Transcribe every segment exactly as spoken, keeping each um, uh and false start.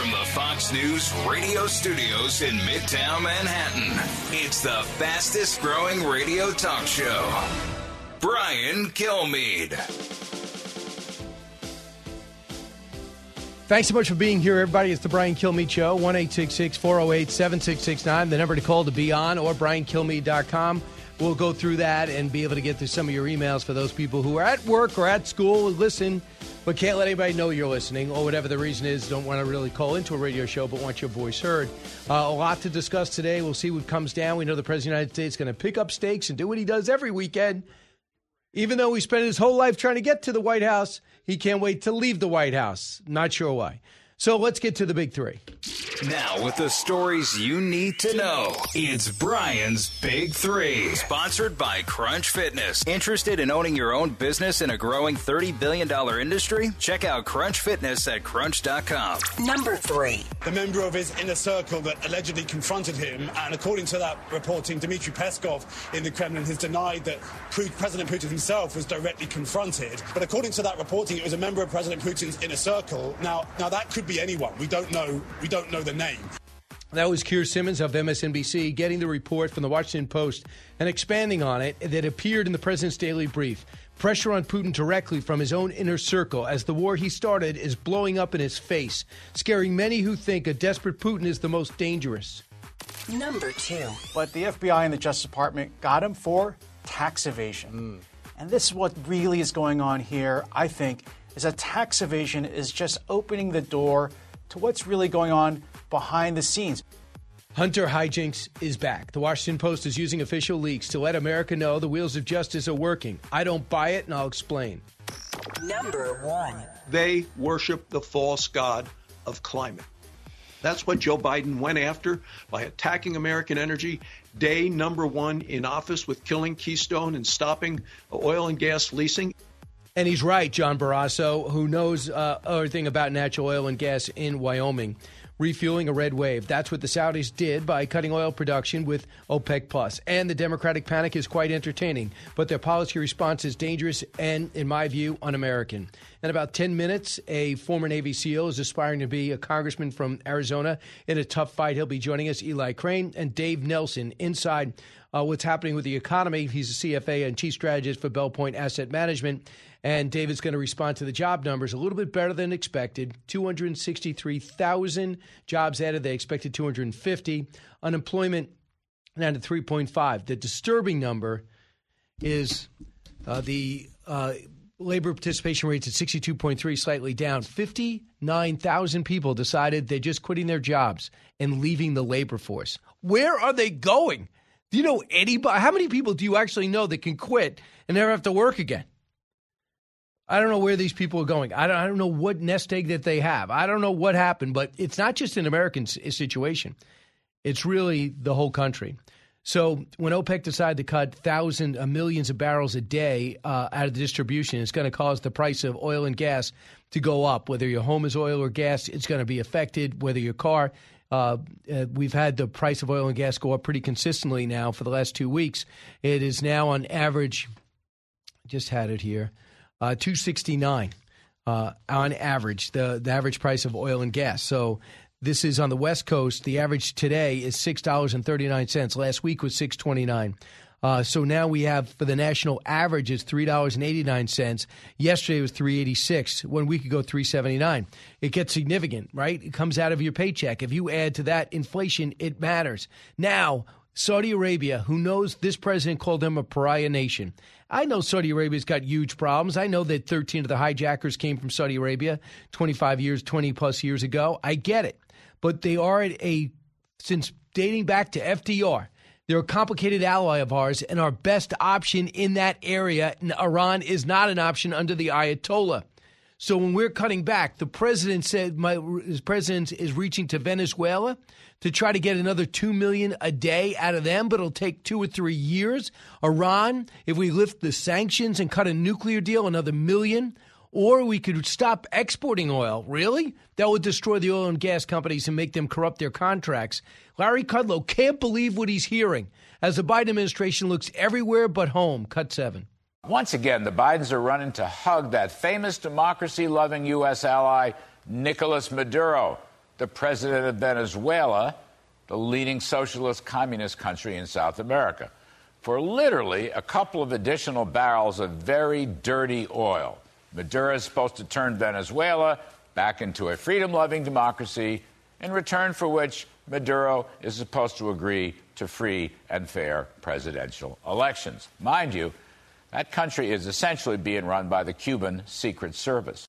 From the Fox News radio studios in Midtown Manhattan, it's the fastest growing radio talk show. Brian Kilmeade. Thanks so much for being here, everybody. It's the Brian Kilmeade Show, one eight six six, four oh eight, seven six six nine, the number to call to be on, or brian kilmeade dot com. We'll go through that and be able to get through some of your emails for those people who are at work or at school and listen, but can't let anybody know you're listening, or whatever the reason is, don't want to really call into a radio show, but want your voice heard. Uh, a lot to discuss today. We'll see what comes down. We know the President of the United States is going to pick up stakes and do what he does every weekend. Even though he spent his whole life trying to get to the White House, he can't wait to leave the White House. Not sure why. So let's get to the big three. Now, with the stories you need to know, it's Brian's Big Three. Sponsored by Crunch Fitness. Interested in owning your own business in a growing thirty billion dollars industry? Check out Crunch Fitness at crunch dot com. Number three. The member of his inner circle that allegedly confronted him, and according to that reporting, Dmitry Peskov in the Kremlin has denied that President Putin himself was directly confronted. But according to that reporting, it was a member of President Putin's inner circle. Now, now that could be anyone. We don't know. We don't know the name. That was Keir Simmons of M S N B C getting the report from the Washington Post and expanding on it that appeared in the president's daily brief. Pressure on Putin directly from his own inner circle as the war he started is blowing up in his face, scaring many who think a desperate Putin is the most dangerous. Number two. But the F B I and the Justice Department got him for tax evasion. Mm. And this is what really is going on here, I think, is that tax evasion is just opening the door to what's really going on behind the scenes. Hunter hijinks is back. The Washington Post is using official leaks to let America know the wheels of justice are working. I don't buy it, and I'll explain. Number one. They worship the false god of climate. That's what Joe Biden went after by attacking American energy. Day number one in office with killing Keystone and stopping oil and gas leasing. And he's right, John Barrasso, who knows uh, everything about natural oil and gas in Wyoming. Refueling a red wave. That's what the Saudis did by cutting oil production with OPEC plus. And the Democratic panic is quite entertaining, but their policy response is dangerous and, in my view, un-American. In about ten minutes, a former Navy SEAL is aspiring to be a congressman from Arizona. In a tough fight, he'll be joining us, Eli Crane and Dave Nelson, inside uh, what's happening with the economy. He's a C F A and chief strategist for Bell Point Asset Management. And David's going to respond to the job numbers a little bit better than expected. two hundred sixty-three thousand jobs added. They expected two hundred fifty. Unemployment down to three point five. The disturbing number is uh, the uh, labor participation rate's at sixty-two point three, slightly down. fifty-nine thousand people decided they're just quitting their jobs and leaving the labor force. Where are they going? Do you know anybody? How many people do you actually know that can quit and never have to work again? I don't know where these people are going. I don't, I don't know what nest egg that they have. I don't know what happened, but it's not just an American situation. It's really the whole country. So when OPEC decided to cut thousands, uh, millions of barrels a day uh, out of the distribution, it's going to cause the price of oil and gas to go up. Whether your home is oil or gas, it's going to be affected. Whether your car, uh, uh, we've had the price of oil and gas go up pretty consistently now for the last two weeks. It is now on average, just had it here, Uh, two sixty-nine uh, on average, the, the average price of oil and gas. So this is on the West Coast. The average today is six dollars and thirty-nine cents. Last week was six twenty-nine. Uh, so now we have, for the national average, is three dollars and eighty-nine cents. Yesterday was three eighty-six. One week ago, three seventy-nine. It gets significant, right? It comes out of your paycheck. If you add to that inflation, it matters. Now, Saudi Arabia, who knows this president called them a pariah nation. I know Saudi Arabia's got huge problems. I know that thirteen of the hijackers came from Saudi Arabia twenty-five years, twenty plus years ago. I get it. But they are at a, since dating back to F D R, they're a complicated ally of ours and our best option in that area. Iran is not an option under the Ayatollah. So when we're cutting back, the president said, my his president is reaching to Venezuela to try to get another two million dollars a day out of them, but it'll take two or three years. Iran, if we lift the sanctions and cut a nuclear deal, another million. Or we could stop exporting oil. Really? That would destroy the oil and gas companies and make them corrupt their contracts. Larry Kudlow can't believe what he's hearing as the Biden administration looks everywhere but home. Cut seven. Once again, the Bidens are running to hug that famous democracy-loving U S ally, Nicolas Maduro. the president of Venezuela, the leading socialist communist country in South America, for literally a couple of additional barrels of very dirty oil. Maduro is supposed to turn Venezuela back into a freedom-loving democracy, in return for which Maduro is supposed to agree to free and fair presidential elections. Mind you, that country is essentially being run by the Cuban Secret Service.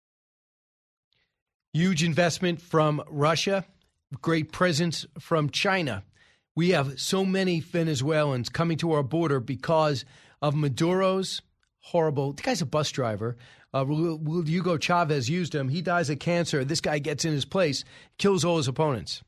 Huge investment from Russia, great presence from China. We have so many Venezuelans coming to our border because of Maduro's horrible. The guy's a bus driver. Uh, Hugo Chavez used him. He dies of cancer. This guy gets in his place, kills all his opponents.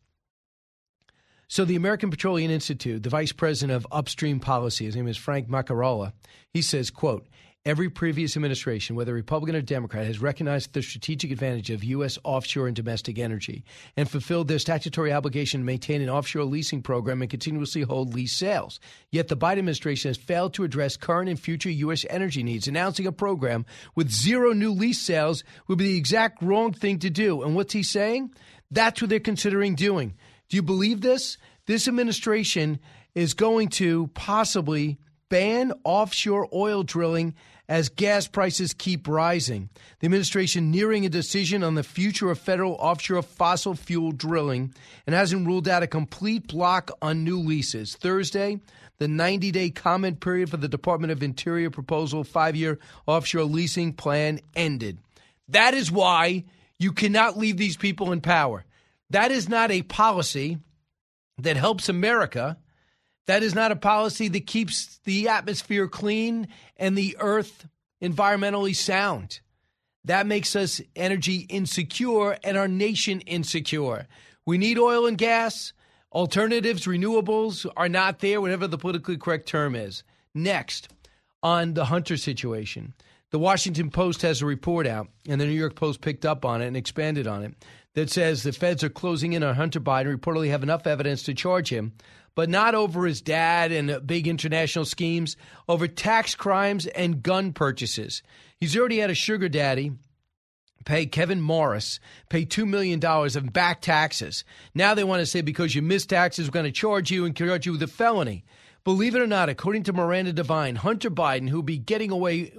So the American Petroleum Institute, the vice president of upstream policy, his name is Frank Macarola, he says, quote, every previous administration, whether Republican or Democrat, has recognized the strategic advantage of U S offshore and domestic energy and fulfilled their statutory obligation to maintain an offshore leasing program and continuously hold lease sales. Yet the Biden administration has failed to address current and future U S energy needs. Announcing a program with zero new lease sales would be the exact wrong thing to do. And what's he saying? That's what they're considering doing. Do you believe this? This administration is going to possibly ban offshore oil drilling as gas prices keep rising. The administration nearing a decision on the future of federal offshore fossil fuel drilling and hasn't ruled out a complete block on new leases. Thursday, the ninety-day comment period for the Department of Interior proposal five-year offshore leasing plan ended. That is why you cannot leave these people in power. That is not a policy that helps America. That is not a policy that keeps the atmosphere clean and the earth environmentally sound. That makes us energy insecure and our nation insecure. We need oil and gas. Alternatives, renewables are not there, whatever the politically correct term is. Next, on the Hunter situation. The Washington Post has a report out, and the New York Post picked up on it and expanded on it, that says the feds are closing in on Hunter Biden, reportedly have enough evidence to charge him, but not over his dad and big international schemes, over tax crimes and gun purchases. He's already had a sugar daddy pay Kevin Morris, pay two million dollars of back taxes. Now they want to say because you missed taxes, we're going to charge you and charge you with a felony. Believe it or not, according to Miranda Devine, Hunter Biden, who'll be getting away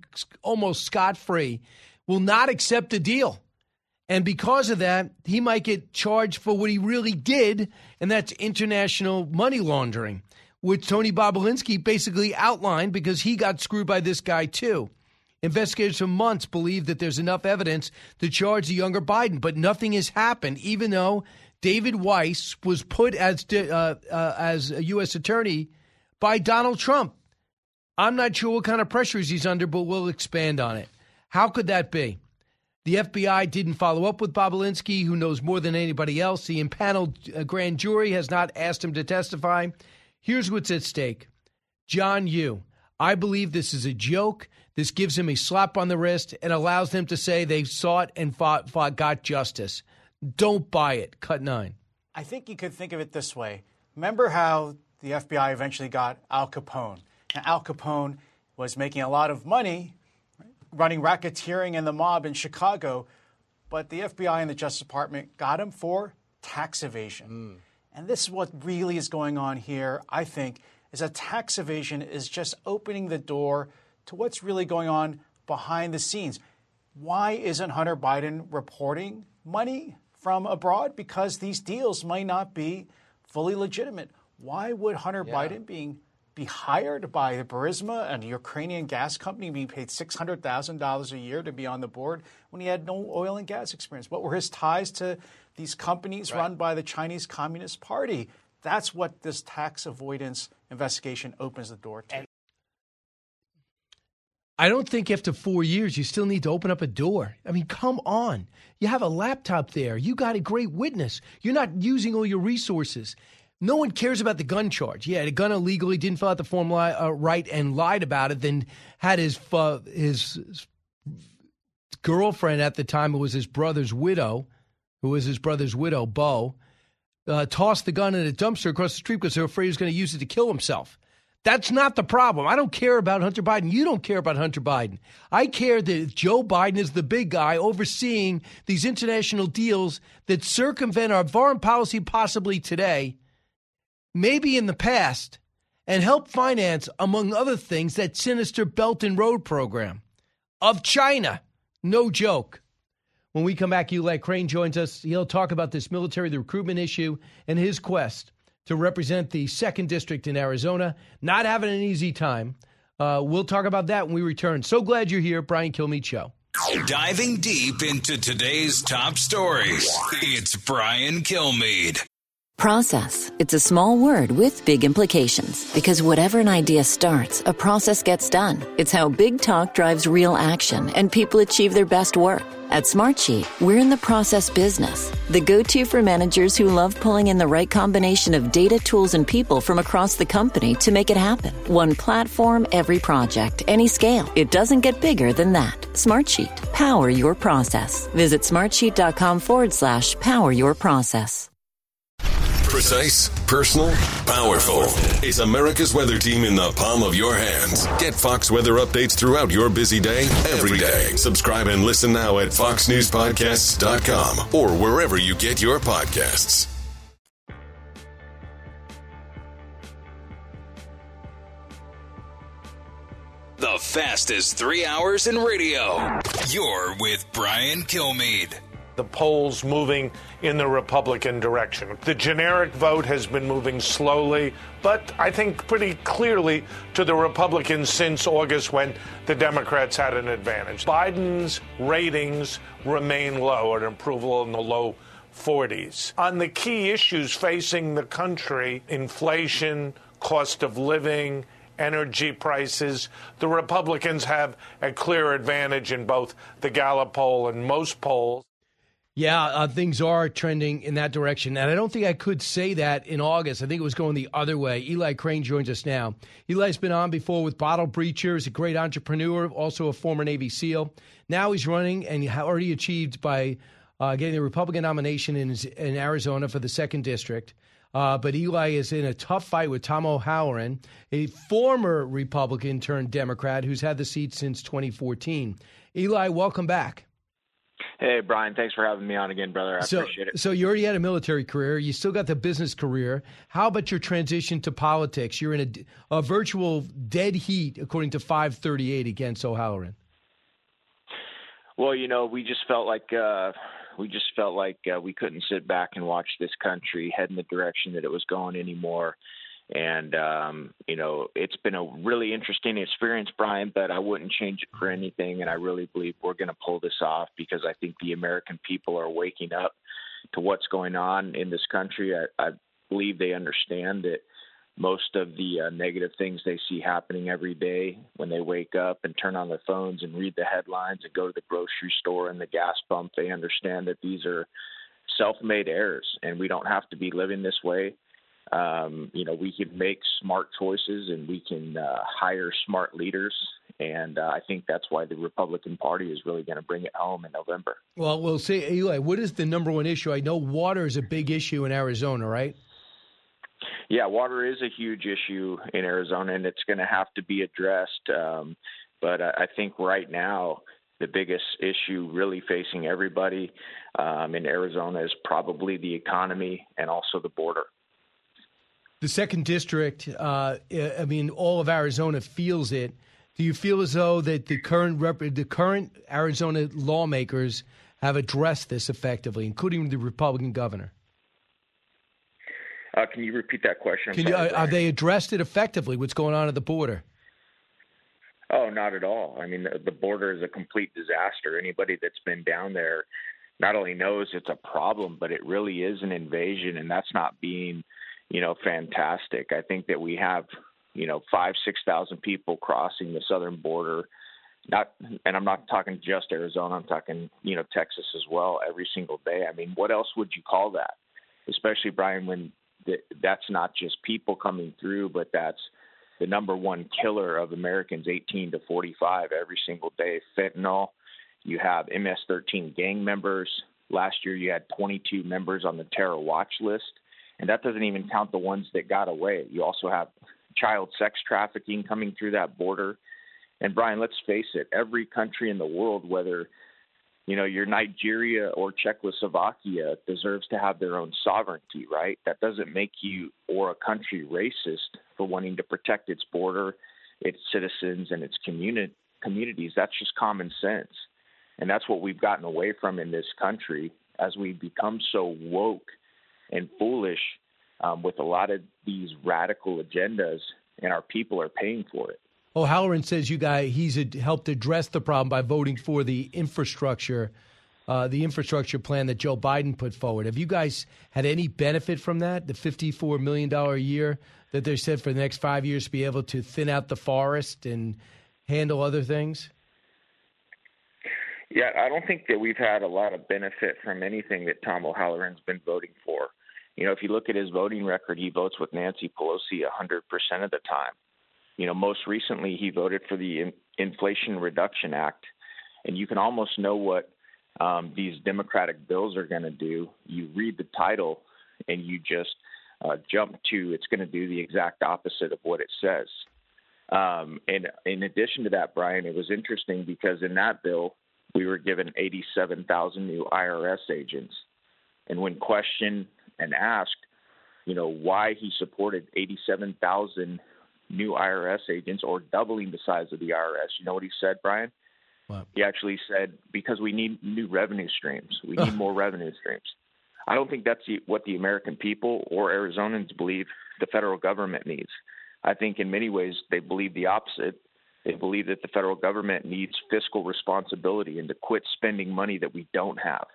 almost scot-free, will not accept the deal. And because of that, he might get charged for what he really did, and that's international money laundering, which Tony Bobulinski basically outlined because he got screwed by this guy too. Investigators for months believe that there's enough evidence to charge the younger Biden, but nothing has happened, even though David Weiss was put as uh, uh, as a U S attorney by Donald Trump. I'm not sure what kind of pressures he's under, but we'll expand on it. How could that be? The F B I didn't follow up with Bobulinski, who knows more than anybody else. The impaneled grand jury has not asked him to testify. Here's what's at stake. John Yoo, I believe this is a joke. This gives him a slap on the wrist and allows them to say they sought and fought, fought, got justice. Don't buy it. Cut nine. I think you could think of it this way. Remember how the F B I eventually got Al Capone? Now, Al Capone was making a lot of money running racketeering and the mob in Chicago, but the F B I and the Justice Department got him for tax evasion. Mm. And this is what really is going on here, I think, is that tax evasion is just opening the door to what's really going on behind the scenes. Why isn't Hunter Biden reporting money from abroad? Because these deals might not be fully legitimate. Why would Hunter yeah. Biden being be hired by the Burisma, and a Ukrainian gas company, being paid six hundred thousand dollars a year to be on the board when he had no oil and gas experience? What were his ties to these companies right. run by the Chinese Communist Party? That's what this tax avoidance investigation opens the door to. And I don't think after four years you still need to open up a door. I mean, come on. You have a laptop there. You got a great witness. You're not using all your resources. No one cares about the gun charge. Yeah, the gun illegally, didn't fill out the form li- uh, right and lied about it, then had his uh, his girlfriend at the time, who was his brother's widow, who was his brother's widow, Bo, uh, tossed the gun in a dumpster across the street because they were afraid he was going to use it to kill himself. That's not the problem. I don't care about Hunter Biden. You don't care about Hunter Biden. I care that Joe Biden is the big guy overseeing these international deals that circumvent our foreign policy possibly today, maybe in the past, and help finance, among other things, that sinister Belt and Road program of China. No joke. When we come back, Eli Crane joins us. He'll talk about this military recruitment issue and his quest to represent the second District in Arizona. Not having an easy time. Uh, we'll talk about that when we return. So glad you're here. Brian Kilmeade Show. Diving deep into today's top stories, it's Brian Kilmeade. Process. It's a small word with big implications because whatever an idea starts, a process gets done. It's how big talk drives real action and people achieve their best work. At Smartsheet, we're in the process business, the go-to for managers who love pulling in the right combination of data, tools, and people from across the company to make it happen. One platform, every project, any scale. It doesn't get bigger than that. Smartsheet. Power your process. Visit smartsheet.com forward slash power your process. Precise, personal, powerful. It's America's weather team in the palm of your hands. Get Fox weather updates throughout your busy day, every day. Subscribe and listen now at fox news podcasts dot com or wherever you get your podcasts. The fastest three hours in radio. You're with Brian Kilmeade. The polls moving in the Republican direction. The generic vote has been moving slowly, but I think pretty clearly to the Republicans since August when the Democrats had an advantage. Biden's ratings remain low, an approval in the low forties. On the key issues facing the country, inflation, cost of living, energy prices, the Republicans have a clear advantage in both the Gallup poll and most polls. Yeah, uh, things are trending in that direction. And I don't think I could say that in August. I think it was going the other way. Eli Crane joins us now. Eli's been on before with Bottle Breacher. He's a great entrepreneur, also a former Navy SEAL. Now he's running, and he already achieved by uh, getting the Republican nomination in, in Arizona for the second District. Uh, but Eli is in a tough fight with Tom O'Halloran, a former Republican turned Democrat who's had the seat since twenty fourteen. Eli, welcome back. Hey, Brian, thanks for having me on again, brother. I so, appreciate it. So you already had a military career. You still got the business career. How about your transition to politics? You're in a, a virtual dead heat, according to five thirty-eight, against O'Halloran. Well, you know, we just felt like uh, we just felt like uh, we couldn't sit back and watch this country head in the direction that it was going anymore. And, um, you know, it's been a really interesting experience, Brian, but I wouldn't change it for anything. And I really believe we're going to pull this off because I think the American people are waking up to what's going on in this country. I, I believe they understand that most of the uh, negative things they see happening every day when they wake up and turn on their phones and read the headlines and go to the grocery store and the gas pump, they understand that these are self-made errors and we don't have to be living this way. Um, you know, we can make smart choices and we can uh, hire smart leaders. And uh, I think that's why the Republican Party is really going to bring it home in November. Well, we'll see. Eli, what is the number one issue? I know water is a big issue in Arizona, right? Yeah, water is a huge issue in Arizona, and it's going to have to be addressed. Um, but I think right now, the biggest issue really facing everybody um, in Arizona is probably the economy and also the border. The second district, uh, I mean, all of Arizona feels it. Do you feel as though that the current rep- the current Arizona lawmakers have addressed this effectively, including the Republican governor? Uh, can you repeat that question? Can sorry, you, are they addressed it effectively? What's going on at the border? Oh, not at all. I mean, the, the border is a complete disaster. Anybody that's been down there not only knows it's a problem, but it really is an invasion, and that's not being you know, fantastic. I think that we have, you know, five, six thousand people crossing the southern border. Not, and I'm not talking just Arizona. I'm talking, you know, Texas as well. Every single day. I mean, what else would you call that? Especially, Brian, when the, that's not just people coming through, but that's the number one killer of Americans, eighteen to forty-five, every single day. Fentanyl. You have M S thirteen gang members. Last year, you had twenty-two members on the terror watch list. And that doesn't even count the ones that got away. You also have child sex trafficking coming through that border. And Brian, let's face it, every country in the world, whether you know you're Nigeria or Czechoslovakia, deserves to have their own sovereignty, right? That doesn't make you or a country racist for wanting to protect its border, its citizens, and its communi- communities. That's just common sense. And that's what we've gotten away from in this country as we become so woke and foolish um, with a lot of these radical agendas, and our people are paying for it. O'Halloran says you guys he's ad- helped address the problem by voting for the infrastructure, uh, the infrastructure plan that Joe Biden put forward. Have you guys had any benefit from that? The fifty-four million dollars a year that they said for the next five years to be able to thin out the forest and handle other things? Yeah, I don't think that we've had a lot of benefit from anything that Tom O'Halloran's been voting for. You know, if you look at his voting record, he votes with Nancy Pelosi one hundred percent of the time. You know, most recently he voted for the In- Inflation Reduction Act, and you can almost know what um, these Democratic bills are going to do. You read the title and you just uh, jump to it's going to do the exact opposite of what it says. Um, and in addition to that, Brian, it was interesting because in that bill, we were given eighty-seven thousand new I R S agents. And when questioned and asked, you know, why he supported eighty-seven thousand new I R S agents or doubling the size of the I R S, you know what he said, Brian? What? He actually said, because we need new revenue streams. We need more revenue streams. I don't think that's the, what the American people or Arizonans believe the federal government needs. I think in many ways they believe the opposite. They believe that the federal government needs fiscal responsibility and to quit spending money that we don't have.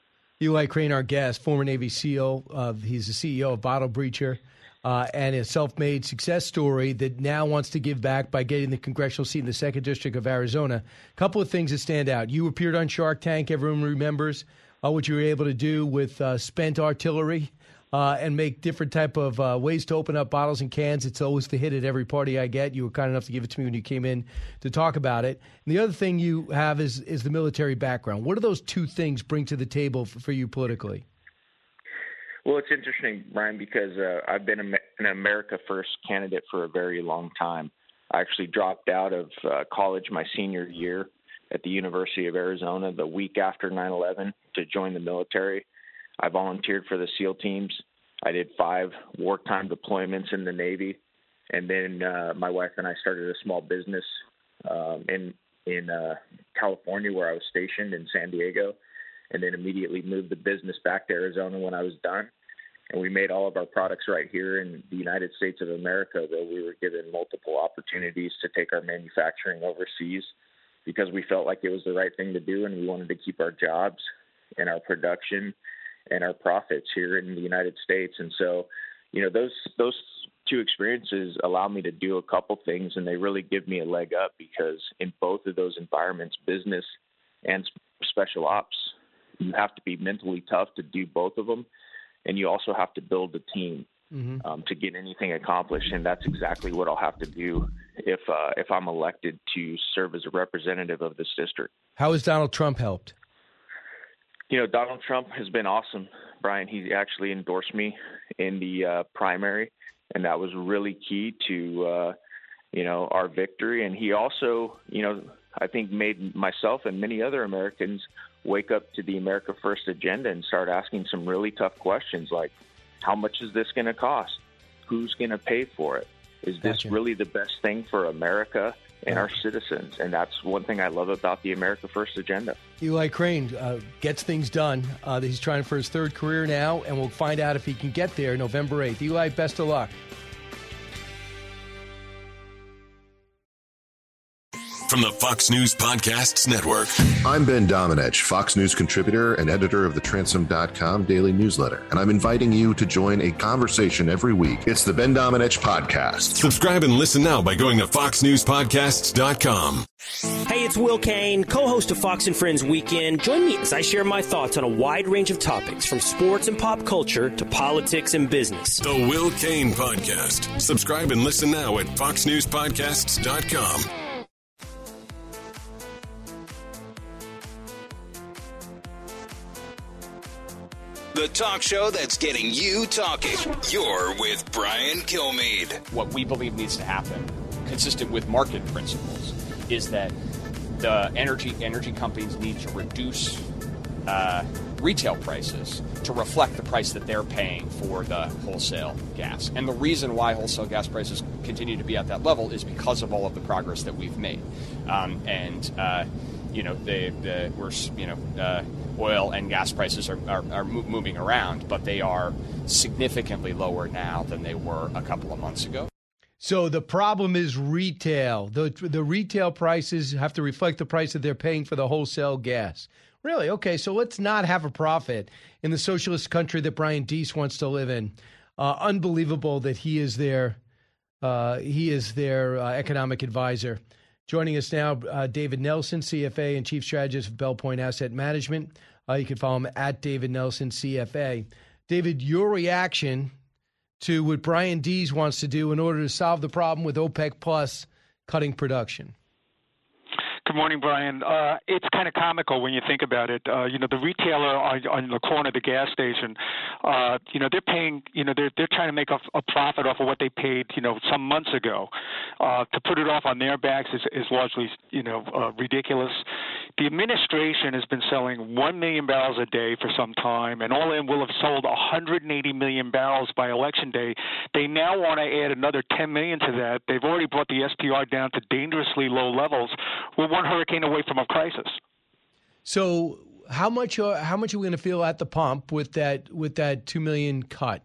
Eli Crane, our guest, former Navy SEAL. Uh, he's the C E O of Bottle Breacher uh, and a self-made success story that now wants to give back by getting the congressional seat in the second District of Arizona. A couple of things that stand out. You appeared on Shark Tank. Everyone remembers uh, what you were able to do with uh, spent artillery. Uh, and make different type of uh, ways to open up bottles and cans. It's always the hit at every party I get. You were kind enough to give it to me when you came in to talk about it. And the other thing you have is is the military background. What do those two things bring to the table for, for you politically? Well, it's interesting, Brian, because uh, I've been an America First candidate for a very long time. I actually dropped out of uh, college my senior year at the University of Arizona the week after nine eleven to join the military. I volunteered for the SEAL teams. I did five wartime deployments in the Navy. And then uh, my wife and I started a small business um, in in uh, California where I was stationed in San Diego, and then immediately moved the business back to Arizona when I was done. And we made all of our products right here in the United States of America, though we were given multiple opportunities to take our manufacturing overseas because we felt like it was the right thing to do, and we wanted to keep our jobs and our production and our profits here in the United States. And so, you know, those those two experiences allow me to do a couple things, and they really give me a leg up because in both of those environments, business and special ops, you have to be mentally tough to do both of them, and you also have to build a team mm-hmm. um, to get anything accomplished, and that's exactly what I'll have to do if uh, if I'm elected to serve as a representative of this district. How has Donald Trump helped? You know, Donald Trump has been awesome, Brian. He actually endorsed me in the uh, primary, and that was really key to, uh, you know, our victory. And he also, you know, I think made myself and many other Americans wake up to the America First agenda and start asking some really tough questions like, how much is this going to cost? Who's going to pay for it? Is this gotcha. really the best thing for America and our citizens? And that's one thing I love about the America First agenda. Eli Crane uh, gets things done. Uh, he's trying for his third career now, and we'll find out if he can get there November eighth. Eli, best of luck. From the Fox News Podcasts Network. I'm Ben Domenech, Fox News contributor and editor of the Transom dot com daily newsletter, and I'm inviting you to join a conversation every week. It's the Ben Domenech Podcast. Subscribe and listen now by going to fox news podcasts dot com. Hey, it's Will Kane, co-host of Fox and Friends Weekend. Join me as I share my thoughts on a wide range of topics, from sports and pop culture to politics and business. The Will Kane Podcast. Subscribe and listen now at fox news podcasts dot com. the talk show that's getting you talking. You're with Brian Kilmeade. What we believe needs to happen, consistent with market principles, is that the energy energy companies need to reduce uh, retail prices to reflect the price that they're paying for the wholesale gas. And the reason why wholesale gas prices continue to be at that level is because of all of the progress that we've made. Um, and, uh, you know, the, the, we're, you know, uh, oil and gas prices are, are, are moving around, but they are significantly lower now than they were a couple of months ago. So the problem is retail. The, the retail prices have to reflect the price that they're paying for the wholesale gas. Really? Okay, so let's not have a profit in the socialist country that Brian Deese wants to live in. Uh, unbelievable that he is their uh, he is their uh, economic advisor. Joining us now, uh, David Nelson, C F A and Chief Strategist of Bell Point Asset Management. Uh, you can follow him at David Nelson, C F A. David, your reaction to what Brian Deese wants to do in order to solve the problem with OPEC Plus cutting production? Good morning, Brian. Uh, it's kind of comical when you think about it. Uh, you know, the retailer on, on the corner of the gas station, uh, you know, they're paying, you know, they're, they're trying to make a, a profit off of what they paid, you know, some months ago. Uh, to put it off on their backs is, is largely, you know, uh, ridiculous. The administration has been selling one million barrels a day for some time, and all in will have sold one hundred eighty million barrels by Election Day. They now want to add another ten million to that. They've already brought the S P R down to dangerously low levels. We're one hurricane away from a crisis. So how much are, how much are we going to feel at the pump with that with that two million cut?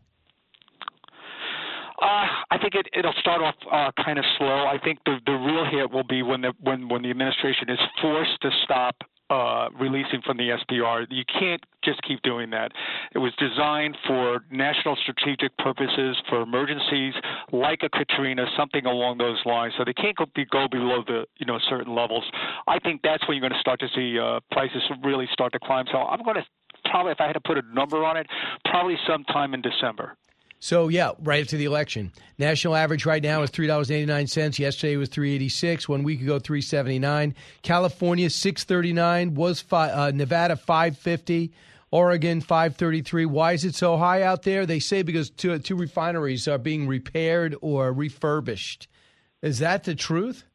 Uh, I think it, it'll start off uh, kind of slow. I think the, the real hit will be when the when, when the administration is forced to stop uh, releasing from the S P R. You can't just keep doing that. It was designed for national strategic purposes, for emergencies like a Katrina, something along those lines. So they can't go, be, go below the you know certain levels. I think that's when you're going to start to see uh, prices really start to climb. So I'm going to probably, if I had to put a number on it, probably sometime in December. So, yeah, right after the election. National average right now is three dollars and eighty-nine cents. Yesterday was three dollars and eighty-six cents. One week ago, three dollars and seventy-nine cents. California, six dollars and thirty-nine cents. Was five, uh, Nevada, five dollars and fifty cents. Oregon, five dollars and thirty-three cents. Why is it so high out there? They say because two, two refineries are being repaired or refurbished. Is that the truth?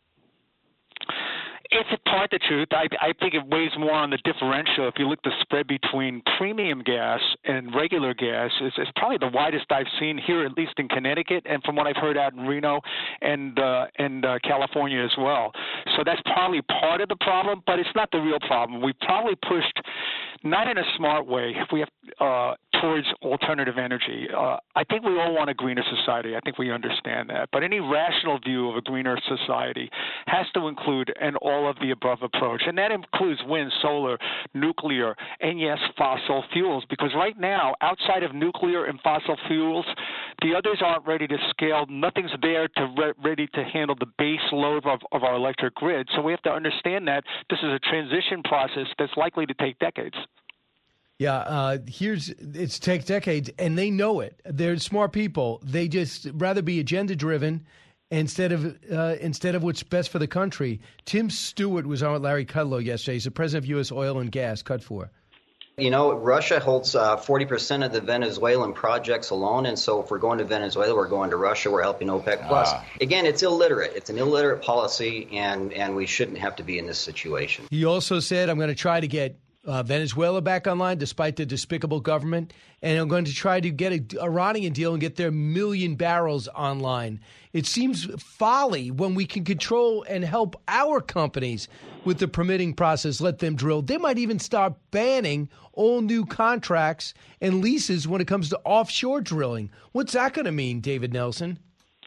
It's a part the truth. I, I think it weighs more on the differential. If you look at the spread between premium gas and regular gas, it's, it's probably the widest I've seen here, at least in Connecticut, and from what I've heard out in Reno and uh, and uh, California as well. So that's probably part of the problem, but it's not the real problem. We probably pushed, not in a smart way, we have uh, towards alternative energy. Uh, I think we all want a greener society. I think we understand that. But any rational view of a greener society has to include an all of the above approach, and that includes wind, solar, nuclear, and yes, fossil fuels, because right now, outside of nuclear and fossil fuels, the others aren't ready to scale. Nothing's there to re- ready to handle the base load of, of our electric grid. So we have to understand that this is a transition process that's likely to take decades. Yeah, uh, here's it's take decades, and they know it. They're smart people. They just rather be agenda driven instead of uh, instead of what's best for the country. Tim Stewart was on with Larry Kudlow yesterday. He's the president of U S Oil and Gas. Cut for. You know, Russia holds uh, forty percent of the Venezuelan projects alone, and so if we're going to Venezuela, we're going to Russia, we're helping OPEC+. Plus. Ah. Again, it's illiterate. It's an illiterate policy, and, and we shouldn't have to be in this situation. He also said, I'm going to try to get Uh, Venezuela back online despite the despicable government, and I'm going to try to get a Iranian deal and get their million barrels online. It seems folly when we can control and help our companies with the permitting process, let them drill. They might even start banning all new contracts and leases when it comes to offshore drilling. What's that going to mean, David Nelson?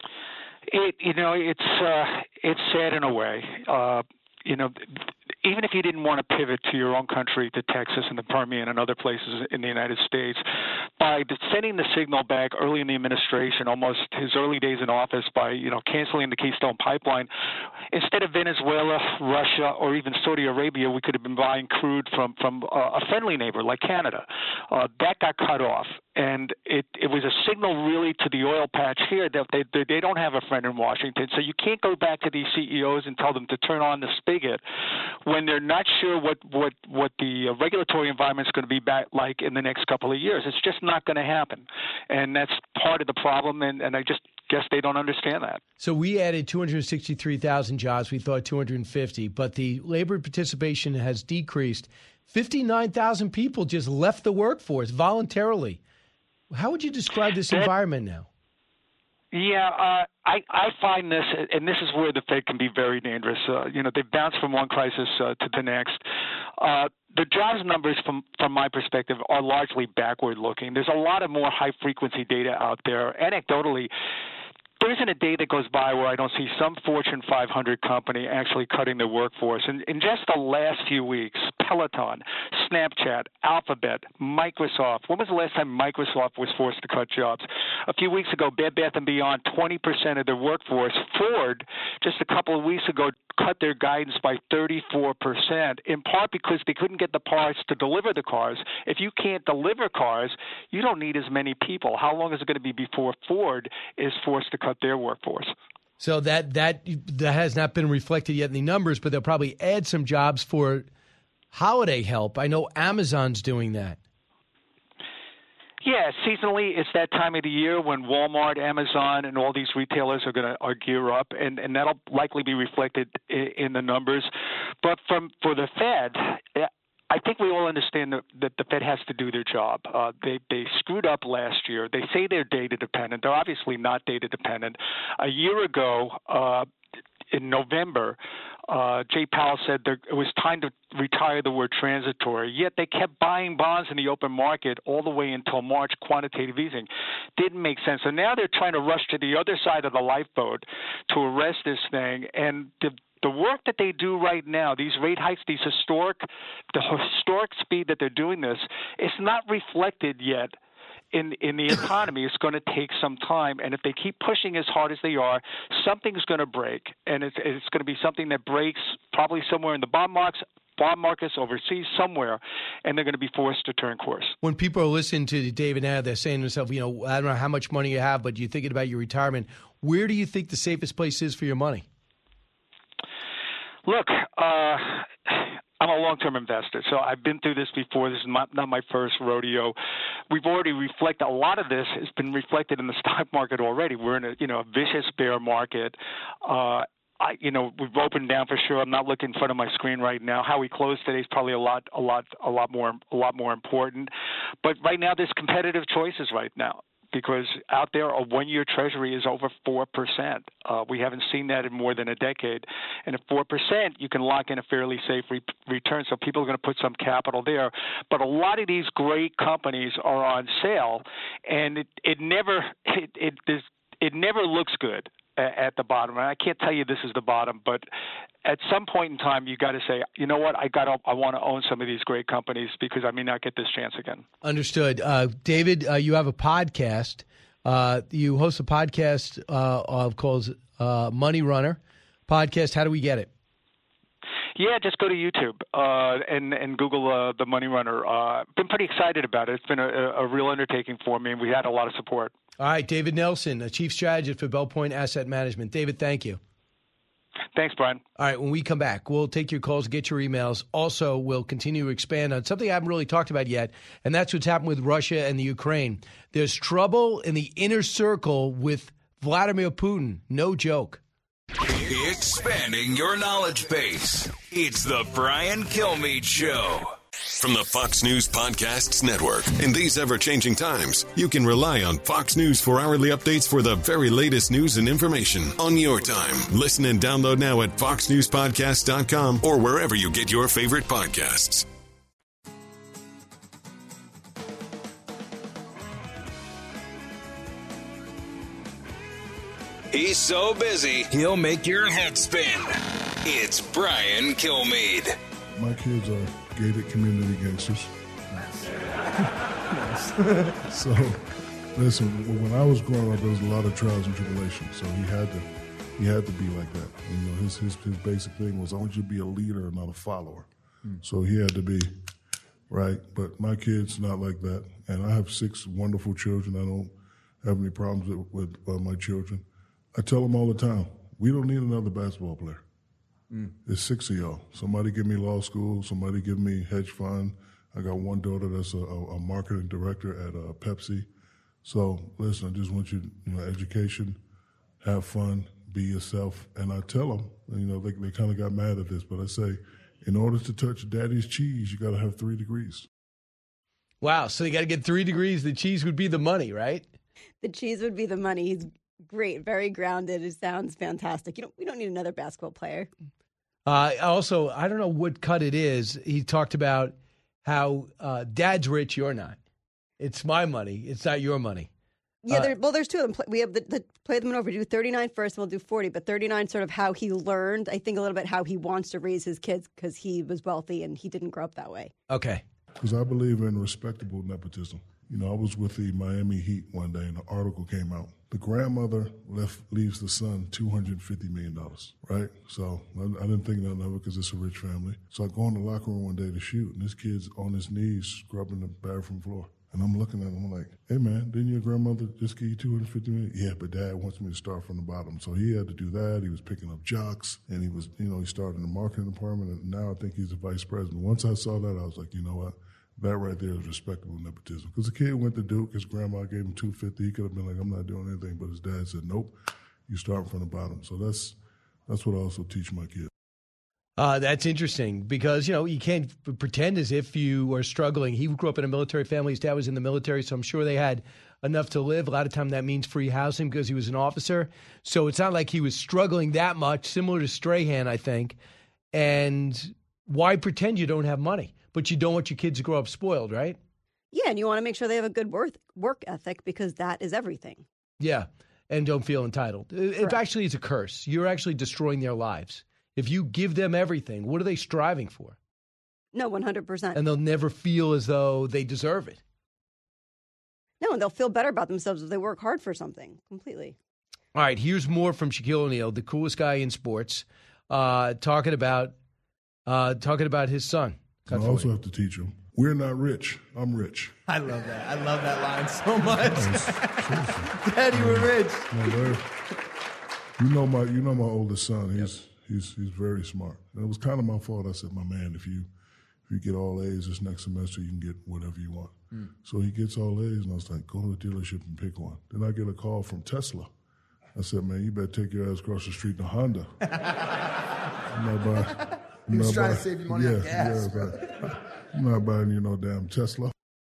It, you know, it's uh, it's sad in a way. Uh, you know, even if you didn't want to pivot to your own country, to Texas and the Permian and other places in the United States, by sending the signal back early in the administration, almost his early days in office, by you know canceling the Keystone Pipeline, instead of Venezuela, Russia, or even Saudi Arabia, we could have been buying crude from from uh, a friendly neighbor like Canada. Uh, that got cut off. And it, it was a signal really to the oil patch here that they, they they don't have a friend in Washington. So you can't go back to these C E Os and tell them to turn on the spigot when they're not sure what, what, what the regulatory environment is going to be back like in the next couple of years. It's just not going to happen. And that's part of the problem, and, and I just guess they don't understand that. So we added two hundred sixty-three thousand jobs. We thought two hundred fifty, but the labor participation has decreased. fifty-nine thousand people just left the workforce voluntarily. How would you describe this that, environment now? Yeah, uh, I, I find this, and this is where the Fed can be very dangerous. Uh, you know, they've bounced from one crisis uh, to the next. Uh, the jobs numbers, from, from my perspective, are largely backward-looking. There's a lot of more high-frequency data out there. Anecdotally, there isn't a day that goes by where I don't see some Fortune five hundred company actually cutting their workforce. And in just the last few weeks, Peloton, Snapchat, Alphabet, Microsoft. When was the last time Microsoft was forced to cut jobs? A few weeks ago, Bed Bath and Beyond, twenty percent of their workforce. Ford, just a couple of weeks ago, cut their guidance by thirty-four percent, in part because they couldn't get the parts to deliver the cars. If you can't deliver cars, you don't need as many people. How long is it going to be before Ford is forced to cut their workforce? So that that that has not been reflected yet in the numbers, but they'll probably add some jobs for holiday help. I know Amazon's doing that. Yeah, seasonally, it's that time of the year when Walmart, Amazon, and all these retailers are going to are gear up, and, and that'll likely be reflected in, in the numbers. But from for the Fed, I think we all understand that, that the Fed has to do their job. Uh, they they screwed up last year. They say they're data dependent. They're obviously not data dependent. A year ago, uh, in November, uh, Jay Powell said there, it was time to retire the word transitory, yet they kept buying bonds in the open market all the way until March. Quantitative easing didn't make sense. So now they're trying to rush to the other side of the lifeboat to arrest this thing. And the The work that they do right now, these rate hikes, these historic, the historic speed that they're doing this, it's not reflected yet in in the economy. It's going to take some time, and if they keep pushing as hard as they are, something's going to break, and it's it's going to be something that breaks probably somewhere in the bond markets, bond markets overseas somewhere, and they're going to be forced to turn course. When people are listening to David now, they're saying to themselves, you know, I don't know how much money you have, but you're thinking about your retirement. Where do you think the safest place is for your money? Look, uh, I'm a long-term investor, so I've been through this before. This is not, not my first rodeo. We've already reflected, a lot of this has been reflected in the stock market already. We're in a, you know, a vicious bear market. Uh, I, you know, we've opened down for sure. I'm not looking in front of my screen right now. How we close today is probably a lot, a lot, a lot more, a lot more important. But right now, there's competitive choices right now, because out there a one-year Treasury is over four percent. Uh, we haven't seen that in more than a decade. And at four percent, you can lock in a fairly safe re- return, so people are going to put some capital there. But a lot of these great companies are on sale, and it, it never it, it, it never looks good at the bottom. And I can't tell you this is the bottom, but at some point in time, you got to say, you know what, I got to, I want to own some of these great companies because I may not get this chance again. Understood. Uh, David, uh, you have a podcast. Uh, you host a podcast uh, called uh, Money Runner podcast. How do we get it? Yeah, just go to YouTube uh, and and Google uh, the Money Runner. Uh, been pretty excited about it. It's been a, a real undertaking for me, and we had a lot of support. All right, David Nelson, a chief strategist for Bell Point Asset Management. David, thank you. Thanks, Brian. All right, when we come back, we'll take your calls, get your emails. Also, we'll continue to expand on something I haven't really talked about yet, and that's what's happened with Russia and the Ukraine. There's trouble in the inner circle with Vladimir Putin. No joke. Expanding your knowledge base. It's the Brian Kilmeade Show. From the Fox News Podcasts Network. In these ever-changing times, you can rely on Fox News for hourly updates for the very latest news and information on your time. Listen and download now at fox news podcast dot com or wherever you get your favorite podcasts. He's so busy, he'll make your head spin. It's Brian Kilmeade. My kids are gated community gangsters. So, listen, when I was growing up, there was a lot of trials and tribulations. So he had to, he had to be like that. You know, his his, his basic thing was, I want you to be a leader, not a follower. Hmm. So he had to be right? But my kid's not like that. And I have six wonderful children. I don't have any problems with, with uh, my children. I tell them all the time, we don't need another basketball player. Mm. There's six of y'all. Somebody give me law school. Somebody give me hedge fund. I got one daughter that's a, a, a marketing director at uh, Pepsi. So listen, I just want you, you know, education, have fun, be yourself. And I tell them, you know, they, they kind of got mad at this, but I say, in order to touch daddy's cheese, you got to have three degrees. Wow, so you got to get three degrees. The cheese would be the money, right? The cheese would be the money. He's great, very grounded. It sounds fantastic. You don't, we don't need another basketball player. Uh, also, I don't know what cut it is. He talked about how uh, dad's rich, you're not. It's my money. It's not your money. Yeah, uh, there, well, there's two of them. We have the, the play them over. We do thirty-nine first, and we'll do forty. But thirty-nine, sort of how he learned. I think a little bit how he wants to raise his kids because he was wealthy and he didn't grow up that way. Okay. Because I believe in respectable nepotism. You know, I was with the Miami Heat one day, and an article came out. The grandmother left leaves the son two hundred fifty million dollars, right? So I, I didn't think nothing of it because it's a rich family. So I go in the locker room one day to shoot, and this kid's on his knees scrubbing the bathroom floor. And I'm looking at him, I'm like, hey, man, didn't your grandmother just give you two hundred fifty million dollars? Yeah, but Dad wants me to start from the bottom. So he had to do that. He was picking up jocks, and he was, you know, he started in the marketing department, and now I think he's the vice president. Once I saw that, I was like, you know what? That right there is respectable nepotism. Because the kid went to Duke, his grandma gave him two hundred fifty. He could have been like, I'm not doing anything. But his dad said, nope, you start from the bottom. So that's that's what I also teach my kids. Uh, that's interesting because, you know, you can't pretend as if you are struggling. He grew up in a military family. His dad was in the military, so I'm sure they had enough to live. A lot of time that means free housing because he was an officer. So it's not like he was struggling that much, similar to Strahan, I think. And why pretend you don't have money? But you don't want your kids to grow up spoiled, right? Yeah, and you want to make sure they have a good work, work ethic because that is everything. Yeah, and don't feel entitled. Correct. It actually is a curse. You're actually destroying their lives. If you give them everything, what are they striving for? No, one hundred percent. And they'll never feel as though they deserve it. No, and they'll feel better about themselves if they work hard for something, completely. All right, here's more from Shaquille O'Neal, the coolest guy in sports, uh, talking about uh, talking about his son. I also have to teach him, we're not rich, I'm rich. I love that. I love that line so much. Daddy, we're rich. No, you know my you know my oldest son, he's... Yep. He's he's very smart. And it was kind of my fault. I said, my man, if you if you get all A's this next semester, you can get whatever you want. Mm. So he gets all A's, and I was like, go to the dealership and pick one. Then I get a call from Tesla. I said, man, you better take your ass across the street to Honda. I'm not buying. He was trying buying, to save you money yeah, on gas. Yeah, right. I'm not buying you no damn Tesla.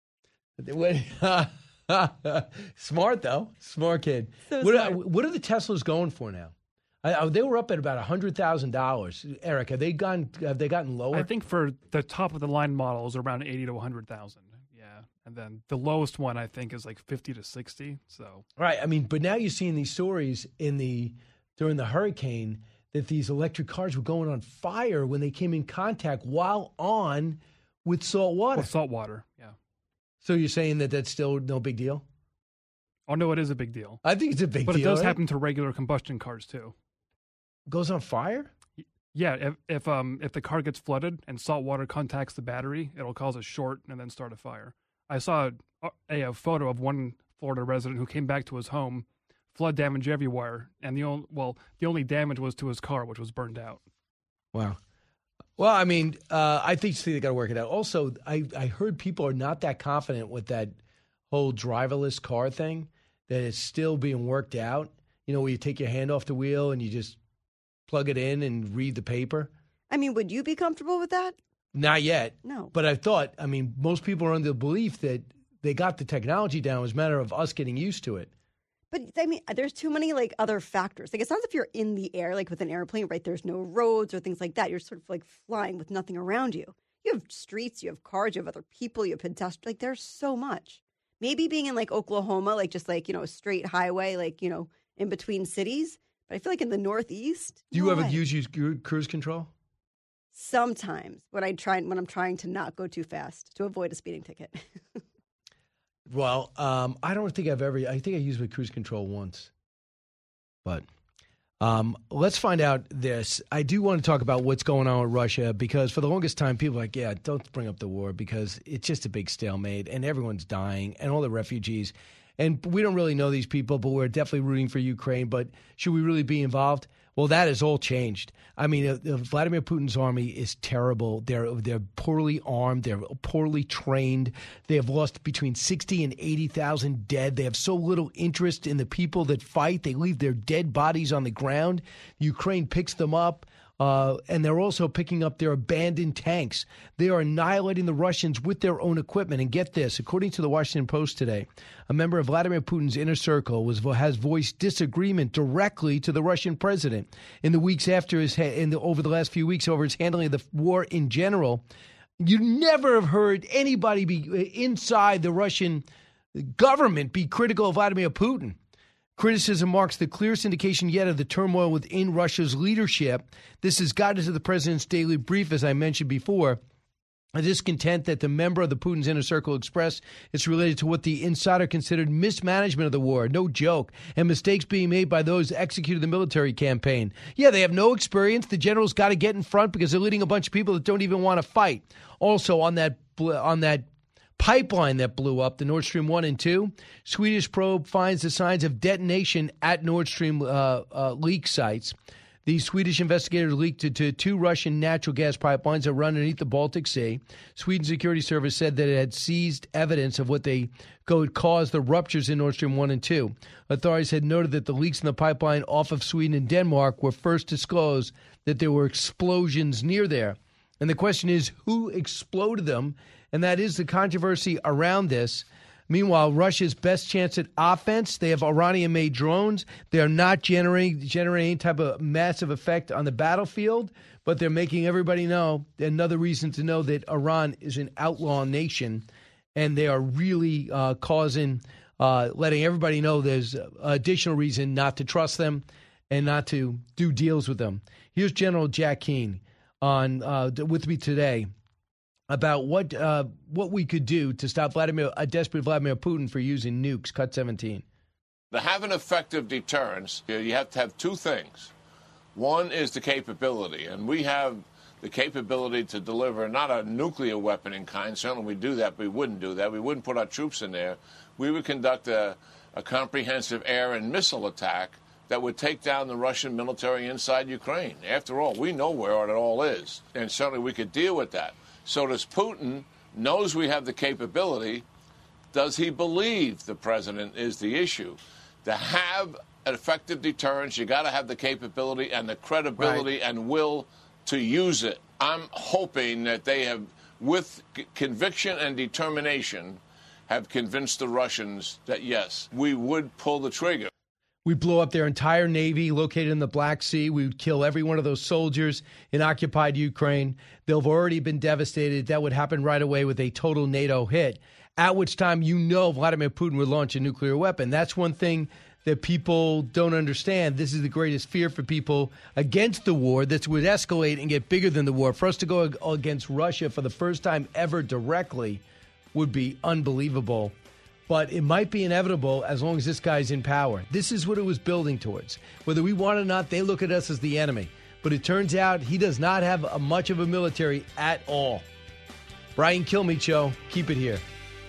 Smart, though. Smart kid. So what, smart. Are, what are the Teslas going for now? I, I, they were up at about one hundred thousand dollars. Eric, have they gone? Have they gotten lower? I think for the top of the line model is around eighty to one hundred thousand. Yeah, and then the lowest one I think is like fifty to sixty. So right. I mean, but now you're seeing these stories in the during the hurricane that these electric cars were going on fire when they came in contact while on with salt water. With salt water, yeah. So you're saying that that's still no big deal? Oh no, it is a big deal. I think it's a big but deal. But it does right? happen to regular combustion cars too. Goes on fire? Yeah, if if um if the car gets flooded and salt water contacts the battery, it'll cause a short and then start a fire. I saw a, a, a photo of one Florida resident who came back to his home, flood damage everywhere, and the only well the only damage was to his car, which was burned out. Wow. Well, I mean, uh, I think they got to work it out. Also, I I heard people are not that confident with that whole driverless car thing, that it's still being worked out. You know, where you take your hand off the wheel and you just plug it in and read the paper? I mean, would you be comfortable with that? Not yet. No. But I thought, I mean, most people are under the belief that they got the technology down. It was a matter of us getting used to it. But, I mean, there's too many, like, other factors. Like, it sounds like if you're in the air, like with an airplane, right, there's no roads or things like that. You're sort of, like, flying with nothing around you. You have streets, you have cars, you have other people, you have pedestrians. Like, there's so much. Maybe being in, like, Oklahoma, like, just, like, you know, a straight highway, like, you know, in between cities. But I feel like in the Northeast. Do you no ever way. use, use cruise control? Sometimes when I try when I'm trying to not go too fast to avoid a speeding ticket. Well, um, I don't think I've ever. I think I used my cruise control once, but Um, let's find out this. I do want to talk about what's going on with Russia because for the longest time, people are like, yeah, don't bring up the war because it's just a big stalemate and everyone's dying and all the refugees. And we don't really know these people, but we're definitely rooting for Ukraine. But should we really be involved? Well, that has all changed. I mean, uh, Vladimir Putin's army is terrible. They're they're poorly armed. They're poorly trained. They have lost between sixty and eighty thousand dead. They have so little interest in the people that fight. They leave their dead bodies on the ground. Ukraine picks them up. Uh, and they're also picking up their abandoned tanks. They are annihilating the Russians with their own equipment. And get this, according to the Washington Post today, a member of Vladimir Putin's inner circle was has voiced disagreement directly to the Russian president in the weeks after his in the, over the last few weeks over his handling of the war in general. You never have heard anybody be inside the Russian government be critical of Vladimir Putin. Criticism marks the clearest indication yet of the turmoil within Russia's leadership. This has got into the president's daily brief, as I mentioned before. A discontent that the member of the Putin's inner circle expressed is related to what the insider considered mismanagement of the war, no joke, and mistakes being made by those who executed the military campaign. Yeah, they have no experience. The generals got to get in front because they're leading a bunch of people that don't even want to fight. Also, on that on that pipeline that blew up, the Nord Stream one and two, Swedish probe finds the signs of detonation at Nord Stream uh, uh, leak sites. The Swedish investigators leaked it to two Russian natural gas pipelines that run underneath the Baltic Sea. Sweden's security service said that it had seized evidence of what they could cause the ruptures in Nord Stream one and two. Authorities had noted that the leaks in the pipeline off of Sweden and Denmark were first disclosed that there were explosions near there. And the question is, who exploded them? And that is the controversy around this. Meanwhile, Russia's best chance at offense, they have Iranian-made drones. They are not generating, generating any type of massive effect on the battlefield, but they're making everybody know, another reason to know that Iran is an outlaw nation, and they are really uh, causing, uh, letting everybody know there's additional reason not to trust them and not to do deals with them. Here's General Jack Keane on uh, with me today about what uh, what we could do to stop Vladimir, a desperate Vladimir Putin for using nukes. Cut seventeen. To have an effective deterrence, you have to have two things. One is the capability, and we have the capability to deliver not a nuclear weapon in kind. Certainly we do that, but we wouldn't do that. We wouldn't put our troops in there. We would conduct a, a comprehensive air and missile attack that would take down the Russian military inside Ukraine. After all, we know where it all is, and certainly we could deal with that. So does Putin knows we have the capability? Does he believe the president is the issue? To have an effective deterrence, you got to have the capability and the credibility right. and will to use it. I'm hoping that they have, with c- conviction and determination, have convinced the Russians that, yes, we would pull the trigger. We blow up their entire Navy located in the Black Sea. We would kill every one of those soldiers in occupied Ukraine. They've already been devastated. That would happen right away with a total NATO hit, at which time you know Vladimir Putin would launch a nuclear weapon. That's one thing that people don't understand. This is the greatest fear for people against the war that would escalate and get bigger than the war. For us to go against Russia for the first time ever directly would be unbelievable. But it might be inevitable as long as this guy's in power. This is what it was building towards. Whether we want it or not, they look at us as the enemy. But it turns out he does not have a, much of a military at all. Brian Kilmeade Show. Keep it here.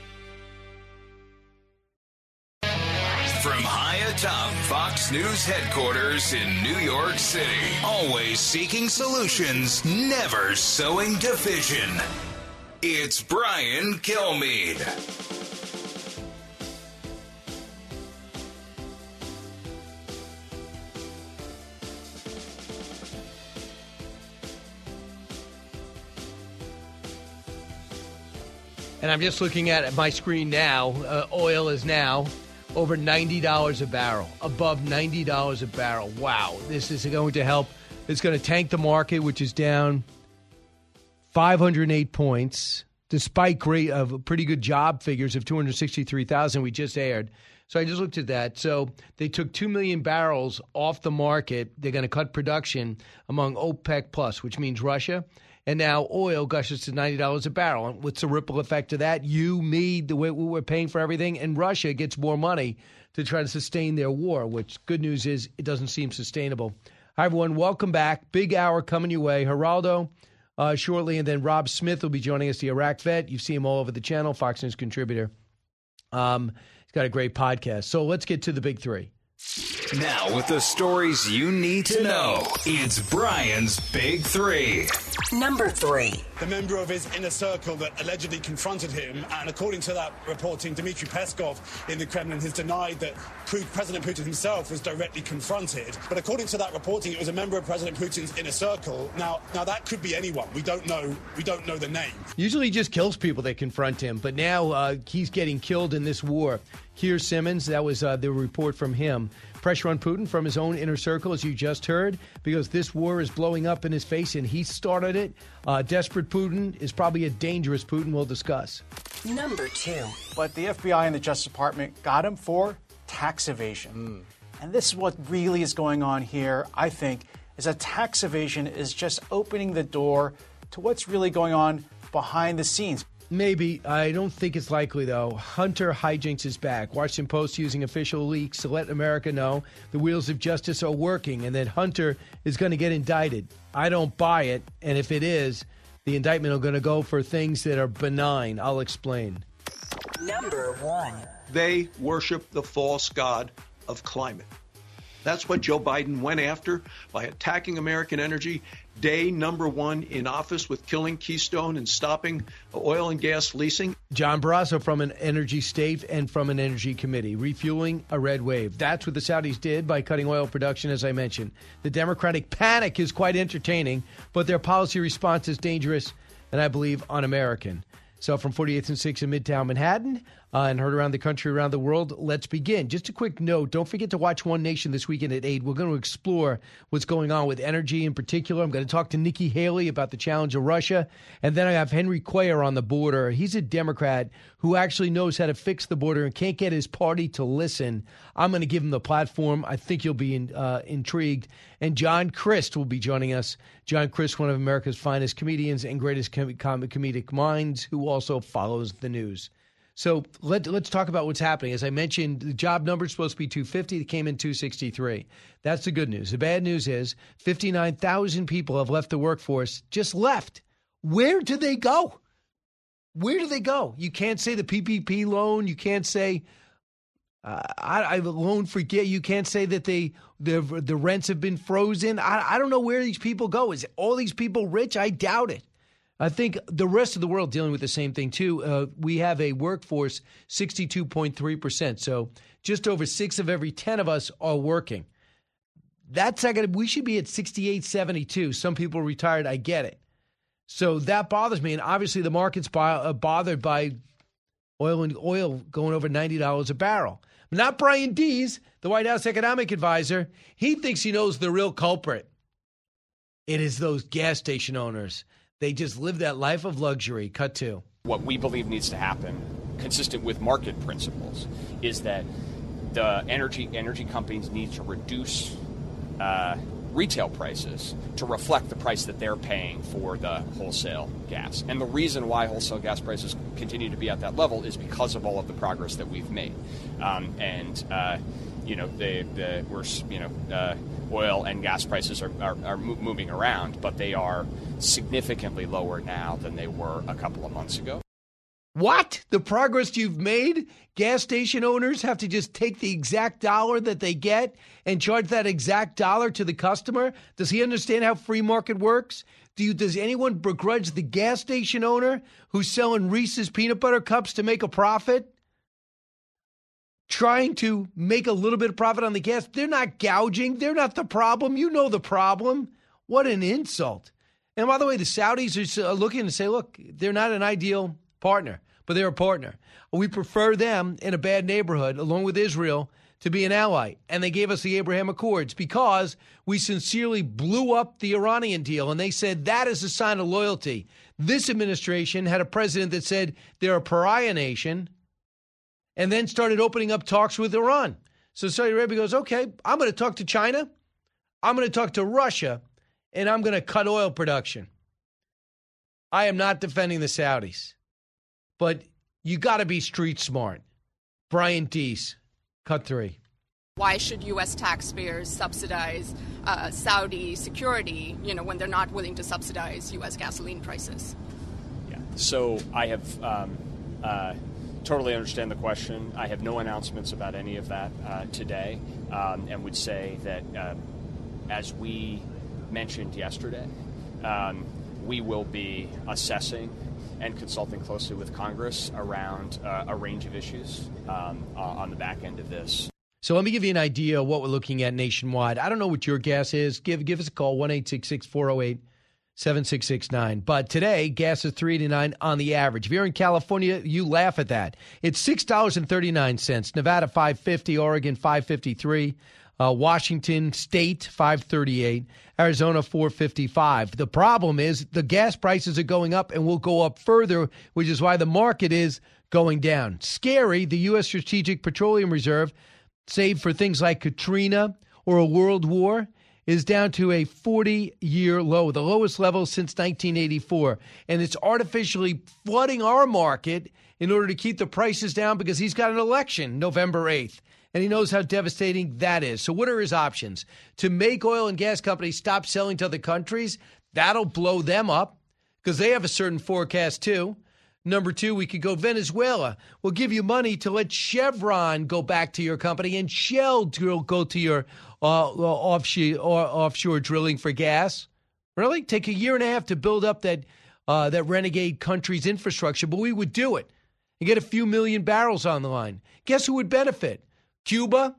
From high atop Fox News headquarters in New York City, always seeking solutions, never sowing division. It's Brian Kilmeade. And I'm just looking at my screen now. Uh, oil is now over ninety dollars a barrel, above ninety dollars a barrel. Wow, this is going to help. It's going to tank the market, which is down five hundred eight points, despite great, uh, pretty good job figures of two hundred sixty-three thousand we just aired. So I just looked at that. So they took two million barrels off the market. They're going to cut production among OPEC Plus, which means Russia and now oil gushes to ninety dollars a barrel. And what's the ripple effect of that? You, me, the way we're paying for everything, and Russia gets more money to try to sustain their war, which good news is it doesn't seem sustainable. Hi, everyone. Welcome back. Big hour coming your way. Geraldo uh, shortly, and then Rob Smith will be joining us, the Iraq vet. You see him all over the channel, Fox News contributor. Um, he's got a great podcast. So let's get to the big three. Now, with the stories you need to know, it's Brian's Big Three. Number three. The member of his inner circle that allegedly confronted him, and according to that reporting, Dmitry Peskov in the Kremlin has denied that President Putin himself was directly confronted. But according to that reporting, it was a member of President Putin's inner circle. Now, now that could be anyone. We don't know. We don't know the name. Usually, he just kills people that confront him, but now uh, he's getting killed in this war. Keir Simmons, that was uh, the report from him. Pressure on Putin from his own inner circle, as you just heard, because this war is blowing up in his face and he started it. Uh, desperate Putin is probably a dangerous Putin. We'll discuss. Number two. But the F B I and the Justice Department got him for tax evasion. Mm. And this is what really is going on here, I think, is that tax evasion is just opening the door to what's really going on behind the scenes. Maybe. I don't think it's likely, though. Hunter hijinks is back. Washington Post using official leaks to let America know the wheels of justice are working and that Hunter is going to get indicted. I don't buy it. And if it is, the indictment are going to go for things that are benign. I'll explain. Number one. They worship the false god of climate. That's what Joe Biden went after by attacking American energy. Day number one in office with killing Keystone and stopping oil and gas leasing. John Barrasso from an energy state and from an energy committee, refueling a red wave. That's what the Saudis did by cutting oil production, as I mentioned. The Democratic panic is quite entertaining, but their policy response is dangerous and I believe un-American. So from forty-eighth and sixth in Midtown Manhattan uh, and heard around the country, around the world, let's begin. Just a quick note, don't forget to watch One Nation this weekend at eight. We're going to explore what's going on with energy in particular. I'm going to talk to Nikki Haley about the challenge of Russia. And then I have Henry Cuellar on the border. He's a Democrat who actually knows how to fix the border and can't get his party to listen. I'm going to give him the platform. I think you'll be in, uh, intrigued. And John Crist will be joining us. John Crist, one of America's finest comedians and greatest com- com- comedic minds, who also follows the news. So let, let's talk about what's happening. As I mentioned, the job number is supposed to be two fifty. It came in two sixty-three. That's the good news. The bad news is fifty-nine thousand people have left the workforce, just left. Where do they go? Where do they go? You can't say the P P P loan. You can't say uh, I, I loan forget. You can't say that they the the rents have been frozen. I, I don't know where these people go. Is all these people rich? I doubt it. I think the rest of the world dealing with the same thing, too. Uh, we have a workforce sixty-two point three percent. So just over six of every ten of us are working. That's not gonna, we should be at sixty-eight, seventy-two. Some people are retired. I get it. So that bothers me. And obviously the market's bo- uh, bothered by oil and oil going over ninety dollars a barrel. Not Brian Dees, the White House economic advisor. He thinks he knows the real culprit. It is those gas station owners. They just live that life of luxury. Cut two. What we believe needs to happen, consistent with market principles, is that the energy energy companies need to reduce uh, retail prices to reflect the price that they're paying for the wholesale gas. And the reason why wholesale gas prices continue to be at that level is because of all of the progress that we've made. Um, and uh, you know, the the we're you know uh, oil and gas prices are, are, are moving around, but they are significantly lower now than they were a couple of months ago. What? The progress you've made? Gas station owners have to just take the exact dollar that they get and charge that exact dollar to the customer? Does he understand how free market works? Do you, does anyone begrudge the gas station owner who's selling Reese's peanut butter cups to make a profit? Trying to make a little bit of profit on the gas. They're not gouging. They're not the problem. You know the problem. What an insult. And by the way, the Saudis are looking to say, look, they're not an ideal partner, but they're a partner. We prefer them in a bad neighborhood, along with Israel, to be an ally. And they gave us the Abraham Accords because we sincerely blew up the Iranian deal. And they said that is a sign of loyalty. This administration had a president that said they're a pariah nation and then started opening up talks with Iran. So Saudi Arabia goes, okay, I'm going to talk to China. I'm going to talk to Russia. And I'm going to cut oil production. I am not defending the Saudis, but you got to be street smart. Brian Deese, cut three. Why should U S taxpayers subsidize uh, Saudi security, you know, when they're not willing to subsidize U S gasoline prices? Yeah. So I have um, uh, totally understand the question. I have no announcements about any of that uh, today, um, and would say that uh, as we mentioned yesterday, um, we will be assessing and consulting closely with Congress around uh, a range of issues um, uh, on the back end of this. So let me give you an idea of what we're looking at nationwide. I don't know what your gas is. Give give us a call, one eight six six, four oh eight, seven six six nine. But today, gas is three eighty-nine on the average. If you're in California, you laugh at that. It's six dollars and thirty-nine cents. Nevada, five fifty. Oregon, five fifty-three. Uh, Washington State, five thirty-eight. Arizona, four fifty-five. The problem is the gas prices are going up and will go up further, which is why the market is going down. Scary, the U S Strategic Petroleum Reserve, save for things like Katrina or a world war, is down to a forty-year low, the lowest level since nineteen eighty-four. And it's artificially flooding our market in order to keep the prices down because he's got an election November eighth. And he knows how devastating that is. So what are his options? To make oil and gas companies stop selling to other countries, that'll blow them up because they have a certain forecast too. Number two, we could go Venezuela. We'll give you money to let Chevron go back to your company and Shell to go to your uh, offshore, offshore drilling for gas. Really? Take a year and a half to build up that uh, that renegade country's infrastructure, but we would do it and get a few million barrels on the line. Guess who would benefit? Cuba,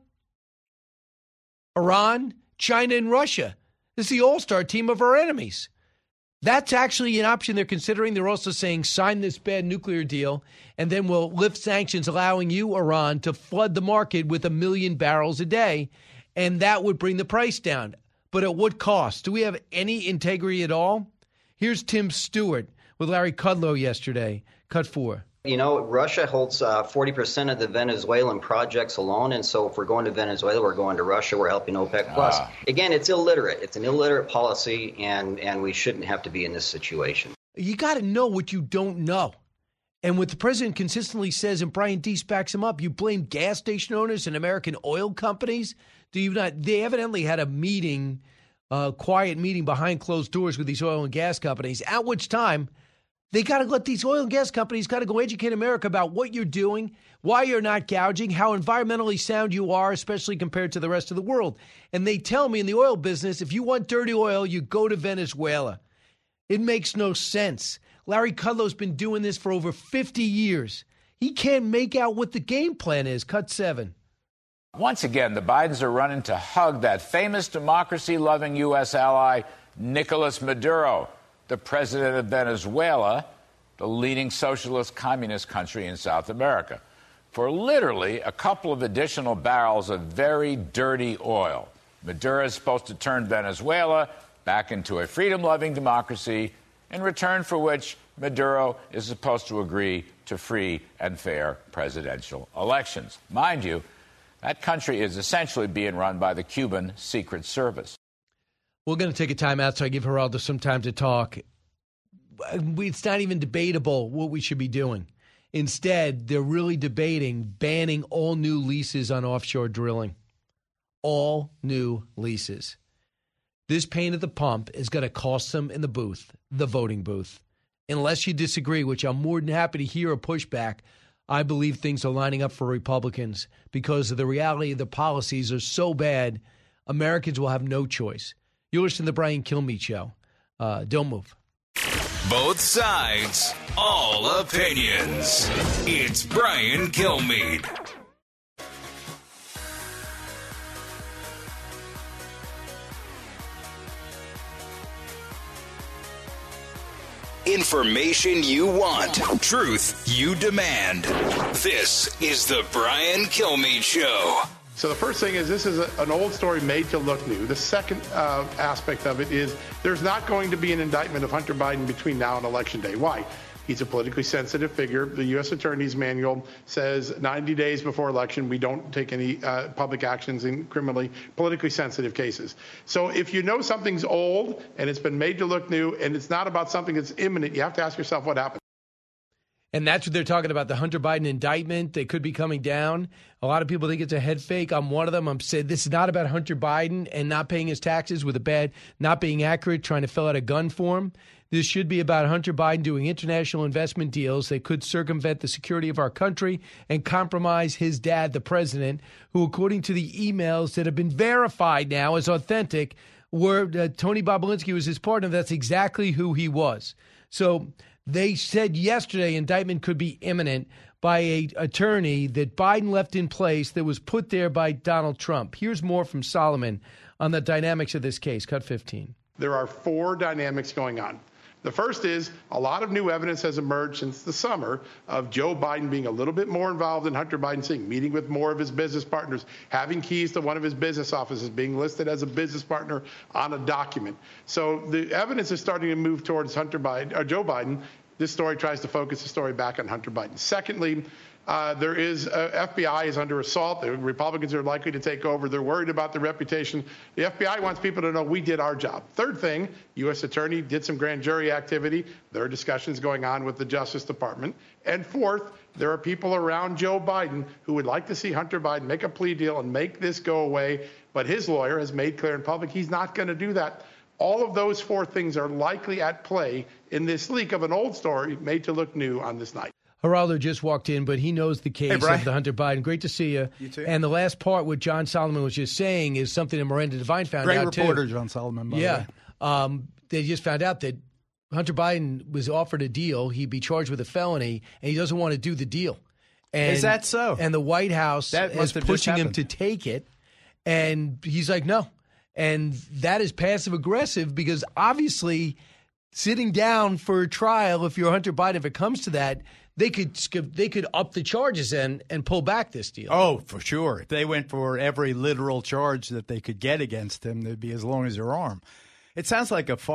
Iran, China, and Russia. This is the all-star team of our enemies. That's actually an option they're considering. They're also saying sign this bad nuclear deal, and then we'll lift sanctions allowing you, Iran, to flood the market with a million barrels a day, and that would bring the price down. But at what cost? Do we have any integrity at all? Here's Tim Stewart with Larry Kudlow yesterday. Cut four. You know, Russia holds uh, forty percent of the Venezuelan projects alone, and so if we're going to Venezuela, we're going to Russia, we're helping OPEC+. Plus. Ah. Again, it's illiterate. It's an illiterate policy, and, and we shouldn't have to be in this situation. You got to know what you don't know. And what the president consistently says, and Brian Deese backs him up, you blame gas station owners and American oil companies. Do you not? They evidently had a meeting, a quiet meeting behind closed doors with these oil and gas companies, at which time they got to let these oil and gas companies got to go educate America about what you're doing, why you're not gouging, how environmentally sound you are, especially compared to the rest of the world. And they tell me in the oil business, if you want dirty oil, you go to Venezuela. It makes no sense. Larry Kudlow's been doing this for over fifty years. He can't make out what the game plan is. Cut seven. Once again, the Bidens are running to hug that famous democracy-loving U S ally, Nicolas Maduro, the president of Venezuela, the leading socialist communist country in South America, for literally a couple of additional barrels of very dirty oil. Maduro is supposed to turn Venezuela back into a freedom-loving democracy, in return for which Maduro is supposed to agree to free and fair presidential elections. Mind you, that country is essentially being run by the Cuban Secret Service. We're going to take a time out, so I give Geraldo some time to talk. It's not even debatable what we should be doing. Instead, they're really debating banning all new leases on offshore drilling. All new leases. This pain at the pump is going to cost them in the booth, the voting booth. Unless you disagree, which I'm more than happy to hear a pushback, I believe things are lining up for Republicans because of the reality of the policies are so bad, Americans will have no choice. You're listening to the Brian Kilmeade Show. Uh, don't move. Both sides, all opinions. It's Brian Kilmeade. Information you want, truth you demand. This is the Brian Kilmeade Show. So the first thing is this is a, an old story made to look new. The second uh, aspect of it is there's not going to be an indictment of Hunter Biden between now and Election Day. Why? He's a politically sensitive figure. The U S Attorney's Manual says ninety days before election, we don't take any uh, public actions in criminally politically sensitive cases. So if you know something's old and it's been made to look new and it's not about something that's imminent, you have to ask yourself what happened. And that's what they're talking about, the Hunter Biden indictment. They could be coming down. A lot of people think it's a head fake. I'm one of them. I'm saying this is not about Hunter Biden and not paying his taxes with a bad, not being accurate, trying to fill out a gun form. This should be about Hunter Biden doing international investment deals that could circumvent the security of our country and compromise his dad, the president, who, according to the emails that have been verified now as authentic, were uh, Tony Bobulinski was his partner. That's exactly who he was. So they said yesterday indictment could be imminent by a attorney that Biden left in place that was put there by Donald Trump. Here's more from Solomon on the dynamics of this case. Cut fifteen. There are four dynamics going on. The first is a lot of new evidence has emerged since the summer of Joe Biden being a little bit more involved in Hunter Biden's thing, meeting with more of his business partners, having keys to one of his business offices, being listed as a business partner on a document. So the evidence is starting to move towards Hunter Biden, or Joe Biden. This story tries to focus the story back on Hunter Biden. Secondly, uh, there is uh, F B I is under assault. The Republicans are likely to take over. They're worried about the reputation. The F B I wants people to know we did our job. Third thing, U S Attorney did some grand jury activity. There are discussions going on with the Justice Department. And fourth, there are people around Joe Biden who would like to see Hunter Biden make a plea deal and make this go away. But his lawyer has made clear in public he's not going to do that. All of those four things are likely at play in this leak of an old story made to look new on this night. Geraldo just walked in, but he knows the case hey, of the Hunter Biden. Great to see you. You too. And the last part, what John Solomon was just saying, is something that Miranda Devine found Great out, too. Great reporter, John Solomon, by yeah. the way. Um, they just found out that Hunter Biden was offered a deal. He'd be charged with a felony, and he doesn't want to do the deal. And, is that so? And the White House that is must have pushing just him to take it, and he's like, no. And that is passive-aggressive because obviously sitting down for a trial, if you're Hunter Biden, if it comes to that, they could they could up the charges and, and pull back this deal. Oh, for sure. If they went for every literal charge that they could get against him, they'd be as long as your arm. It sounds like a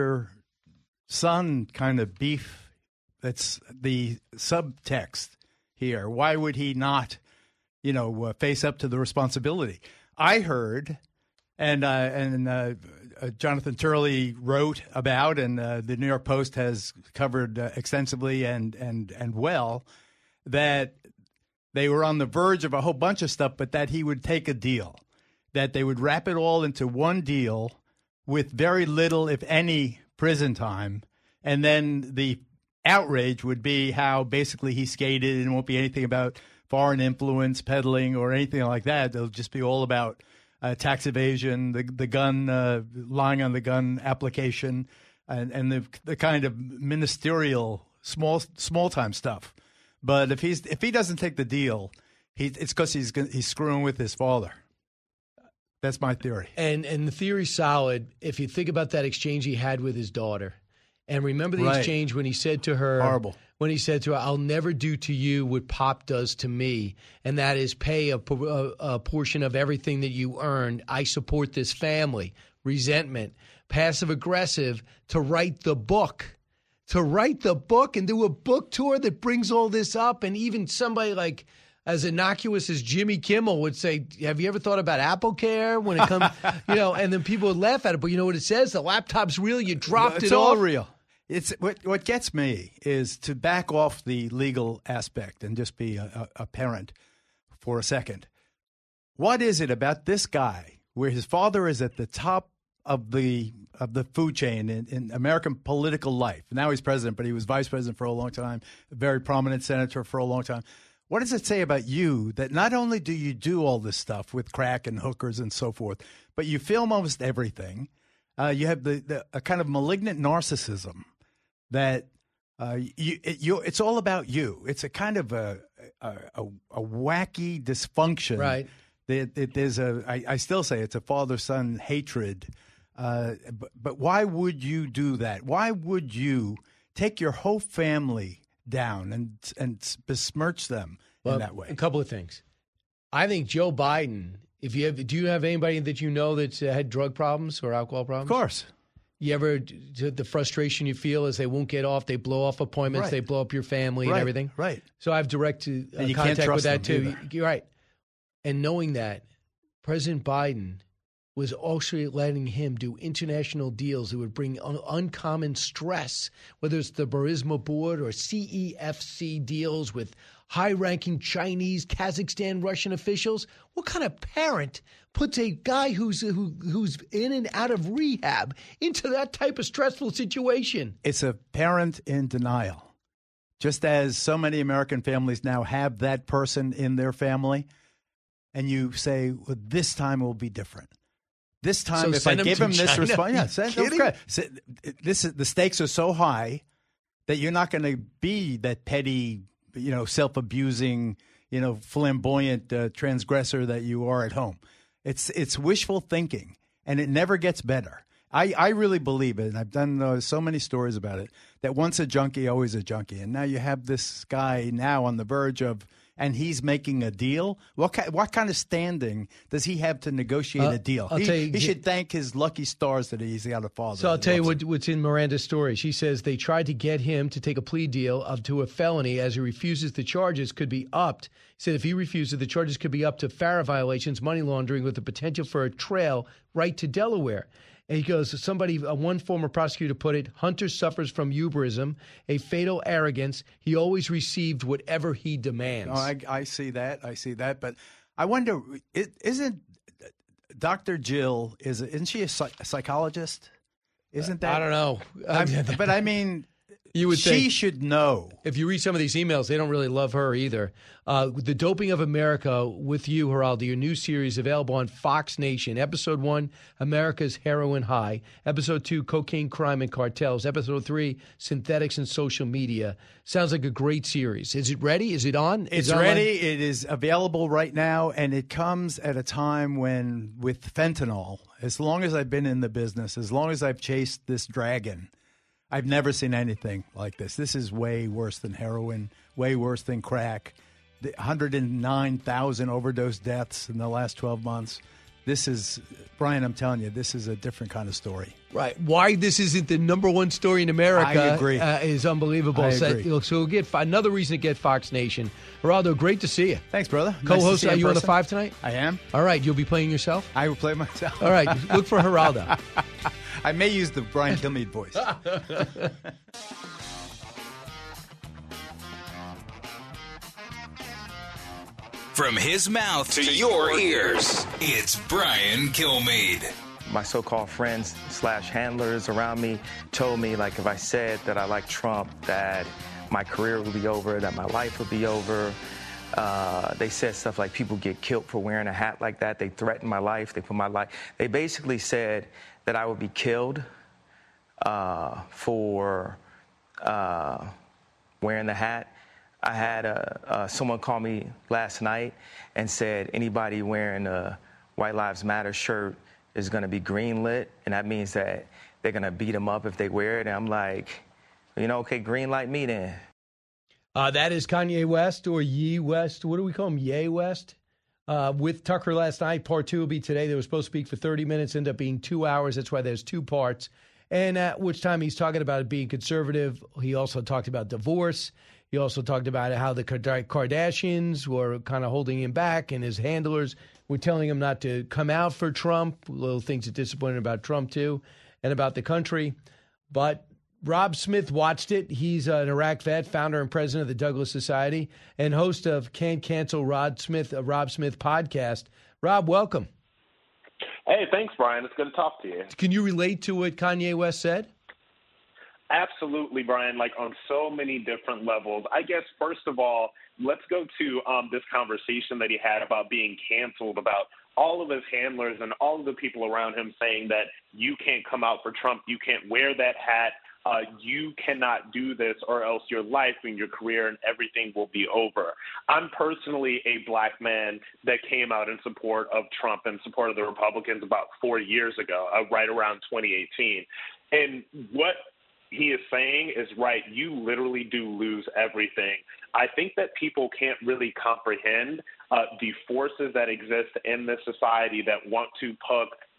father-son kind of beef. That's the subtext here. Why would he not, you know, uh, face up to the responsibility? I heard, and uh, and uh, uh, Jonathan Turley wrote about, and uh, the New York Post has covered uh, extensively and and and well, that they were on the verge of a whole bunch of stuff, but that he would take a deal, that they would wrap it all into one deal with very little, if any, prison time, and then the outrage would be how basically he skated and won't be anything about foreign influence peddling or anything like that. It'll just be all about uh, tax evasion, the the gun, uh, lying on the gun application, and, and the the kind of ministerial small small time stuff. But if he's if he doesn't take the deal, he, it's because he's he's screwing with his father. That's my theory. And and the theory's solid. If you think about that exchange he had with his daughter, and remember the right. exchange when he said to her, horrible. When he said to her, "I'll never do to you what Pop does to me," and that is pay a, a, a portion of everything that you earned. I support this family. Resentment, passive aggressive to write the book. To write the book and do a book tour that brings all this up. And even somebody like as innocuous as Jimmy Kimmel would say, have you ever thought about AppleCare when it comes, you know, and then people would laugh at it. But you know what it says? The laptop's real. You dropped it's it all off. real. It's what, what gets me is to back off the legal aspect and just be a, a, a parent for a second. What is it about this guy where his father is at the top of the of the food chain in, in American political life? Now he's president, but he was vice president for a long time, a very prominent senator for a long time. What does it say about you that not only do you do all this stuff with crack and hookers and so forth, but you film almost everything? Uh, you have the, the a kind of malignant narcissism that uh, you, it, you it's all about you. It's a kind of a a, a, a wacky dysfunction. Right. That, that there's a I, I still say it's a father-son hatred. Uh, but, but why would you do that? Why would you take your whole family down and and besmirch them well, in that way? A couple of things. I think Joe Biden, if you have, do you have anybody that you know that's uh, had drug problems or alcohol problems? Of course. You ever the frustration you feel as they won't get off, they blow off appointments, Right. they blow up your family and Right, everything. right. So I have direct uh, And you can't contact trust with that them too. either. You're right. And knowing that President Biden was actually letting him do international deals that would bring un- uncommon stress, whether it's the Burisma board or C E F C deals with high-ranking Chinese, Kazakhstan, Russian officials. What kind of parent puts a guy who's who, who's in and out of rehab into that type of stressful situation? It's a parent in denial. Just as so many American families now have that person in their family, and you say, well, this time will be different. This time, So if I send him give to him this China? response, yeah, You send, kidding? okay. So, this is, the stakes are so high that you're not going to be that petty, you know, self-abusing, you know, flamboyant uh, transgressor that you are at home. It's it's wishful thinking, and it never gets better. I, I really believe it, and I've done uh, so many stories about it, that once a junkie, always a junkie. And now you have this guy now on the verge of, and he's making a deal. What kind, what kind of standing does he have to negotiate Uh, a deal? I'll he, tell you- he should thank his lucky stars that he's got a father. So I'll that tell you loves what, what's in Miranda's story. She says they tried to get him to take a plea deal of to a felony. As he refuses, the charges could be upped. He said if he refuses, the charges could be up to FARA violations, money laundering, with the potential for a trail right to Delaware. And he goes, somebody, uh, one former prosecutor put it, Hunter suffers from hubrism, a fatal arrogance. He always received whatever he demands. No, I, I see that. I see that. But I wonder, it, isn't Doctor Jill, is isn't she a, psych, a psychologist? Isn't that? I don't know. I, but I mean, You would she think, should know. If you read some of these emails, they don't really love her either. Uh, the Doping of America with you, Geraldo, your new series available on Fox Nation. Episode one, America's Heroin High. Episode two, Cocaine, Crime, and Cartels. Episode three, Synthetics and Social Media. Sounds like a great series. Is it ready? Is it on? It's Is it ready. online? It is available right now, and it comes at a time when, with fentanyl, as long as I've been in the business, as long as I've chased this dragon, I've never seen anything like this. This is way worse than heroin, way worse than crack. The one hundred nine thousand overdose deaths in the last twelve months. This is, Brian, I'm telling you, this is a different kind of story. Right. Why this isn't the number one story in America I agree. Uh, is unbelievable. I so, agree. so we'll get another reason to get Fox Nation. Geraldo, great to see you. Thanks, brother. Nice to Co-host, see you are in you on the person. five tonight? I am. All right. You'll be playing yourself? I will play myself. All right. Look for Geraldo. I may use the Brian Kilmeade voice. From his mouth to your ears, it's Brian Kilmeade. My so-called friends slash handlers around me told me, like, if I said that I like Trump, that my career would be over, that my life would be over. Uh, they said stuff like people get killed for wearing a hat like that. They threatened my life. They put my life. They basically said that I would be killed uh, for uh, wearing the hat. I had a, uh, someone call me last night and said anybody wearing a White Lives Matter shirt is going to be greenlit, and that means that they're going to beat them up if they wear it. And I'm like, you know, okay, green light me then. Uh, that is Kanye West or Ye West. What do we call him? Ye West? Uh, with Tucker last night. Part two will be today. They were supposed to speak for thirty minutes, end up being two hours. That's why there's two parts. And at which time he's talking about it being conservative. He also talked about divorce. He also talked about how the Kardashians were kind of holding him back, and his handlers were telling him not to come out for Trump. Little things that disappointed about Trump, too, and about the country. But Rob Smith watched it. He's an Iraq vet, founder and president of the Douglas Society, and host of Can't Cancel Rod Smith, a Rob Smith podcast. Rob, welcome. Hey, thanks, Brian. It's good to talk to you. Can you relate to what Kanye West said? Absolutely, Brian, like on so many different levels. I guess, first of all, let's go to um, this conversation that he had about being canceled, about all of his handlers and all of the people around him saying that you can't come out for Trump, you can't wear that hat, uh, you cannot do this or else your life and your career and everything will be over. I'm personally a black man that came out in support of Trump and support of the Republicans about four years ago, uh, right around twenty eighteen. And what he is saying is right. You literally do lose everything. I think that people can't really comprehend uh, the forces that exist in this society that want to put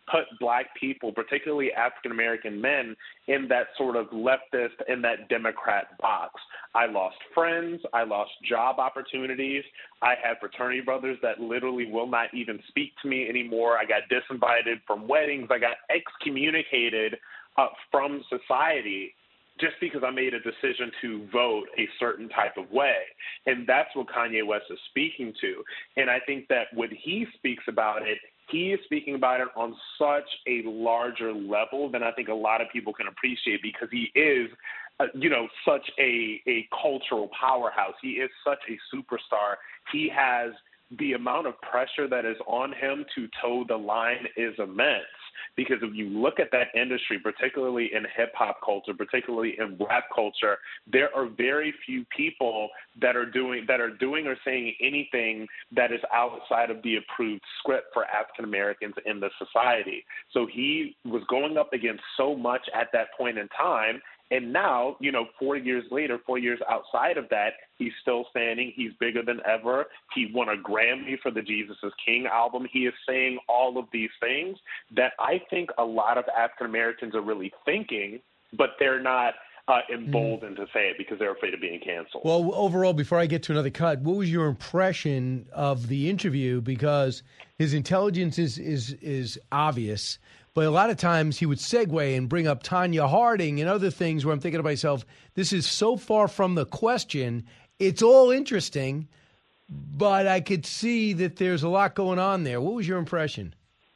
put black people, particularly African-American men, in that sort of leftist, in that Democrat box. I lost friends. I lost job opportunities. I had fraternity brothers that literally will not even speak to me anymore. I got disinvited from weddings. I got excommunicated uh, from society just because I made a decision to vote a certain type of way. And that's what Kanye West is speaking to. And I think that when he speaks about it, he is speaking about it on such a larger level than I think a lot of people can appreciate, because he is, uh, you know, such a, a cultural powerhouse. He is such a superstar. He has the amount of pressure that is on him to toe the line is immense. Because if you look at that industry, particularly in hip-hop culture, particularly in rap culture, there are very few people that are doing that are doing or saying anything that is outside of the approved script for African Americans in the society. So he was going up against so much at that point in time. And now, you know, four years later, four years outside of that, he's still standing. He's bigger than ever. He won a Grammy for the Jesus is King album. He is saying all of these things that I think a lot of African Americans are really thinking, but they're not uh, emboldened mm. to say it because they're afraid of being canceled. Well, overall, before I get to another cut, what was your impression of the interview? Because his intelligence is is is obvious. But a lot of times he would segue and bring up Tanya Harding and other things where I'm thinking to myself, this is so far from the question. It's all interesting, but I could see that there's a lot going on there. What was your impression?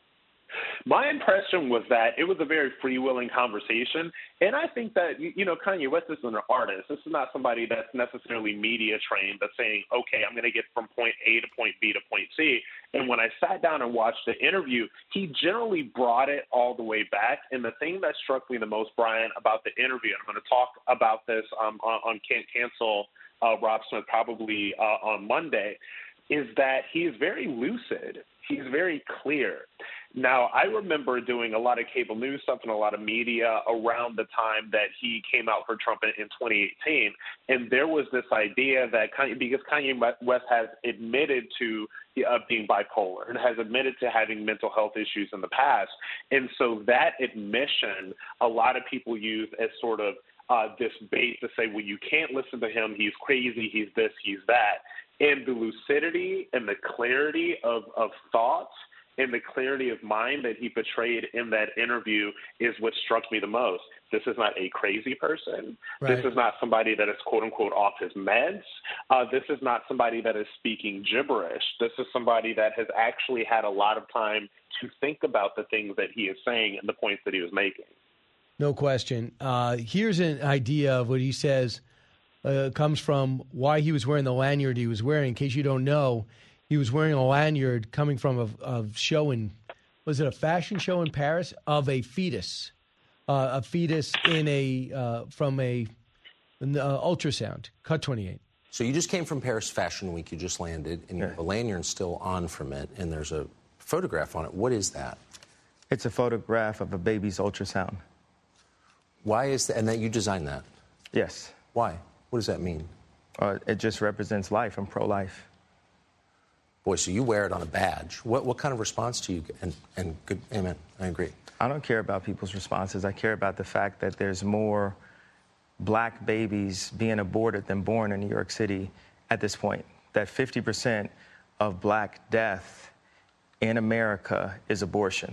My impression was that it was a very freewheeling conversation. And I think that, you know, Kanye West is an artist. This is not somebody that's necessarily media trained that's saying, okay, I'm going to get from point A to point B to point C. And when I sat down and watched the interview, he generally brought it all the way back. And the thing that struck me the most, Brian, about the interview, and I'm going to talk about this um, on, on Can't Cancel uh, Rob Smith probably uh, on Monday, is that he is very lucid. He's very clear. Now, I remember doing a lot of cable news stuff and a lot of media around the time that he came out for Trump in, in twenty eighteen. And there was this idea that Kanye, because Kanye West has admitted to uh, being bipolar and has admitted to having mental health issues in the past. And so that admission, a lot of people use as sort of uh, this bait to say, well, you can't listen to him. He's crazy. He's this, he's that. And the lucidity and the clarity of, of thoughts and the clarity of mind that he portrayed in that interview is what struck me the most. This is not a crazy person. Right. This is not somebody that is, quote unquote, off his meds. Uh, this is not somebody that is speaking gibberish. This is somebody that has actually had a lot of time to think about the things that he is saying and the points that he was making. No question. Uh, here's an idea of what he says uh, comes from why he was wearing the lanyard he was wearing. In case you don't know, he was wearing a lanyard coming from a, a show in, was it a fashion show in Paris, of a fetus, uh, a fetus in a, uh, from a an, uh, ultrasound, cut twenty-eight. So you just came from Paris Fashion Week, you just landed, and you have a lanyard still on from it, and there's a photograph on it. What is that? It's a photograph of a baby's ultrasound. Why is that? And that you designed that? Yes. Why? What does that mean? Uh, it just represents life. I'm pro-life. Boy, so you wear it on a badge. What what kind of response do you get? And, and good, amen, I agree. I don't care about people's responses. I care about the fact that there's more black babies being aborted than born in New York City at this point. That fifty percent of black death in America is abortion.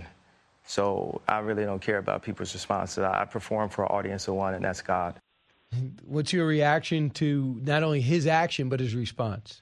So I really don't care about people's responses. I perform for an audience of one, and that's God. What's your reaction to not only his action, but his response?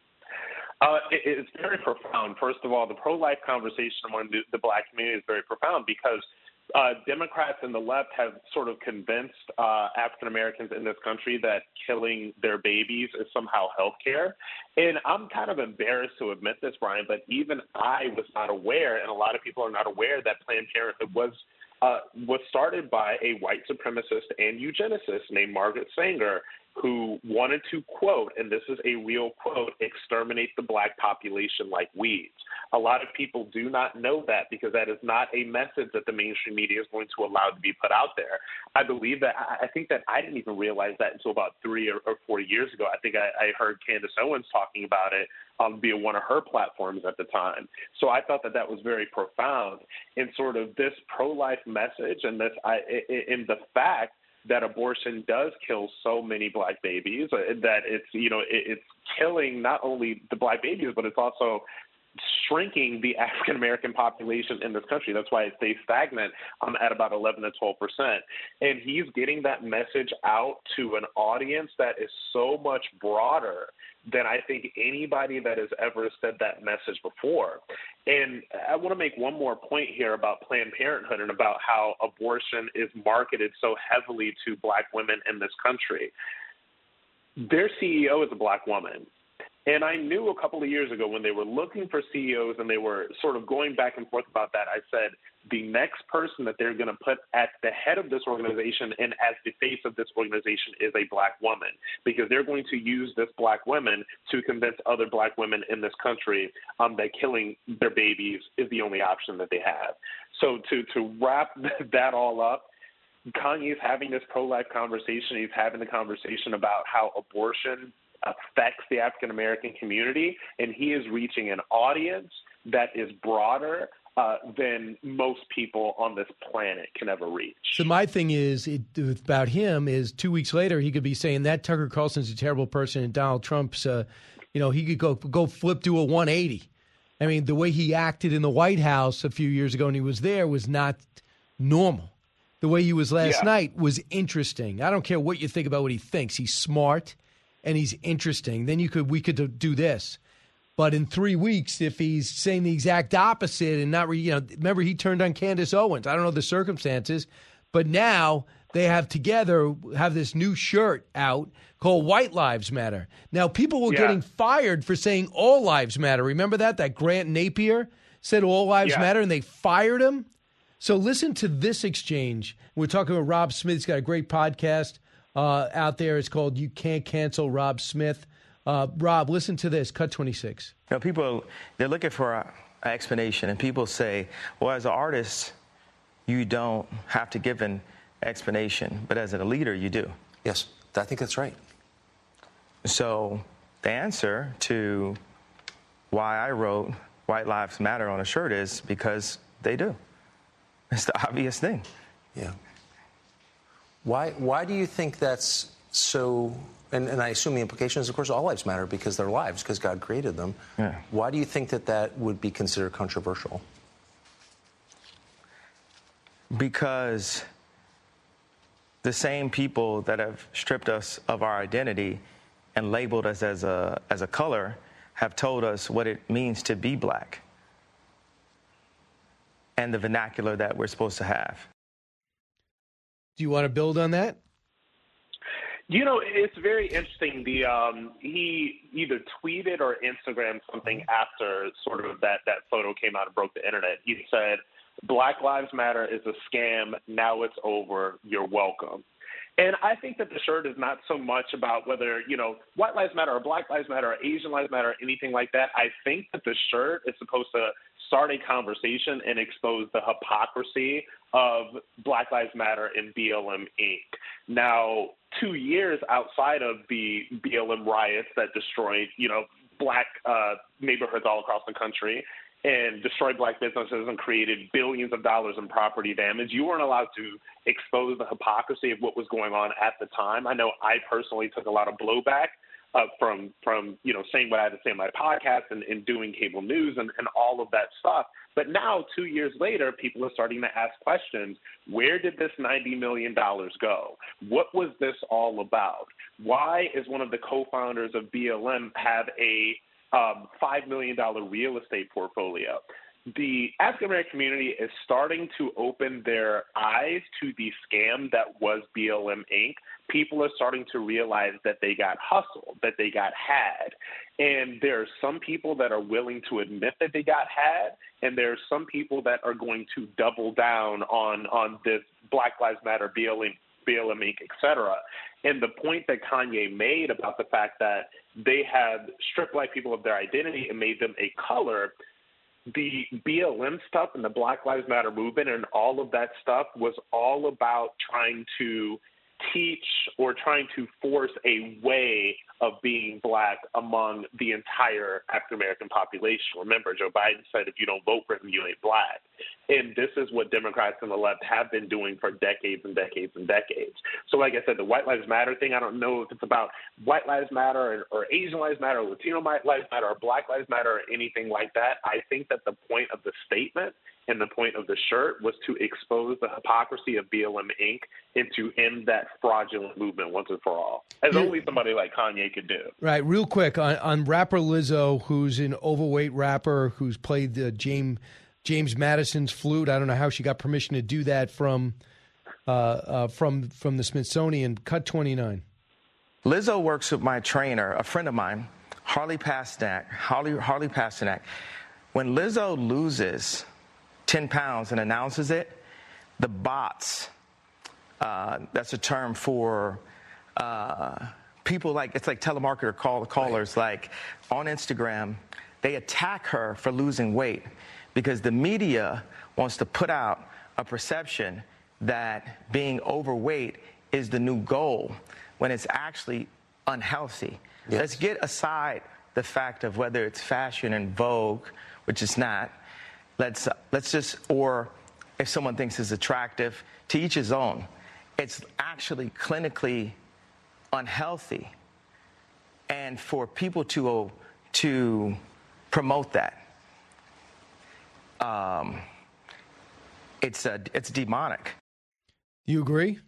Uh, it, it's very profound. First of all, the pro-life conversation among the, the black community is very profound because uh, Democrats and the left have sort of convinced uh, African Americans in this country that killing their babies is somehow health care. And I'm kind of embarrassed to admit this, Brian, but even I was not aware, and a lot of people are not aware, that Planned Parenthood was uh, was started by a white supremacist and eugenicist named Margaret Sanger, who wanted to, quote, and this is a real quote, exterminate the black population like weeds. A lot of people do not know that because that is not a message that the mainstream media is going to allow to be put out there. I believe that, I think that I didn't even realize that until about three or, or four years ago. I think I, I heard Candace Owens talking about it um, via one of her platforms at the time. So I thought that that was very profound in sort of this pro-life message and this, I, in the fact that abortion does kill so many black babies, that it's, you know, it, it's killing not only the black babies, but it's also shrinking the African-American population in this country. That's why it stays stagnant um, at about eleven to twelve percent. And he's getting that message out to an audience that is so much broader than I think anybody that has ever said that message before. And I want to make one more point here about Planned Parenthood and about how abortion is marketed so heavily to black women in this country. Their C E O is a black woman. And I knew a couple of years ago when they were looking for C E Os and they were sort of going back and forth about that, I said, the next person that they're going to put at the head of this organization and as the face of this organization is a black woman, because they're going to use this black woman to convince other black women in this country um, that killing their babies is the only option that they have. So to, to wrap that all up, Kanye's having this pro-life conversation. He's having the conversation about how abortion affects the African-American community, and he is reaching an audience that is broader uh, than most people on this planet can ever reach. So my thing is it, about him is two weeks later he could be saying that Tucker Carlson's a terrible person and Donald Trump's, uh, you know, he could go go flip to a one eighty. I mean, the way he acted in the White House a few years ago when he was there was not normal. The way he was last Yeah. night was interesting. I don't care what you think about what he thinks. He's smart and he's interesting. Then you could we could do this. But in three weeks, if he's saying the exact opposite and not, re, you know, remember he turned on Candace Owens. I don't know the circumstances, but now they have together have this new shirt out called White Lives Matter. Now people were Yeah. getting fired for saying All Lives Matter. Remember that? That Grant Napier said All Lives Yeah. Matter, and they fired him. So listen to this exchange. We're talking with Rob Smith. He's got a great podcast uh, out there. It's called You Can't Cancel Rob Smith. Uh, Rob, listen to this. Cut twenty-six. You know, people, they're looking for an explanation, and people say, well, as an artist, you don't have to give an explanation, but as a leader, you do. Yes, I think that's right. So the answer to why I wrote White Lives Matter on a shirt is because they do. It's the obvious thing. Yeah. Why, why do you think that's so... And, and I assume the implication is, of course, all lives matter because they're lives, because God created them. Yeah. Why do you think that that would be considered controversial? Because the same people that have stripped us of our identity and labeled us as a, as a color have told us what it means to be black and the vernacular that we're supposed to have. Do you want to build on that? You know, it's very interesting. The um, he either tweeted or Instagrammed something after sort of that, that photo came out and broke the internet. He said, Black Lives Matter is a scam. Now it's over. You're welcome. And I think that the shirt is not so much about whether, you know, White Lives Matter or Black Lives Matter or Asian Lives Matter or anything like that. I think that the shirt is supposed to start a conversation and expose the hypocrisy of Black Lives Matter and B L M Incorporated. Now, two years outside of the B L M riots that destroyed, you know, black uh, neighborhoods all across the country and destroyed black businesses and created billions of dollars in property damage, you weren't allowed to expose the hypocrisy of what was going on at the time. I know I personally took a lot of blowback Uh, from, from you know, saying what I had to say on my podcast and, and doing cable news and, and all of that stuff. But now, two years later, people are starting to ask questions. Where did this ninety million dollars go? What was this all about? Why is one of the co-founders of B L M have a um, five million dollars real estate portfolio? The African-American community is starting to open their eyes to the scam that was B L M Incorporated. People are starting to realize that they got hustled, that they got had. And there are some people that are willing to admit that they got had, and there are some people that are going to double down on, on this Black Lives Matter, B L M, B L M Incorporated, et cetera. And the point that Kanye made about the fact that they had stripped black people of their identity and made them a color, the B L M stuff and the Black Lives Matter movement and all of that stuff was all about trying to teach or trying to force a way of being black among the entire African-American population. Remember, Joe Biden said, if you don't vote for him, you ain't black. And this is what Democrats and the left have been doing for decades and decades and decades. So like I said, the White Lives Matter thing, I don't know if it's about White Lives Matter or, or Asian Lives Matter or Latino Lives Matter or Black Lives Matter or anything like that. I think that the point of the statement and the point of the shirt was to expose the hypocrisy of B L M Incorporated and to end that fraudulent movement once and for all, as yeah. only somebody like Kanye could do. Right. Real quick, on, on rapper Lizzo, who's an overweight rapper who's played the James, James Madison's flute. I don't know how she got permission to do that from uh, uh, from from the Smithsonian. Cut twenty-nine. Lizzo works with my trainer, a friend of mine, Harley Pasternak. Harley, Harley Pasternak. When Lizzo loses ten pounds and announces it, the bots, uh, that's a term for uh, people like, it's like telemarketer call, callers, like on Instagram, they attack her for losing weight because the media wants to put out a perception that being overweight is the new goal when it's actually unhealthy. Yes. Let's get aside the fact of whether it's fashion and Vogue, which it's not. Let's, uh, let's just, or if someone thinks it's attractive, to each his own. It's actually clinically unhealthy. And for people to, to promote that, um, it's, a, it's demonic. You agree?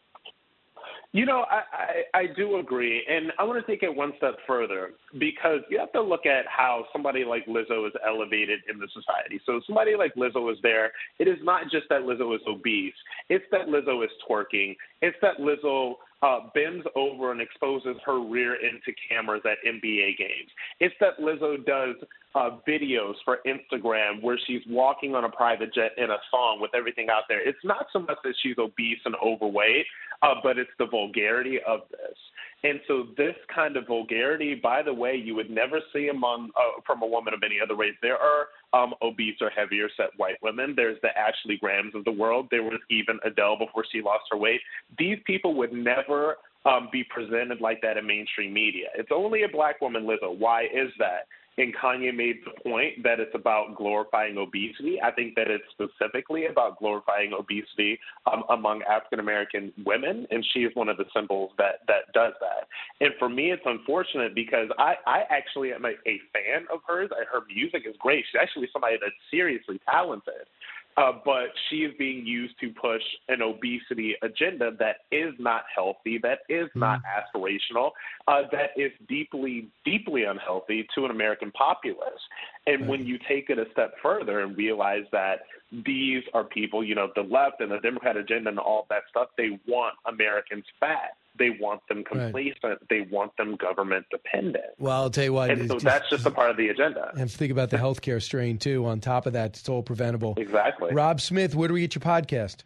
You know, I, I, I do agree, and I want to take it one step further because you have to look at how somebody like Lizzo is elevated in the society. So somebody like Lizzo is there. It is not just that Lizzo is obese. It's that Lizzo is twerking. It's that Lizzo uh, bends over and exposes her rear end to cameras at N B A games. It's that Lizzo does uh, videos for Instagram where she's walking on a private jet in a song with everything out there. It's not so much that she's obese and overweight, uh, but it's the vulgarity of this. And so this kind of vulgarity, by the way, you would never see among uh, from a woman of any other race. There are um, obese or heavier set white women. There's the Ashley Grahams of the world. There was even Adele before she lost her weight. These people would never um, be presented like that in mainstream media. It's only a black woman, Lizzo. Why is that? And Kanye made the point that it's about glorifying obesity. I think that it's specifically about glorifying obesity um, among African-American women, and she is one of the symbols that, that does that. And for me, it's unfortunate because I, I actually am a, a fan of hers. Her music is great. She's actually somebody that's seriously talented. Uh, but she is being used to push an obesity agenda that is not healthy, that is not aspirational, uh, that is deeply, deeply unhealthy to an American populace. And right. when you take it a step further and realize that these are people, you know, the left and the Democrat agenda and all that stuff, they want Americans fat. They want them complacent. Right. They want them government dependent. Well, I'll tell you what. And so that's just a part of the agenda. And think about the healthcare strain, too. On top of that, it's all preventable. Exactly. Rob Smith, where do we get your podcast?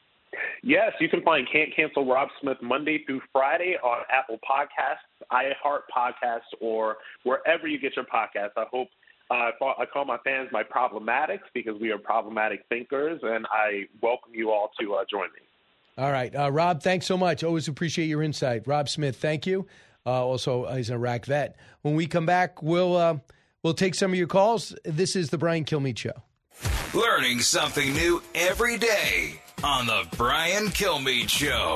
Yes, you can find Can't Cancel Rob Smith Monday through Friday on Apple Podcasts, iHeart Podcasts, or wherever you get your podcasts. I hope uh, I call my fans my problematics because we are problematic thinkers, and I welcome you all to uh, join me. All right. Uh, Rob, thanks so much. Always appreciate your insight. Rob Smith, thank you. Uh, also, uh, he's an Iraq vet. When we come back, we'll uh, we'll take some of your calls. This is the Brian Kilmeade Show. Learning something new every day on the Brian Kilmeade Show.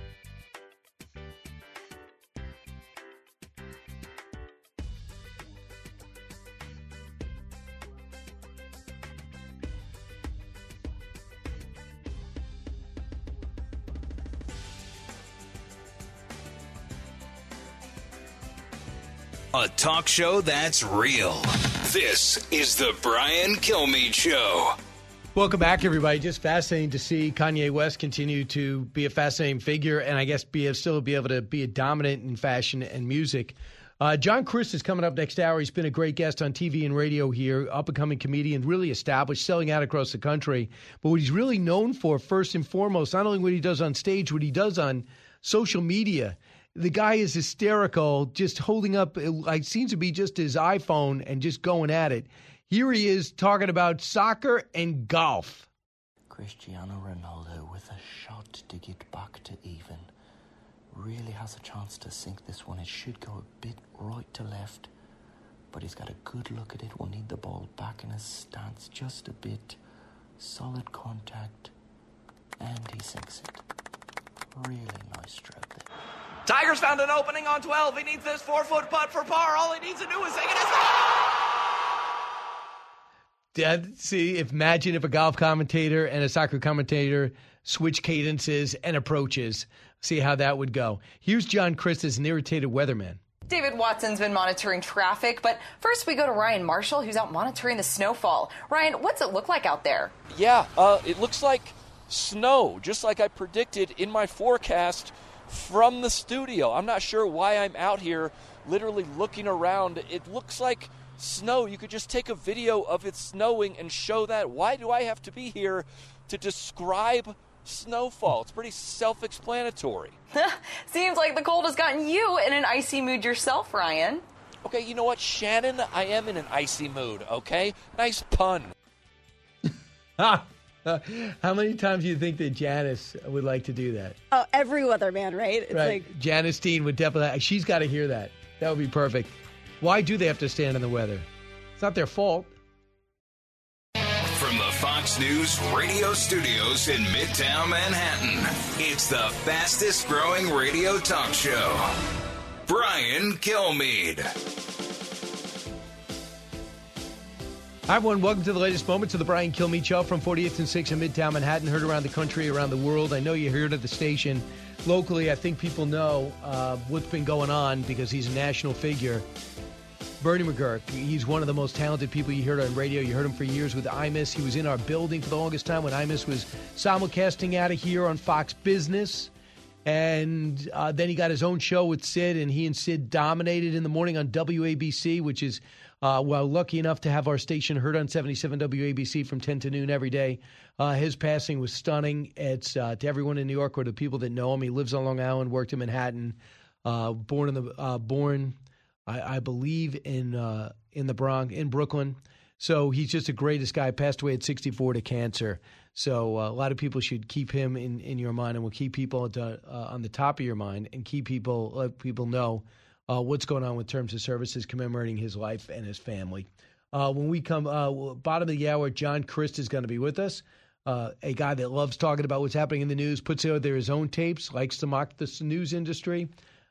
A talk show that's real. This is the Brian Kilmeade Show. Welcome back, everybody. Just fascinating to see Kanye West continue to be a fascinating figure, and I guess be still be able to be a dominant in fashion and music. Uh, John Crist is coming up next hour. He's been a great guest on T V and radio here, up-and-coming comedian, really established, selling out across the country. But what he's really known for, first and foremost, not only what he does on stage, what he does on social media. The guy is hysterical, just holding up, it seems to be just his iPhone and just going at it. Here he is talking about soccer and golf. Cristiano Ronaldo with a shot to get back to even. Really has a chance to sink this one. It should go a bit right to left, but he's got a good look at it. Will need the ball back in his stance just a bit. Solid contact, and he sinks it. Really nice stroke there. Tigers found an opening on twelve. He needs this four-foot putt for par. All he needs to do is take it. Dad, see, if, imagine if a golf commentator and a soccer commentator switch cadences and approaches. See how that would go. Here's John Christ as an irritated weatherman. David Watson's been monitoring traffic, but first we go to Ryan Marshall, who's out monitoring the snowfall. Ryan, what's it look like out there? Yeah, uh, it looks like snow, just like I predicted in my forecast from the studio. I'm not sure why I'm out here literally looking around. It looks like snow. You could just take a video of it snowing and show that. Why do I have to be here to describe snowfall? It's pretty self-explanatory. Seems like the cold has gotten you in an icy mood yourself, Ryan. Okay, you know what, Shannon? I am in an icy mood, okay? Nice pun. How many times do you think that Janice would like to do that? Oh, every weatherman, right? It's right. like Janice Dean would definitely, she's got to hear that. That would be perfect. Why do they have to stand in the weather? It's not their fault. From the Fox News radio studios in Midtown Manhattan, it's the fastest growing radio talk show. Brian Kilmeade. Hi, everyone. Welcome to the latest moments of the Brian Kilmeade Show from forty-eighth and sixth in Midtown Manhattan. Heard around the country, around the world. I know you heard at the station. Locally, I think people know uh, what's been going on because he's a national figure. Bernie McGurk, he's one of the most talented people you heard on radio. You heard him for years with I M I S. He was in our building for the longest time when I M I S was simulcasting out of here on Fox Business. And uh, then he got his own show with Sid, and he and Sid dominated in the morning on W A B C, which is, uh, well, lucky enough to have our station heard on seventy-seven W A B C from ten to noon every day. Uh, his passing was stunning. It's uh, to everyone in New York or to people that know him. He lives on Long Island, worked in Manhattan, uh, born in the uh, born. I, I believe in uh, in the Bronx, in Brooklyn. So he's just the greatest guy. Passed away at sixty-four to cancer. So uh, a lot of people should keep him in, in your mind, and we'll keep people to, uh, on the top of your mind, and keep people let people know uh, what's going on with Terms of Services, commemorating his life and his family. Uh, when we come uh, bottom of the hour, John Christ is going to be with us. Uh, a guy that loves talking about what's happening in the news, puts out there his own tapes, likes to mock the news industry,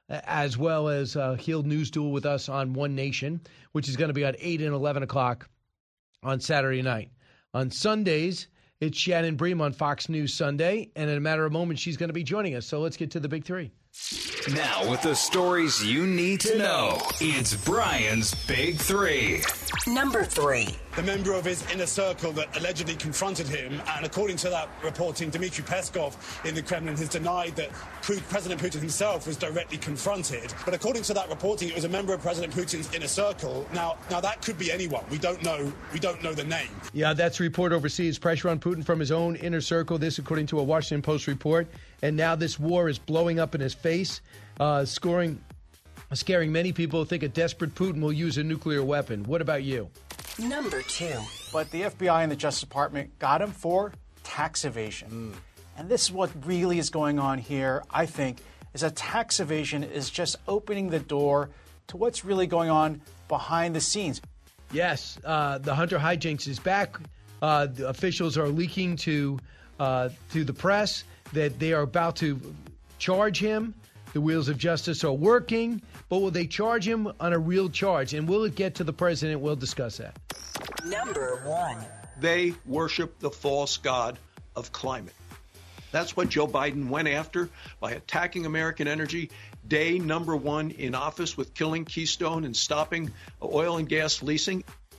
as well as uh, he'll news duel with us on One Nation, which is going to be at eight and eleven o'clock on Saturday night. On Sundays, it's Shannon Bream on Fox News Sunday, and in a matter of moments, she's going to be joining us. So let's get to the big three. Now, with the stories you need to know, it's Brian's Big Three. Number three. The member of his inner circle that allegedly confronted him, and according to that reporting, Dmitry Peskov in the Kremlin has denied that President Putin himself was directly confronted. But according to that reporting, it was a member of President Putin's inner circle. Now, now that could be anyone. We don't know. We don't know the name. Yeah, that's a report overseas. Pressure on Putin from his own inner circle. This, according to a Washington Post report. And now this war is blowing up in his face, uh, scoring, scaring many people who think a desperate Putin will use a nuclear weapon. What about you? Number two. But the F B I and the Justice Department got him for tax evasion. Mm. And this is what really is going on here, I think, is that tax evasion is just opening the door to what's really going on behind the scenes. Yes, uh, the Hunter hijinks is back. Uh, the officials are leaking to uh, to the press that they are about to charge him. The wheels of justice are working, but will they charge him on a real charge? And will it get to the president? We'll discuss that. Number one. They worship the false god of climate. That's what Joe Biden went after by attacking American energy. Day number one in office with killing Keystone and stopping oil and gas leasing.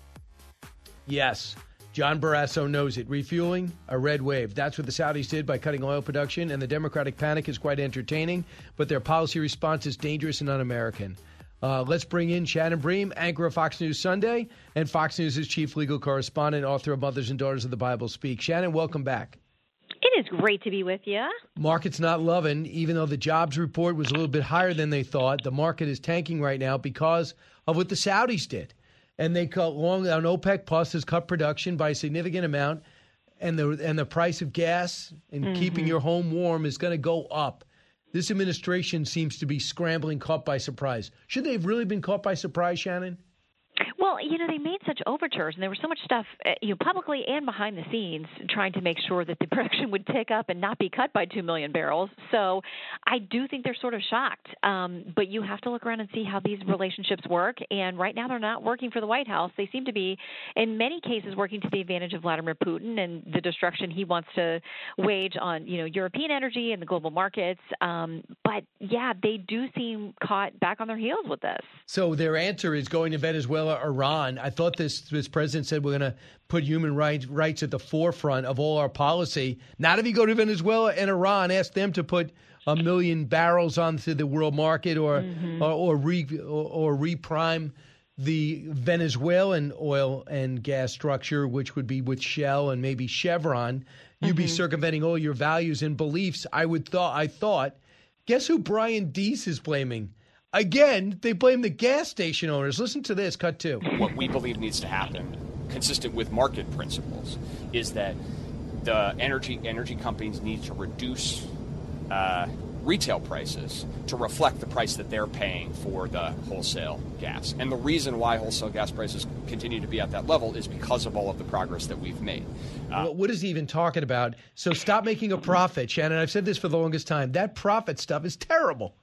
Yes. John Barrasso knows it. Refueling, a red wave. That's what the Saudis did by cutting oil production, and the Democratic panic is quite entertaining, but their policy response is dangerous and un-American. Uh, let's bring in Shannon Bream, anchor of Fox News Sunday, and Fox News' chief legal correspondent, author of Mothers and Daughters of the Bible Speak. Shannon, welcome back. It is great to be with you. Market's not loving, even though the jobs report was a little bit higher than they thought. The market is tanking right now because of what the Saudis did. and they cut long on OPEC Plus has cut production by a significant amount, and the and the price of gas and Mm-hmm. keeping your home warm is going to go up. This administration seems to be scrambling, caught by surprise. Should they have really been caught by surprise, Shannon? Well, you know, they made such overtures, and there was so much stuff, uh, you know, publicly and behind the scenes, trying to make sure that the production would tick up and not be cut by two million barrels. So I do think they're sort of shocked. Um, but you have to look around and see how these relationships work. And right now they're not working for the White House. They seem to be, in many cases, working to the advantage of Vladimir Putin and the destruction he wants to wage on, you know, European energy and the global markets. Um, but, yeah, they do seem caught back on their heels with this. So their answer is going to Venezuela, Iran. I thought this this president said we're going to put human rights rights at the forefront of all our policy. Not if you go to Venezuela and Iran, ask them to put a million barrels onto the world market or Mm-hmm. or, or re or, or reprime the Venezuelan oil and gas structure, which would be with Shell and maybe Chevron. You'd be Mm-hmm. circumventing all your values and beliefs. I would thought I thought. Guess who Brian Deese is blaming? Again, they blame the gas station owners. Listen to this, cut two. What we believe needs to happen, consistent with market principles, is that the energy energy companies need to reduce uh, retail prices to reflect the price that they're paying for the wholesale gas. And the reason why wholesale gas prices continue to be at that level is because of all of the progress that we've made. Uh, Well, what is he even talking about? So stop making a profit, Shannon. I've said this for the longest time. That profit stuff is terrible.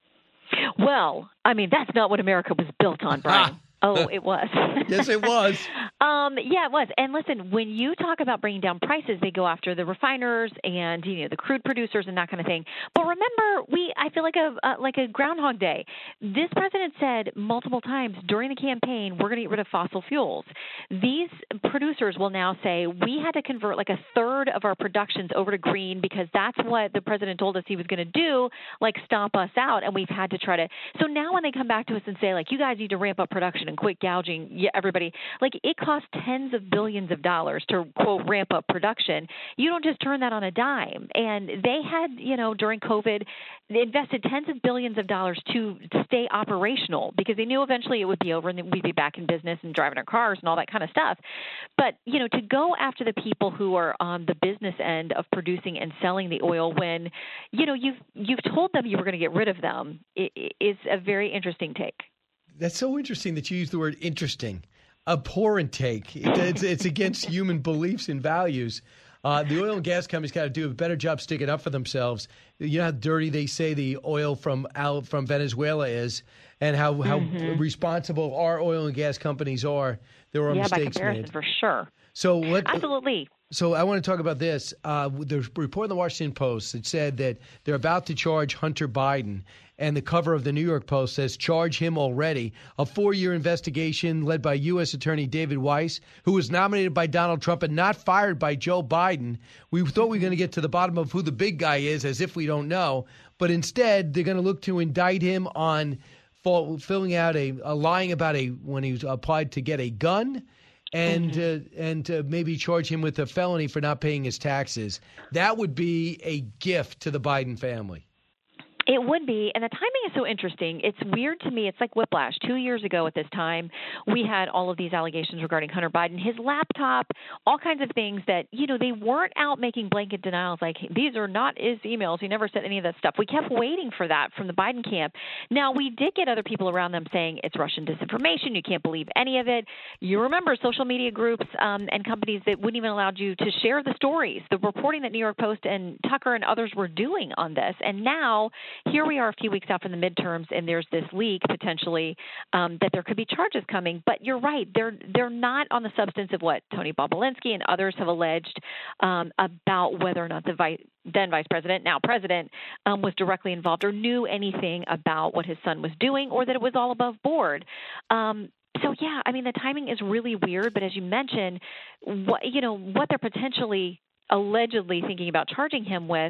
Well, I mean, that's not what America was built on, Brian. Oh, it was. Yes, it was. Um, yeah, it was. And listen, when you talk about bringing down prices, they go after the refiners and you know the crude producers and that kind of thing. But remember, we I feel like a uh, like a Groundhog Day. This president said multiple times during the campaign, we're going to get rid of fossil fuels. These producers will now say we had to convert like a third of our productions over to green because that's what the president told us he was going to do, like stomp us out, and we've had to try to. So now when they come back to us and say like you guys need to ramp up production and quit gouging yeah, everybody, like it costs tens of billions of dollars to quote ramp up production. You don't just turn that on a dime. And they had, you know, during COVID, they invested tens of billions of dollars to, to stay operational because they knew eventually it would be over and then we'd be back in business and driving our cars and all that kind of stuff. But, you know, to go after the people who are on the business end of producing and selling the oil when, you know, you've you've told them you were going to get rid of them is a very interesting take. That's so interesting that you use the word interesting. Abhorrent take. It, it's, it's against human beliefs and values. Uh, the oil and gas companies got to do a better job sticking up for themselves. You know how dirty they say the oil from out from Venezuela is, and how, how Mm-hmm. responsible our oil and gas companies are. There are yeah, by mistakes comparison, made. for sure. So what? Absolutely. So I want to talk about this. Uh, there's a report in the Washington Post that said that they're about to charge Hunter Biden, and the cover of the New York Post says, charge him already. A four-year investigation led by U S Attorney David Weiss, who was nominated by Donald Trump and not fired by Joe Biden. We thought we were going to get to the bottom of who the big guy is, as if we don't know. But instead, they're going to look to indict him on filling out a, a lying about a when he was applied to get a gun. And mm-hmm. uh, and uh, maybe charge him with a felony for not paying his taxes. That would be a gift to the Biden family. It would be, and the timing is so interesting. It's weird to me. It's like whiplash. Two years ago at this time, we had all of these allegations regarding Hunter Biden, his laptop, all kinds of things that, you know, they weren't out making blanket denials like, these are not his emails. He never said any of that stuff. We kept waiting for that from the Biden camp. Now, we did get other people around them saying it's Russian disinformation. You can't believe any of it. You remember social media groups um, and companies that wouldn't even allow you to share the stories, the reporting that New York Post and Tucker and others were doing on this. And now, here we are a few weeks out from the midterms, and there's this leak potentially um, that there could be charges coming. But you're right; they're they're not on the substance of what Tony Bobulinski and others have alleged um, about whether or not the vice, then vice president, now president, um, was directly involved or knew anything about what his son was doing, or that it was all above board. Um, so yeah, I mean the timing is really weird. But as you mentioned, what you know what they're potentially allegedly thinking about charging him with,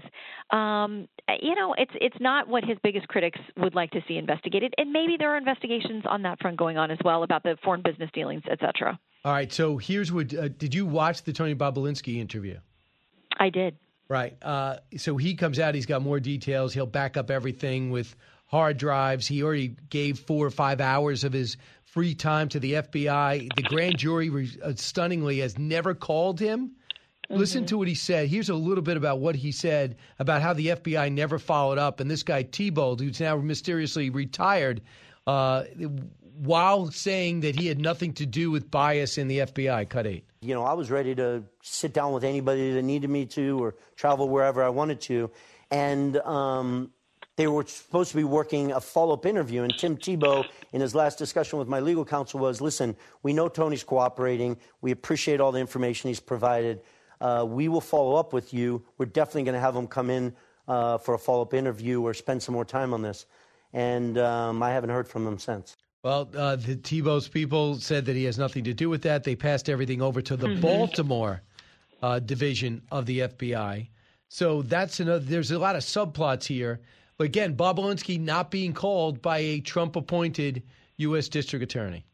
um, you know, it's it's not what his biggest critics would like to see investigated. And maybe there are investigations on that front going on as well about the foreign business dealings, et cetera. All right. So here's what uh, – did you watch the Tony Bobulinski interview? I did. Right. Uh, so he comes out. He's got more details. He'll back up everything with hard drives. He already gave four or five hours of his free time to the F B I. The grand jury, uh, stunningly, has never called him. Mm-hmm. Listen to what he said. Here's a little bit about what he said about how the F B I never followed up. And this guy, Thibault, who's now mysteriously retired, uh, while saying that he had nothing to do with bias in the F B I. Cut eight. You know, I was ready to sit down with anybody that needed me to or travel wherever I wanted to. And um, they were supposed to be working a follow-up interview. And Tim Thibault, in his last discussion with my legal counsel, was, listen, we know Tony's cooperating. We appreciate all the information he's provided. Uh, we will follow up with you. We're definitely going to have him come in uh, for a follow-up interview or spend some more time on this. And um, I haven't heard from him since. Well, uh, the Thibault's people said that he has nothing to do with that. They passed everything over to the mm-hmm. Baltimore uh, division of the F B I. So that's another. There's a lot of subplots here. But again, Bobulinski not being called by a Trump-appointed U S district attorney.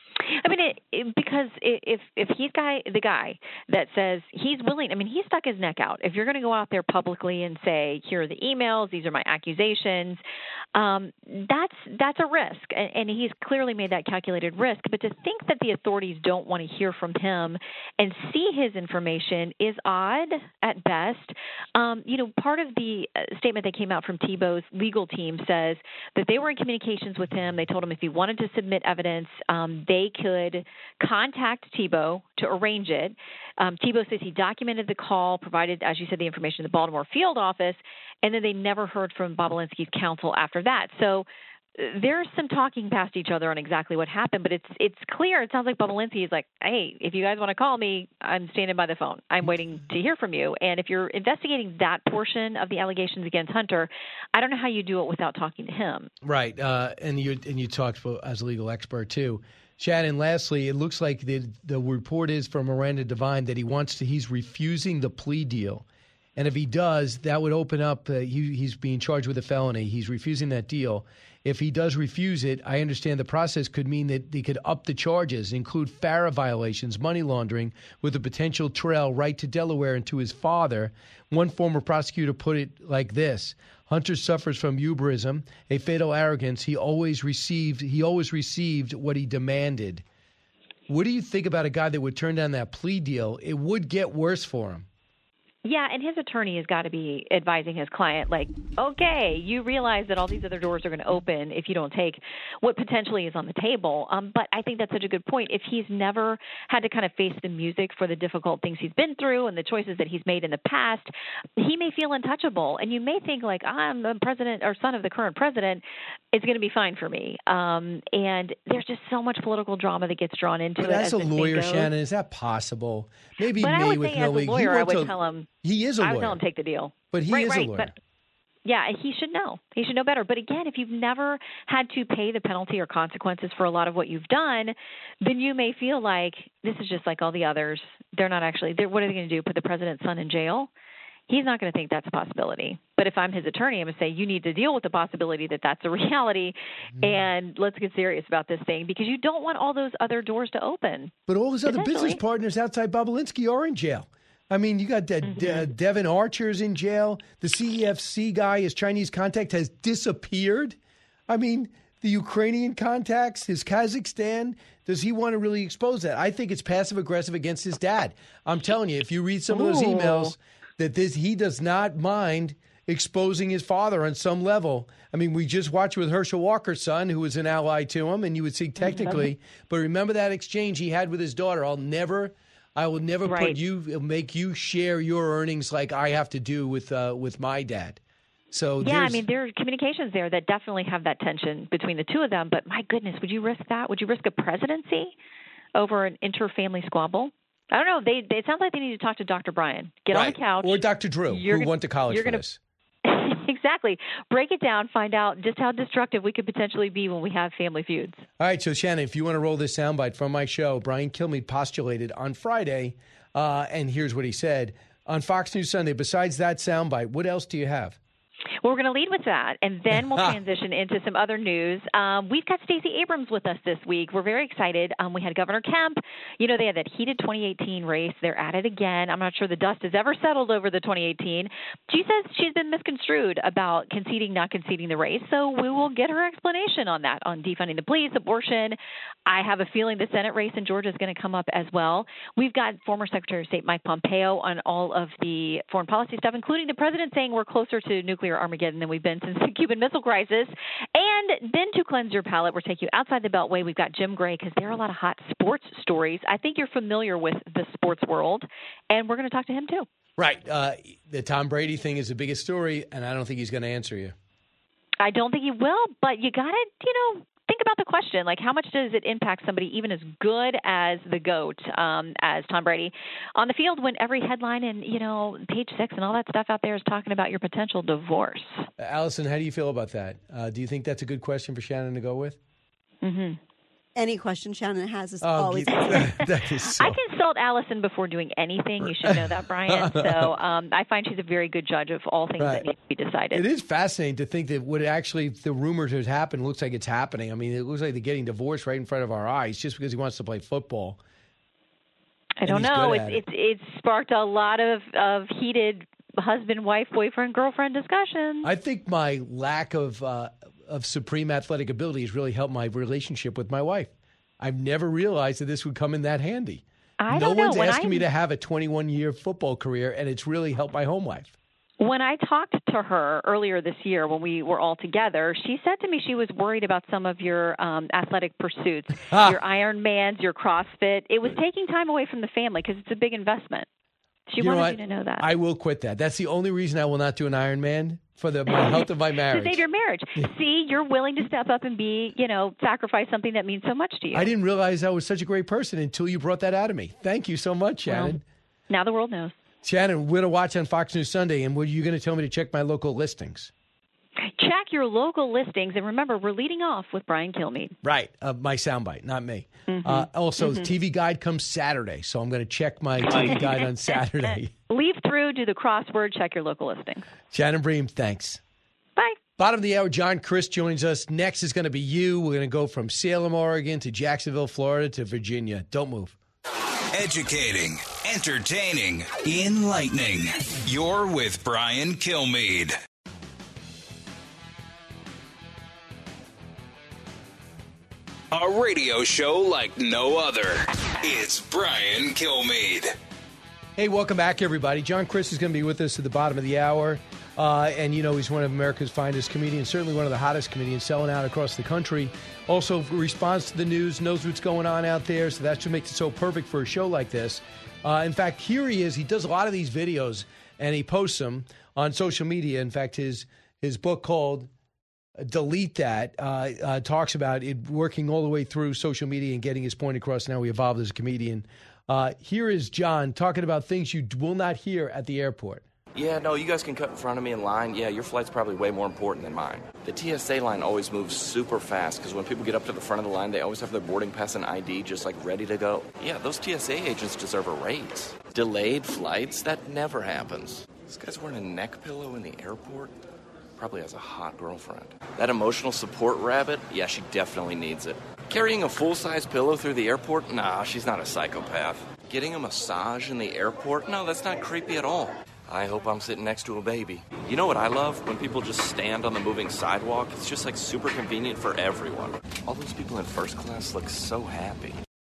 I mean, it, it, because if if he's guy the guy that says he's willing, I mean, he stuck his neck out. If you're going to go out there publicly and say, here are the emails, these are my accusations, um, that's that's a risk, and, and he's clearly made that calculated risk. But to think that the authorities don't want to hear from him and see his information is odd at best. Um, you know, part of the statement that came out from Thibault's legal team says that they were in communications with him. They told him if he wanted to submit evidence, um, they could contact Thibault to arrange it. Um, Thibault says he documented the call, provided, as you said, the information to the Baltimore field office, and then they never heard from Bobulinski's counsel after that. So uh, there's some talking past each other on exactly what happened, but it's it's clear. It sounds like Bobulinski is like, hey, if you guys want to call me, I'm standing by the phone. I'm waiting to hear from you. And if you're investigating that portion of the allegations against Hunter, I don't know how you do it without talking to him. Right, uh, and you and you talked as a legal expert too. Shannon, lastly, it looks like the the report is from Miranda Devine that he wants to, he's refusing the plea deal. And if he does, that would open up, uh, he, he's being charged with a felony. He's refusing that deal. If he does refuse it, I understand the process could mean that they could up the charges, include FARA violations, money laundering, with a potential trail right to Delaware and to his father. One former prosecutor put it like this: Hunter suffers from hubrism, a fatal arrogance. He always received he always received what he demanded. What do you think about a guy that would turn down that plea deal? It would get worse for him. Yeah, and his attorney has got to be advising his client, like, okay, you realize that all these other doors are going to open if you don't take what potentially is on the table. Um, but I think that's such a good point. If he's never had to kind of face the music for the difficult things he's been through and the choices that he's made in the past, he may feel untouchable. And you may think, like, I'm a president or son of the current president, it's going to be fine for me. Um, and there's just so much political drama that gets drawn into but it. As, as a lawyer, goes. Shannon, is that possible? Maybe but me I would with say no as a lawyer, I would to, tell him. He is a lawyer. I would tell him take the deal. But he right, is right, a lawyer. But, yeah, he should know. He should know better. But again, if you've never had to pay the penalty or consequences for a lot of what you've done, then you may feel like this is just like all the others. They're not actually. They're, what are they going to do? Put the president's son in jail? He's not going to think that's a possibility. But if I'm his attorney, I'm going to say, you need to deal with the possibility that that's a reality, mm-hmm. and let's get serious about this thing, because you don't want all those other doors to open. But all his other business partners outside Bobulinski are in jail. I mean, you got De- mm-hmm. De- Devin Archer's in jail. The C E F C guy, his Chinese contact, has disappeared. I mean, the Ukrainian contacts, his Kazakhstan, does he want to really expose that? I think it's passive-aggressive against his dad. I'm telling you, if you read some Ooh. of those emails, that this he does not mind exposing his father on some level. I mean, we just watched with Herschel Walker's son, who was an ally to him, and you would see technically. But remember that exchange he had with his daughter. I'll never, I will never right. put you, make you share your earnings like I have to do with uh, with my dad. So yeah, I mean, there are communications there that definitely have that tension between the two of them. But my goodness, would you risk that? Would you risk a presidency over an inter-family squabble? I don't know. They, they, it sounds like they need to talk to Doctor Brian. Get right. on the couch. Or Doctor Drew, you're who gonna, went to college for gonna, this. Exactly. Break it down. Find out just how destructive we could potentially be when we have family feuds. All right. So, Shannon, if you want to roll this soundbite from my show, Brian Kilmeade postulated on Friday, uh, and here's what he said. On Fox News Sunday, besides that soundbite, what else do you have? Well, we're going to lead with that, and then we'll transition into some other news. Um, we've got Stacey Abrams with us this week. We're very excited. Um, we had Governor Kemp. You know, they had that heated twenty eighteen race. They're at it again. I'm not sure the dust has ever settled over the twenty eighteen. She says she's been misconstrued about conceding, not conceding the race, so we will get her explanation on that, on defunding the police, abortion. I have a feeling the Senate race in Georgia is going to come up as well. We've got former Secretary of State Mike Pompeo on all of the foreign policy stuff, including the president saying we're closer to nuclear Armageddon than we've been since the Cuban Missile Crisis. And then to cleanse your palate, we're taking you outside the Beltway. We've got Jim Gray because there are a lot of hot sports stories. I think you're familiar with the sports world, and we're going to talk to him too. Right. Uh, the Tom Brady thing is the biggest story, and I don't think he's going to answer you. I don't think he will, but you got to, you know, think about the question. Like, how much does it impact somebody even as good as the GOAT, um, as Tom Brady, on the field when every headline and, you know, page six and all that stuff out there is talking about your potential divorce? Uh, Allison, how do you feel about that? Uh, do you think that's a good question for Shannon to go with? Mm-hmm. Any question Shannon has is Oh, always that, that is so... I consult Allison before doing anything. You should know that, Brian. So um, I find she's a very good judge of all things Right. that need to be decided. It is fascinating to think that what actually the rumors has happened looks like it's happening. I mean, it looks like they're getting divorced right in front of our eyes just because he wants to play football. I don't And he's know. good It's at it's it's sparked a lot of, of heated husband, wife, boyfriend, girlfriend discussions. I think my lack of uh, of supreme athletic ability has really helped my relationship with my wife. I've never realized that this would come in that handy. I no don't know. one's When asking I- me to have a twenty-one year football career, and it's really helped my home life. When I talked to her earlier this year when we were all together, she said to me she was worried about some of your um, athletic pursuits, your Ironmans, your CrossFit. It was taking time away from the family because it's a big investment. She You know wanted what? you to know that. I will quit that. That's the only reason I will not do an Ironman for the my health of my marriage. To save your marriage. See, you're willing to step up and be, you know, sacrifice something that means so much to you. I didn't realize I was such a great person until you brought that out of me. Thank you so much, Shannon. Well, now the world knows. Shannon, we're going to watch on Fox News Sunday, and were you going to tell me to check my local listings? Check your local listings, and remember, we're leading off with Brian Kilmeade. Right, uh, my soundbite, not me. Mhm. Uh, also, Mhm. T V Guide comes Saturday, so I'm going to check my T V Guide on Saturday. Leave through, do the crossword, check your local listings. Shannon Bream, thanks. Bye. Bottom of the hour, John Chris joins us. Next is going to be you. We're going to go from Salem, Oregon to Jacksonville, Florida to Virginia. Don't move. Educating, entertaining, enlightening. You're with Brian Kilmeade. A radio show like no other. It's Brian Kilmeade. Hey, welcome back, everybody. John Chris is going to be with us at the bottom of the hour. Uh, and, you know, he's one of America's finest comedians, certainly one of the hottest comedians, selling out across the country. Also responds to the news, knows what's going on out there, so that's what makes it so perfect for a show like this. Uh, in fact, here he is. He does a lot of these videos, and he posts them on social media. In fact, his his book called Delete That uh, uh, talks about it working all the way through social media and getting his point across. Now he evolved as a comedian. Uh, here is John talking about things you will not hear at the airport. Yeah, no, you guys can cut in front of me in line. Yeah, your flight's probably way more important than mine. The T S A line always moves super fast because when people get up to the front of the line, they always have their boarding pass and I D just like ready to go. Yeah, those T S A agents deserve a raise. Delayed flights? That never happens. This guy's wearing a neck pillow in the airport? Probably has a hot girlfriend. That emotional support rabbit? Yeah, she definitely needs it. Carrying a full-size pillow through the airport? Nah, she's not a psychopath. Getting a massage in the airport? No, that's not creepy at all. I hope I'm sitting next to a baby. You know what I love? When people just stand on the moving sidewalk. It's just like super convenient for everyone. All those people in first class look so happy.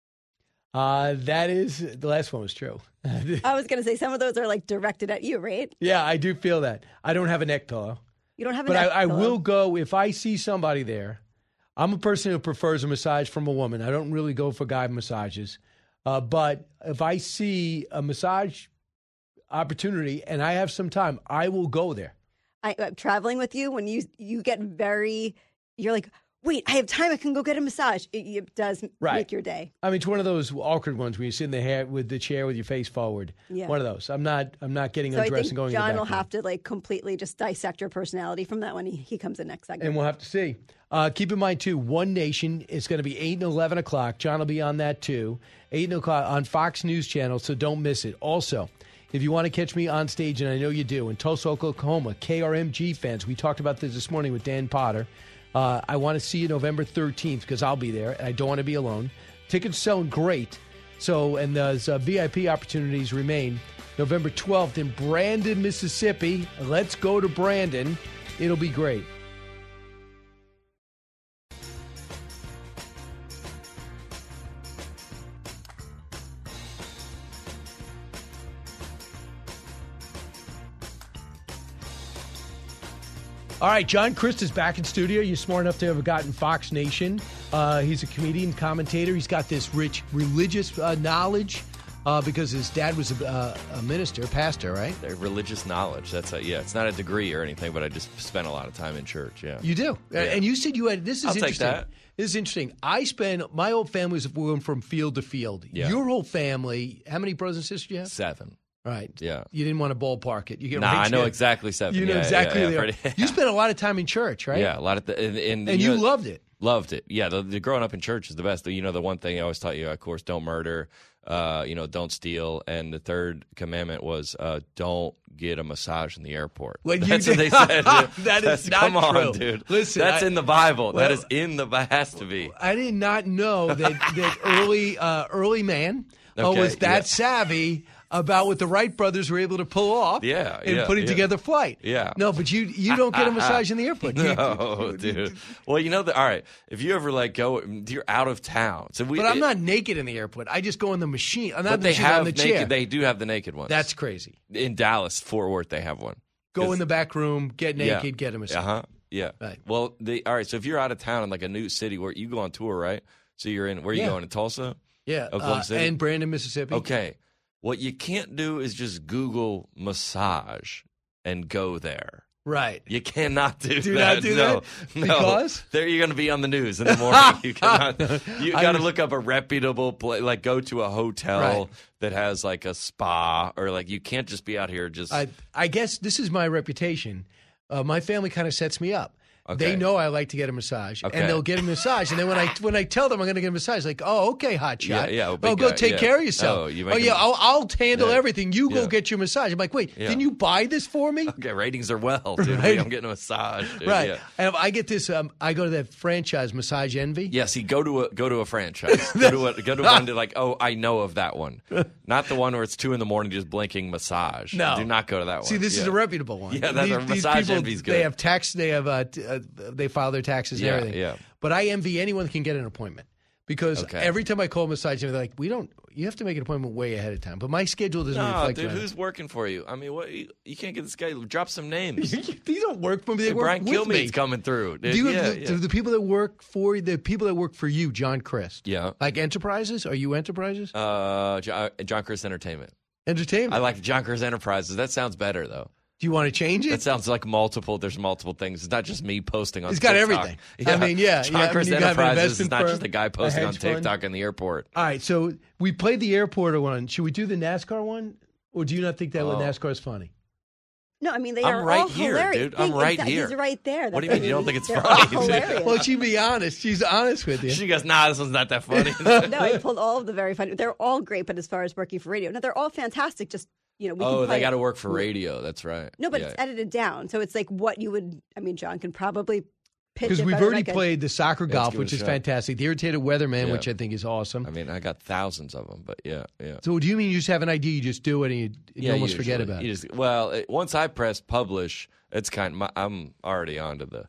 Uh, that is, the last one was true. I was going to say some of those are like directed at you, right? Yeah, I do feel that. I don't have a neck pillow. You don't have a But I, neck I pillow. will go if I see somebody there. I'm a person who prefers a massage from a woman. I don't really go for guy massages. Uh, but if I see a massage opportunity and I have some time, I will go there. I, I'm traveling with you when you you get very, you're like, wait, I have time. I can go get a massage. It, it does Right. make your day. I mean, it's one of those awkward ones where you sit in the hair with the chair with your face forward. Yeah. One of those. I'm not. I'm not getting So I undressed think and going. John in the will back room. have to like completely just dissect your personality from that when he, he comes in next segment. And we'll have to see. Uh, keep in mind, too, One Nation is going to be eight and eleven o'clock. John will be on that, too. eight o'clock on Fox News Channel, so don't miss it. Also, If you want to catch me on stage, and I know you do, in Tulsa, Oklahoma, K R M G fans, we talked about this this morning with Dan Potter. Uh, I want to see you November thirteenth because I'll be there, and I don't want to be alone. Tickets selling great. So, and those uh, V I P opportunities remain. November twelfth in Brandon, Mississippi. Let's go to Brandon. It'll be great. All right, John Crist is back in studio. You're smart enough to have gotten Fox Nation. Uh, he's a comedian, commentator. He's got this rich religious uh, knowledge uh, because his dad was a, uh, a minister, pastor, right? Their religious knowledge. That's a, yeah. It's not a degree or anything, but I just spent a lot of time in church. Yeah, you do. Yeah. And you said you had. This is I'll take interesting. that. This is interesting. I spend my whole family was going from field to field. Yeah. Your whole family. How many brothers and sisters do you have? Seven. Right. Yeah. You didn't want to ballpark it. You get nah, right I know to it. exactly seven. You know yeah, exactly. Yeah, who yeah, they are. pretty- You spent a lot of time in church, right? Yeah, a lot of the, and, and, And you know, loved it. Loved it. Yeah, the, the growing up in church is the best. You know, the one thing I always taught you, of course, don't murder. Uh, you know, don't steal. And the third commandment was uh, don't get a massage in the airport. When you That's what did- they said. That That's- is not come on, true. dude. Listen, that's I- in the Bible. Well- that is in the has to be. I did not know that that early uh, early man uh, Okay, was that yeah. savvy about what the Wright brothers were able to pull off Yeah, in yeah, putting yeah. together flight. Yeah. No, but you you don't get a massage in the airport. You- No, dude. Well, you know, the, all right. If you ever like go, you're out of town. So we. but I'm it- not naked in the airport. I just go in the machine. I'm not But in the they machine, have on the naked. chair. They do have the naked ones. That's crazy. In Dallas, Fort Worth, they have one. Go in the back room, get naked, Yeah. get a massage. Uh huh. Yeah. Right. Well, the all right. So if you're out of town in like a new city, where you go on tour, right? So you're in. Where are you Yeah. going? To Tulsa? Yeah, Oklahoma uh, City. and Brandon, Mississippi. Okay. What you can't do is just Google massage and go there. Right. You cannot do Do that. not do no, that? no. Because? There you're going to be on the news in the morning. You cannot. You I got to was- look up a reputable place. Like go to a hotel Right. that has like a spa, or like you can't just be out here just. I I guess this is my reputation. Uh, my family kind of sets me up. Okay. They know I like to get a massage, Okay. and they'll get a massage. And then when I when I tell them I'm going to get a massage, like, oh, okay, hot Yeah, shot. yeah, well, Oh, big go guy, take yeah. care of yourself. Oh, you oh make yeah, him- I'll, I'll handle Yeah. everything. You go Yeah. get your massage. I'm like, wait, Yeah. didn't you buy this for me? Okay, ratings are well, dude. Right. I'm getting a massage, dude. Right. Yeah. And I get this. Um, I go to that franchise, Massage Envy. Yeah, see, go to a go to a franchise. go to a go to one to like, oh, I know of that one. Not the one where it's two in the morning just blinking massage. No. Do not go to that one. See, this is Yeah. a reputable one. Yeah, that's these, a these massage people, envy's good. They have tax. They have. Uh, t- uh, they file their taxes and Yeah, everything. yeah. But I envy anyone that can get an appointment because Okay. every time I call Massage Envy, they're like, we don't. You have to make an appointment way ahead of time. But my schedule doesn't No, reflect dude, that. who's working for you? I mean, what you, you can't get this guy. Drop some names. These don't work for me. They Hey, work Brian with me. Kilmeade's coming through. Do you yeah, have the, yeah. do the people that work for the people that work for you, John Crist? Yeah. Like Enterprises? Are you Enterprises? Uh, John, John Chris Entertainment. Entertainment. I like John Chris Enterprises. That sounds better though. Do you want to change it? That sounds like multiple. There's multiple things. It's not just me posting on. It's got TikTok. everything. I mean, yeah, John yeah, I mean, Chris you got an Enterprises is investment not firm, just a guy a posting on hedge fund. TikTok in the airport. All right, so we played the airport one. Should we do the NASCAR one, or do you not think that Oh. NASCAR is funny? No, I mean they I'm are right all here, hilarious. dude. I'm Think- right exactly, here. He's right there. What do you That's mean you don't think it's they're funny? all hilarious. Well, she'd be honest. She's honest with you. She goes, "Nah, this one's not that funny." no, I pulled all of the very funny. They're all great, but as far as working for radio, no, they're all fantastic. Just you know, we oh, can play they got to it. work for radio. That's right. No, but Yeah. it's edited down, so it's like what you would. I mean, John can probably pitch Because it we've better already than I could. played the soccer Let's golf, give it which a is shot. fantastic. The irritated weatherman, Yeah. which I think is awesome. I mean, I got thousands of them, but yeah, yeah. So, do you mean you just have an idea, you just do it, and you, you yeah, almost forget usually. about You it? just- well, it, once I press publish, it's kind of my, I'm already onto the.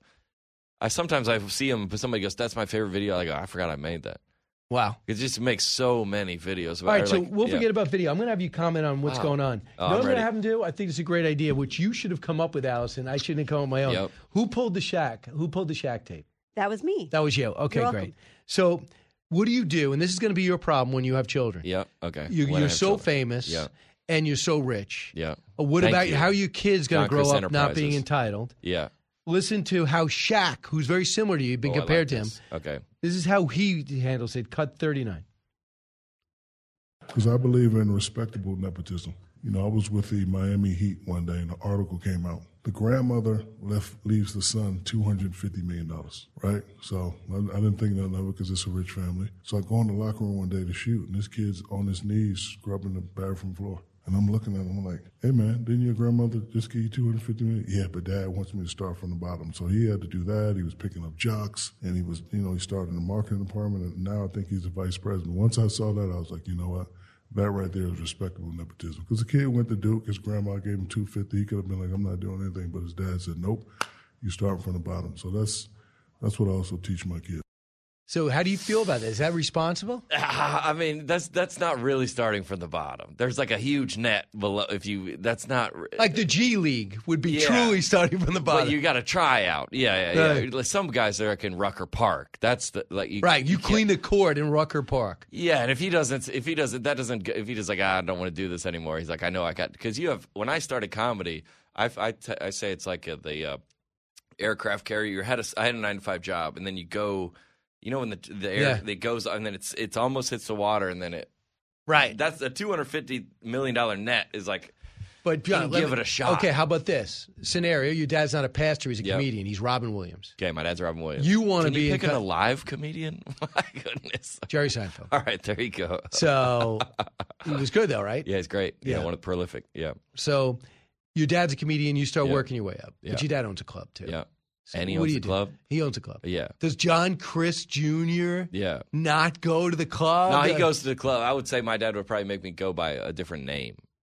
I sometimes I see them, but somebody goes, "That's my favorite video." I go, "I forgot I made that." Wow. It just makes so many videos. All right, or so like- we'll yeah. forget about video. I'm going to have you comment on what's Wow. going on. Oh, you know I'm what I'm going ready. to have him do? I think it's a great idea, which you should have come up with, Allison. I shouldn't have come up with my own. Yep. Who pulled the Shaq? Who pulled the Shaq tape? That was me. That was you. Okay, You're welcome. great. So, what do you do? And this is going to be your problem when you have children. Yeah. Okay. You, When I you're have so children. famous. Yeah. And you're so rich. Yeah. Uh, What Thank about you. how are your kids going to John grow Chris up not being Enterprises. entitled? Yeah. Listen to how Shaq, who's very similar to you, been Oh, I compared like to him. this. Okay. This is how he handles it. Cut thirty-nine. Because I believe in respectable nepotism. You know, I was with the Miami Heat one day and an article came out. The grandmother left leaves the son two hundred fifty million dollars, right? So I, I didn't think nothing of it because it's a rich family. So I go in the locker room one day to shoot, and this kid's on his knees scrubbing the bathroom floor. And I'm looking at him, I'm like, hey, man, didn't your grandmother just give you two hundred fifty million dollars? Yeah, but Dad wants me to start from the bottom. So he had to do that. He was picking up jocks, and he was, you know, he started in the marketing department, and now I think he's the vice president. Once I saw that, I was like, you know what? That right there is respectable nepotism. Because the kid went to Duke, his grandma gave him two hundred fifty. He could have been like, I'm not doing anything. But his dad said, nope, you start from the bottom. So that's that's what I also teach my kids. So how do you feel about that? Is that responsible? I mean, that's that's not really starting from the bottom. There's like a huge net below. If you, that's not like the G League would be yeah. truly starting from the bottom. But you got to try out. Yeah, yeah, yeah. Right. Some guys are like in Rucker Park. That's the like. You, right, you, you clean the court in Rucker Park. Yeah, and if he doesn't, if he doesn't, that doesn't. If he just like, ah, I don't want to do this anymore. He's like, I know I got because you have. When I started comedy, I I, t- I say it's like a, the uh, aircraft carrier. You had a, I had a nine to five job, and then you go. You know when the the air yeah. it goes and then it's it's almost hits the water and then it right. That's a two hundred fifty million dollar net is like. But John, give me, it a shot. Okay, how about this scenario? Your dad's not a pastor; he's a yep. comedian. He's Robin Williams. Okay, my dad's Robin Williams. You want to be you pick an co- alive comedian? My goodness, Jerry Seinfeld. All right, there you go. So he was good though, right? Yeah, he's great. Yeah, yeah one of the prolific. Yeah. So your dad's a comedian. You start yeah. working your way up, yeah. but your dad owns a club too. Yeah. So and he what owns do you a do? club? He owns a club. Yeah. Does John Chris Junior Yeah. not go to the club? No, he goes to the club. I would say my dad would probably make me go by a different name.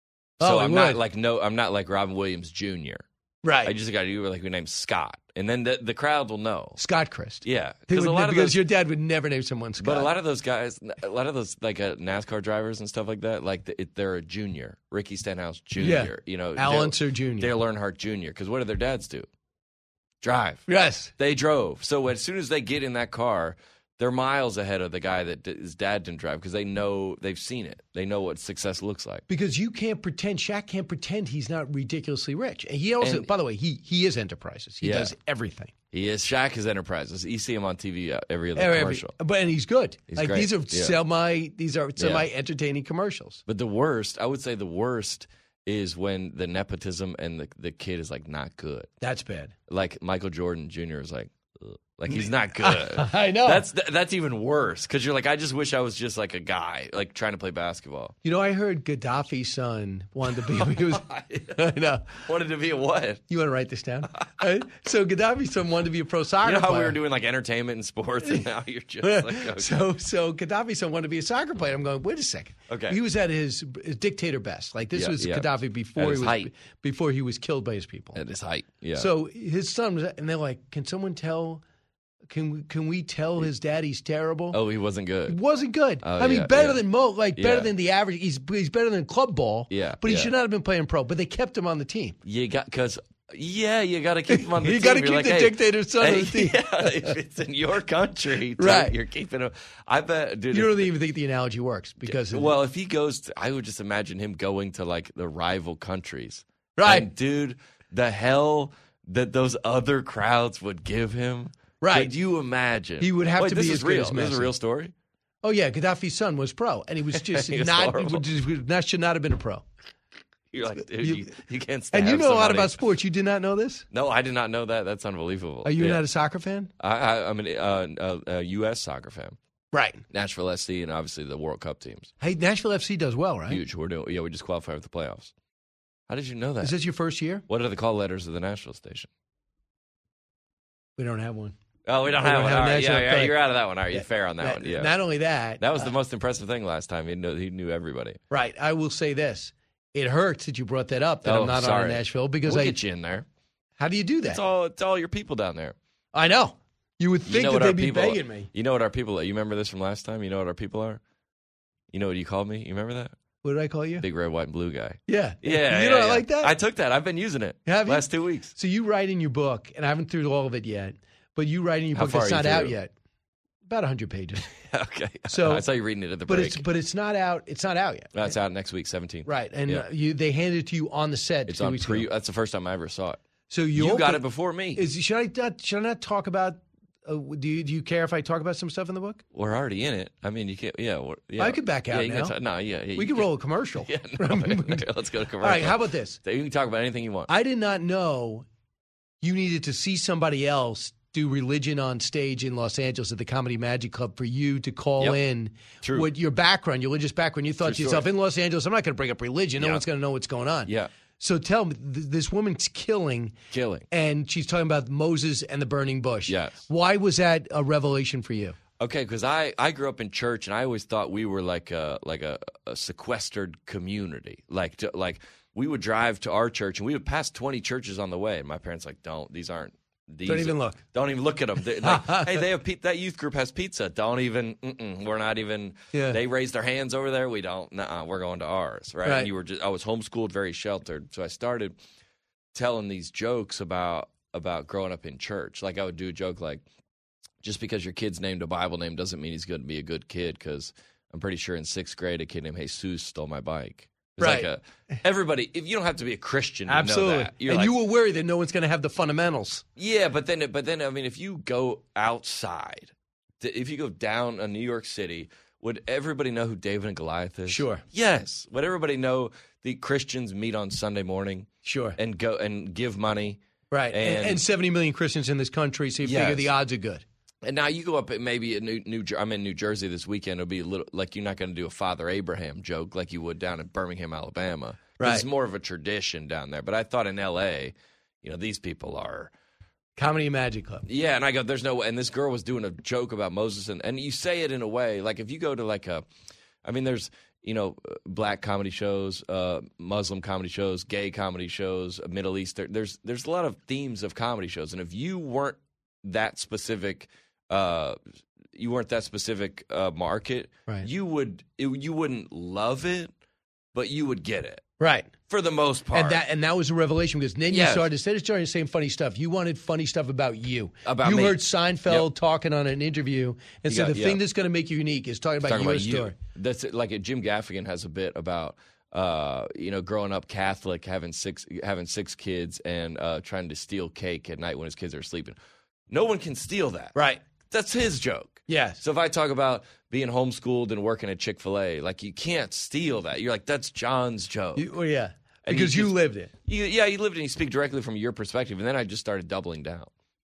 So oh, I'm would. not like no, I'm not like Robin Williams Junior Right. I just got you like your name's Scott, and then the the crowd will know Scott Christ. Yeah, because a lot of because those, your dad would never name someone Scott. But a lot of those guys, a lot of those like uh, NASCAR drivers and stuff like that, like the, it, they're a junior. Ricky Stenhouse Junior Yeah. You know, Al Unser Junior Dale Earnhardt Junior Because what do their dads do? Drive. Yes. They drove. So as soon as they get in that car, they're miles ahead of the guy that d- his dad didn't drive because they know, they've seen it. They know what success looks like. Because you can't pretend, Shaq can't pretend he's not ridiculously rich. And he also, and, by the way, he he is Enterprises. He yeah. does everything. He is. Shaq is Enterprises. You see him on T V every other every, commercial. But and he's good. He's like great. these are yeah. semi these are semi yeah. entertaining commercials. But the worst, I would say the worst is when the nepotism and the the kid is like not good. That's bad. Like Michael Jordan Junior is like, ugh. Like he's not good. I know. That's that's even worse because you're like, I just wish I was just like a guy, like trying to play basketball. You know, I heard Gaddafi's son wanted to be. He was, I know. Wanted to be a what? You want to write this down? Right? So Gaddafi's son wanted to be a pro soccer player. You know how player. we were doing like entertainment and sports, and now you're just like, okay. so so Gaddafi's son wanted to be a soccer player. I'm going, wait a second. Okay. He was at his, his dictator best. Like this yeah, was yeah. Gaddafi before at he his was height. before he was killed by his people. At his height. Yeah. So his son was, and they're like, can someone tell? Can we can we tell his dad he's terrible? Oh, he wasn't good. He wasn't good. Oh, I mean, yeah, better yeah. than Mo, like better Yeah. than the average. He's he's better than club ball. Yeah, but he yeah. should not have been playing pro. But they kept him on the team. You got because yeah, you got to keep him on the you team. got to You're keep like, the hey, dictator's son hey, on the team. Yeah, if it's in your country, dude, Right. You're keeping him. I bet, dude. You if- don't even think the analogy works because well, if he goes, to, I would just imagine him going to like the rival countries. Right. And, dude, the hell that those other crowds would give him. Right. Could you imagine? He would have Wait, to this be is as good real. as This is Messi. a real story. Oh yeah, Gaddafi's son was pro, and he was just He was not. horrible. Just, not should not have been a pro. You're like, dude, You- you, you can't stab And you know a lot somebody. about sports. You did not know this? No, I did not know that. That's unbelievable. Are you Yeah. not a soccer fan? I, I, I'm an, uh, uh, a U S soccer fan. Right. Nashville S C and obviously the World Cup teams. Hey, Nashville F C does well, right? Huge. We're doing. Yeah, we just qualified for the playoffs. How did you know that? Is this your first year? What are the call letters of the Nashville station? We don't have one. Oh, we don't We have don't one. have All right, national yeah, yeah, play. you're out of that one. All right, you're Yeah. fair on that Not- one. Yeah. Not only that, That was the uh, most impressive thing last time. He knew he knew everybody. Right. I will say this: it hurts that you brought that up. That Oh, I'm not sorry. on in Nashville because we'll I. get you in there. How do you do that? It's all it's all your people down there. I know. You would You think know that what our they'd be people, begging me. You know what our people are. You remember this from last time? You know what our people are? You know what you called me? You remember that? What did I call you? Big red, white, and blue guy. Yeah. Yeah. You yeah, don't yeah. like that? I took that. I've been using it. Have you? last two weeks. So you write in your book, and I haven't threw all of it yet, but you write in your How book far that's are you not out through? yet. About one hundred pages. Okay. So I saw you reading it at the but break. it's but it's not out. It's not out yet. No, it's out next week, seventeenth. Right, and Yeah. uh, you they handed it to you on the set. It's two on weeks pre. ago. That's the first time I ever saw it. So you, You got open- it before me. Is should I not should I not talk about? Uh, do you do you care if I talk about some stuff in the book? We're already in it. I mean, you can't. Yeah. we're- yeah. I could back out yeah, you can now. talk- no, yeah. yeah We you could can- roll a commercial. Yeah. No, let's go to commercial. All right. How about this? You can talk about anything you want. I did not know you needed to see somebody else do religion on stage in Los Angeles at the Comedy Magic Club for you to call Yep. in True. with your background, your religious background. You thought True to yourself, story. in Los Angeles, I'm not going to bring up religion. No Yeah. one's going to know what's going on. Yeah. So tell me, th- this woman's killing. Killing. And she's talking about Moses and the burning bush. Yes. Why was that a revelation for you? Okay, because I, I grew up in church, and I always thought we were like a like a, a sequestered community. Like to, like we would drive to our church, and we would pass twenty churches on the way, and my parents like, don't these aren't these Don't even look. Don't even look at them. They're like, hey, they have pe- that youth group has pizza. Don't even. Mm-mm, we're not even. Yeah. They raised their hands over there. We don't. Nuh-uh, we're going to ours, right? Right. And you were just. I was homeschooled, very sheltered, so I started telling these jokes about about growing up in church. Like I would do a joke like, just because your kid's named a Bible name doesn't mean he's going to be a good kid, because I'm pretty sure in sixth grade a kid named Jesus stole my bike. It's Right. like a, everybody, if you don't have to be a Christian to Absolutely. know that. You're And like, you were worried that no one's going to have the fundamentals. yeah, but then, but then, I mean, if you go outside, th- if you go down a New York City, would everybody know who David and Goliath is? Sure. Yes. Would everybody know the Christians meet on Sunday morning? Sure. And go and give money. Right. And, And- and seventy million Christians in this country, so you Yes. figure the odds are good. And now you go up at maybe in New, New Jer- I'm in New Jersey this weekend. It'll be a little like you're not going to do a Father Abraham joke like you would down in Birmingham, Alabama. Right. It's more of a tradition down there. But I thought in L A, you know, these people are. Comedy Magic Club. Yeah, and I go, there's no way. And this girl was doing a joke about Moses, and, and you say it in a way like if you go to like a, I mean, there's you know, black comedy shows, uh, Muslim comedy shows, gay comedy shows, Middle East. There, there's there's a lot of themes of comedy shows, and if you weren't that specific. Uh, you weren't that specific uh, market, Right. you would it, you wouldn't love it, but you would get it Right. for the most part. And that and that was a revelation because then you Yes. started instead of starting saying funny stuff, you wanted funny stuff about you. About you me. heard Seinfeld Yep. talking on an interview and You said got- the yeah. thing that's going to make you unique is talking about Talking your about you. story. That's it, like uh, Jim Gaffigan has a bit about uh, you know growing up Catholic, having six having six kids, and uh, trying to steal cake at night when his kids are sleeping. No one can steal that. Right. That's his joke. Yes. So if I talk about being homeschooled and working at Chick-fil-A, like you can't steal that. You're like, that's John's joke. You, well, yeah. And Because you just- lived it. You, yeah, you lived it and you speak directly from your perspective. And then I just started doubling down.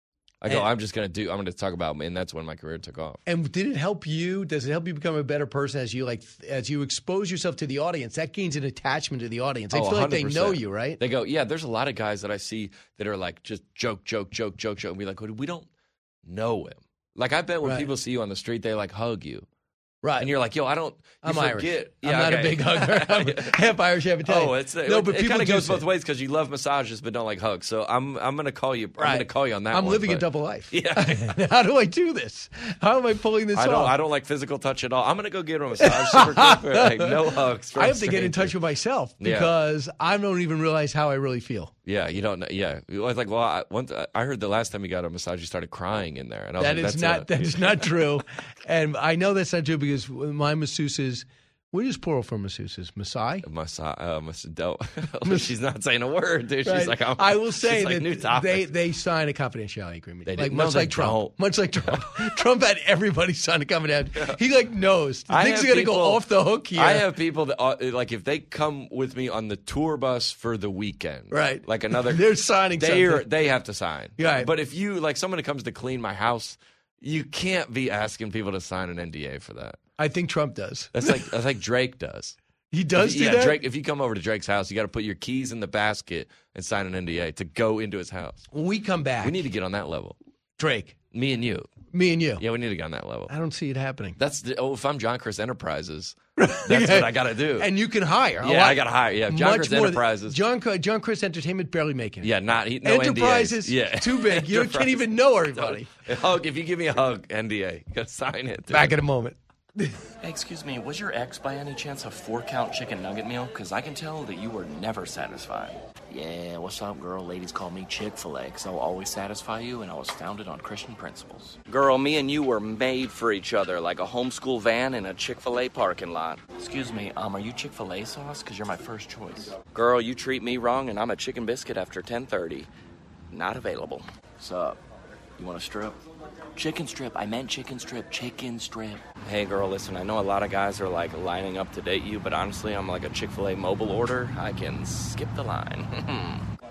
I go, And- I'm just going to do, I'm going to talk about, and that's when my career took off. And did it help you? Does it help you become a better person as you like as you expose yourself to the audience? That gains an attachment to the audience. I Oh, feel like they one hundred percent. know you, right? They go, yeah, there's a lot of guys that I see that are like just joke, joke, joke, joke, joke. And be like, we don't know him. Like, I bet when Right. people see you on the street, they like hug you. Right. And you're like, yo, I don't, you I'm Irish. forget. I'm Yeah, not a okay. big hugger. I'm half Irish, half Italian. Oh, it's no, it, but it people kind of do goes say- both ways because you love massages but don't like hugs. So I'm I'm gonna call you. I'm Right. gonna call you on that. I'm one, living a but- double life. Yeah. How do I do this? How am I pulling this I don't. off? I don't like physical touch at all. I'm gonna go get a massage. Super quick. Like, no hugs. from I have to get in strangers. touch with myself Yeah. because I don't even realize how I really feel. Yeah, you don't know. Yeah, I was like, well, I, once I heard the last time you got a massage, you started crying in there, and I was That like, is that's not a- that is not true, and I know that's not true because my masseuses. What is plural for masseuses? Masai? Masai. Uh, mas- don't- She's not saying a word, dude. She's Right. like, I'm, I will say she's like, that new topic. they they sign a confidentiality agreement. They like do. No, much they like Trump. don't. Much like Trump. Trump had everybody sign a confidentiality. He like knows I things have are going to go people- off the hook here. I have people that uh, like if they come with me on the tour bus for the weekend, Right. Like another, They're signing They something. they have to sign. Right. But if you like someone who comes to clean my house, you can't be asking people to sign an N D A for that. I think Trump does. That's like that's like Drake does. He does If- do yeah, that? Drake. If you come over to Drake's house, you got to put your keys in the basket and sign an N D A to go into his house. When we come back, We need to get on that level. Drake, Me and you. me and you. Yeah, we need to get on that level. I don't see it happening. That's the, oh, if I'm John Chris Enterprises, that's what I got to do. And you can hire. a Yeah, lot- I gotta hire. Yeah, John much Chris more than- Enterprises. John John Chris Entertainment barely making it. Yeah, not he, no Enterprises, N D As. Yeah, too big. You can't Enterprise. even know everybody. A hug. If you give me a hug, N D A, you gotta sign it. dude. Back in a moment. Hey, excuse me, was your ex by any chance a four-count chicken nugget meal? Because I can tell that you were never satisfied. Yeah, what's up, girl? Ladies call me Chick-fil-A, because I'll always satisfy you, and I was founded on Christian principles. Girl, me and you were made for each other, like a homeschool van in a Chick-fil-A parking lot. Excuse me, um, are you Chick-fil-A sauce? Because you're my first choice. Girl, you treat me wrong, and I'm a chicken biscuit after ten thirty. Not available. Sup? You want a strip? Chicken strip. I meant chicken strip. Chicken strip. Hey, girl, listen, I know a lot of guys are, like, lining up to date you, but honestly, I'm like a Chick-fil-A mobile order. I can skip the line.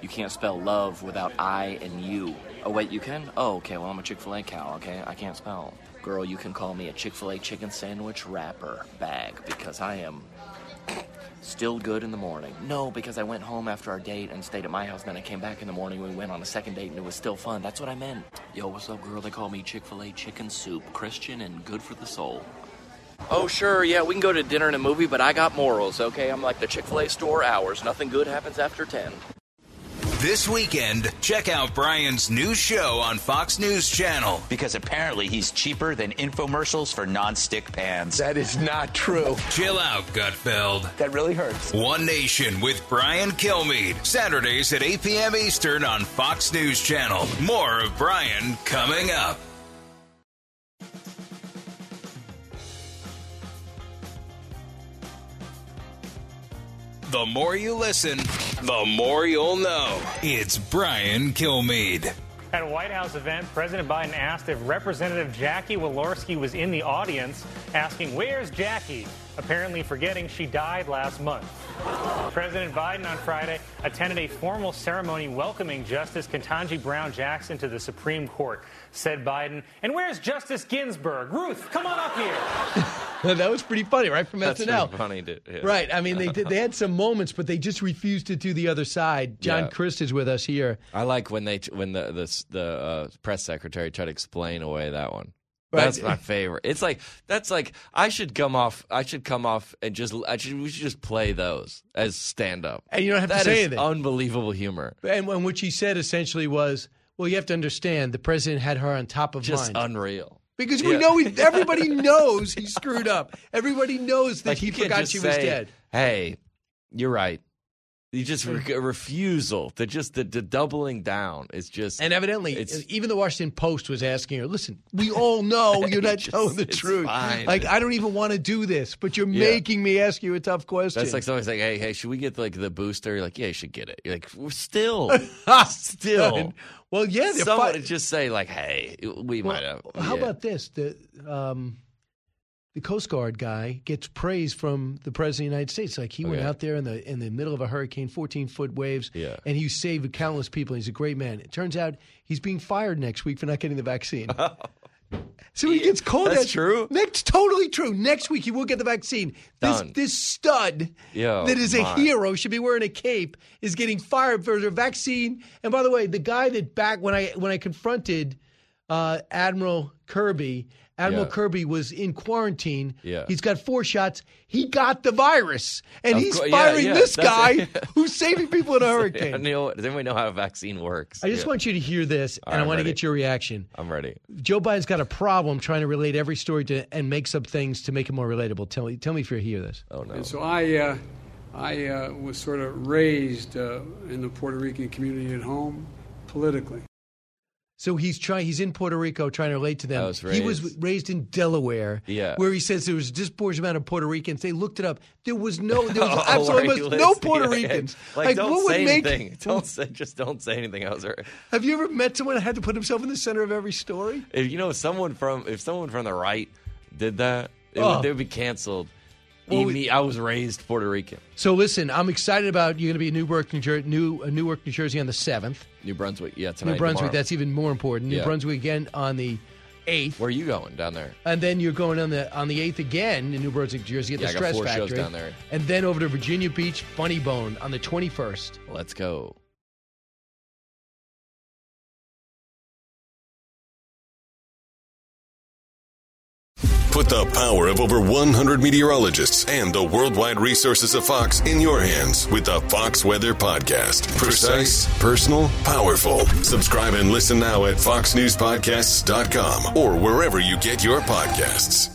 You can't spell love without I and you. Oh, wait, you can? Oh, okay, well, I'm a Chick-fil-A cow, okay? I can't spell. Girl, you can call me a Chick-fil-A chicken sandwich wrapper bag because I am still good in the morning. No, because I went home after our date and stayed at my house, and then I came back in the morning. We went on a second date, and it was still fun. That's what I meant. Yo, what's up, girl? They call me Chick-fil-A chicken soup. Christian and good for the soul. Oh, sure, yeah, we can go to dinner and a movie, but I got morals, okay? I'm like the Chick-fil-A store hours. Nothing good happens after ten. This weekend, check out Brian's new show on Fox News Channel. Because apparently he's cheaper than infomercials for non-stick pans. That is not true. Chill out, Gutfeld. That really hurts. One Nation with Brian Kilmeade. Saturdays at eight p.m. Eastern on Fox News Channel. More of Brian coming up. The more you listen, the more you'll know. It's Brian Kilmeade. At a White House event, President Biden asked if Representative Jackie Walorski was in the audience, asking, "Where's Jackie?" apparently forgetting she died last month. President Biden on Friday attended a formal ceremony welcoming Justice Ketanji Brown Jackson to the Supreme Court. Said Biden, "And where's Justice Ginsburg? Ruth, come on up here." That was pretty funny, right, from That's S N L. pretty funny. To, yeah. Right. I mean, they did, they had some moments, but they just refused to do the other side. John Yeah. Christ is with us here. I like when they when the the, the uh, press secretary tried to explain away that one. Right. That's my favorite. It's like that's like I should come off. I should come off and just. I should. We should just play those as stand up. And you don't have to That say is anything. Unbelievable humor. And, and what she said essentially was, well, you have to understand the president had her on top of Just mind. unreal. Because we Yeah. know he, everybody knows he screwed up. Everybody knows that Like, he you can't forgot just she was say, dead. Hey, you're right. You just re- a refusal. The just the, the doubling down is just. And evidently, it's even the Washington Post was asking her, listen, we all know you're not Just- telling the it's truth. fine. Like, I don't even want to do this, but you're Yeah. making me ask you a tough question. That's like somebody's like, hey, hey, should we get like the booster? You're like, yeah, you should get it. You're like, we're still, still. Well, yeah, they're Someone fi- would just say like, hey, we Well, might have. How yeah. about this? The um, the Coast Guard guy gets praise from the President of the United States. Like he went Okay. out there in the in the middle of a hurricane, fourteen foot waves, Yeah. and he saved countless people. He's a great man. It turns out he's being fired next week for not getting the vaccine. So he gets called. That's out- true? That's totally true. Next week he will get the vaccine. This Done. this stud Yo, that is a my. hero, should be wearing a cape, is getting fired for the vaccine. And by the way, the guy that back when I when I confronted uh, Admiral Kirby, Admiral Yeah. Kirby was in quarantine. Yeah. He's got four shots. He got the virus, and Of he's cour- yeah, firing yeah, this that's guy it. who's saving people in a Yeah, hurricane. Neil, does anybody know how a vaccine works? I just Yeah. want you to hear this, All and I right, want to ready. get your reaction. I'm ready. Joe Biden's got a problem trying to relate every story to and make some things to make it more relatable. Tell me, tell me if you hear this. Oh no! And so I, uh, I uh, was sort of raised uh, in the Puerto Rican community at home, politically. So he's trying. He's in Puerto Rico trying to relate to them. I was He was raised- raised in Delaware, Yeah. where he says there was a disproportionate amount of Puerto Ricans. They looked it up. There was no, there was Oh, absolutely where he almost no lives. Puerto Yeah. Ricans. Like, don't what say would make? anything. Don't say. Just don't say anything else. Have you ever met someone that had to put himself in the center of every story? If you know someone from if someone from the right did that, it Oh. would, they would be canceled. Well, Even we- me, I was raised Puerto Rican. So listen, I'm excited about you're going to be in Newark, New Jersey, New uh, Newark, New Jersey on the seventh. New Brunswick, yeah, tonight. New Brunswick, tomorrow. that's even more important. New Yeah. Brunswick again on the eighth. Where are you going down there? And then you're going on the on the eighth again in New Brunswick, New Jersey, at Yeah, the I got Stress four shows Factory. down there. And then over to Virginia Beach, Funny Bone on the twenty-first. Let's go. Put the power of over one hundred meteorologists and the worldwide resources of Fox in your hands with the Fox Weather Podcast. Precise, personal, powerful. Subscribe and listen now at fox news podcasts dot com or wherever you get your podcasts.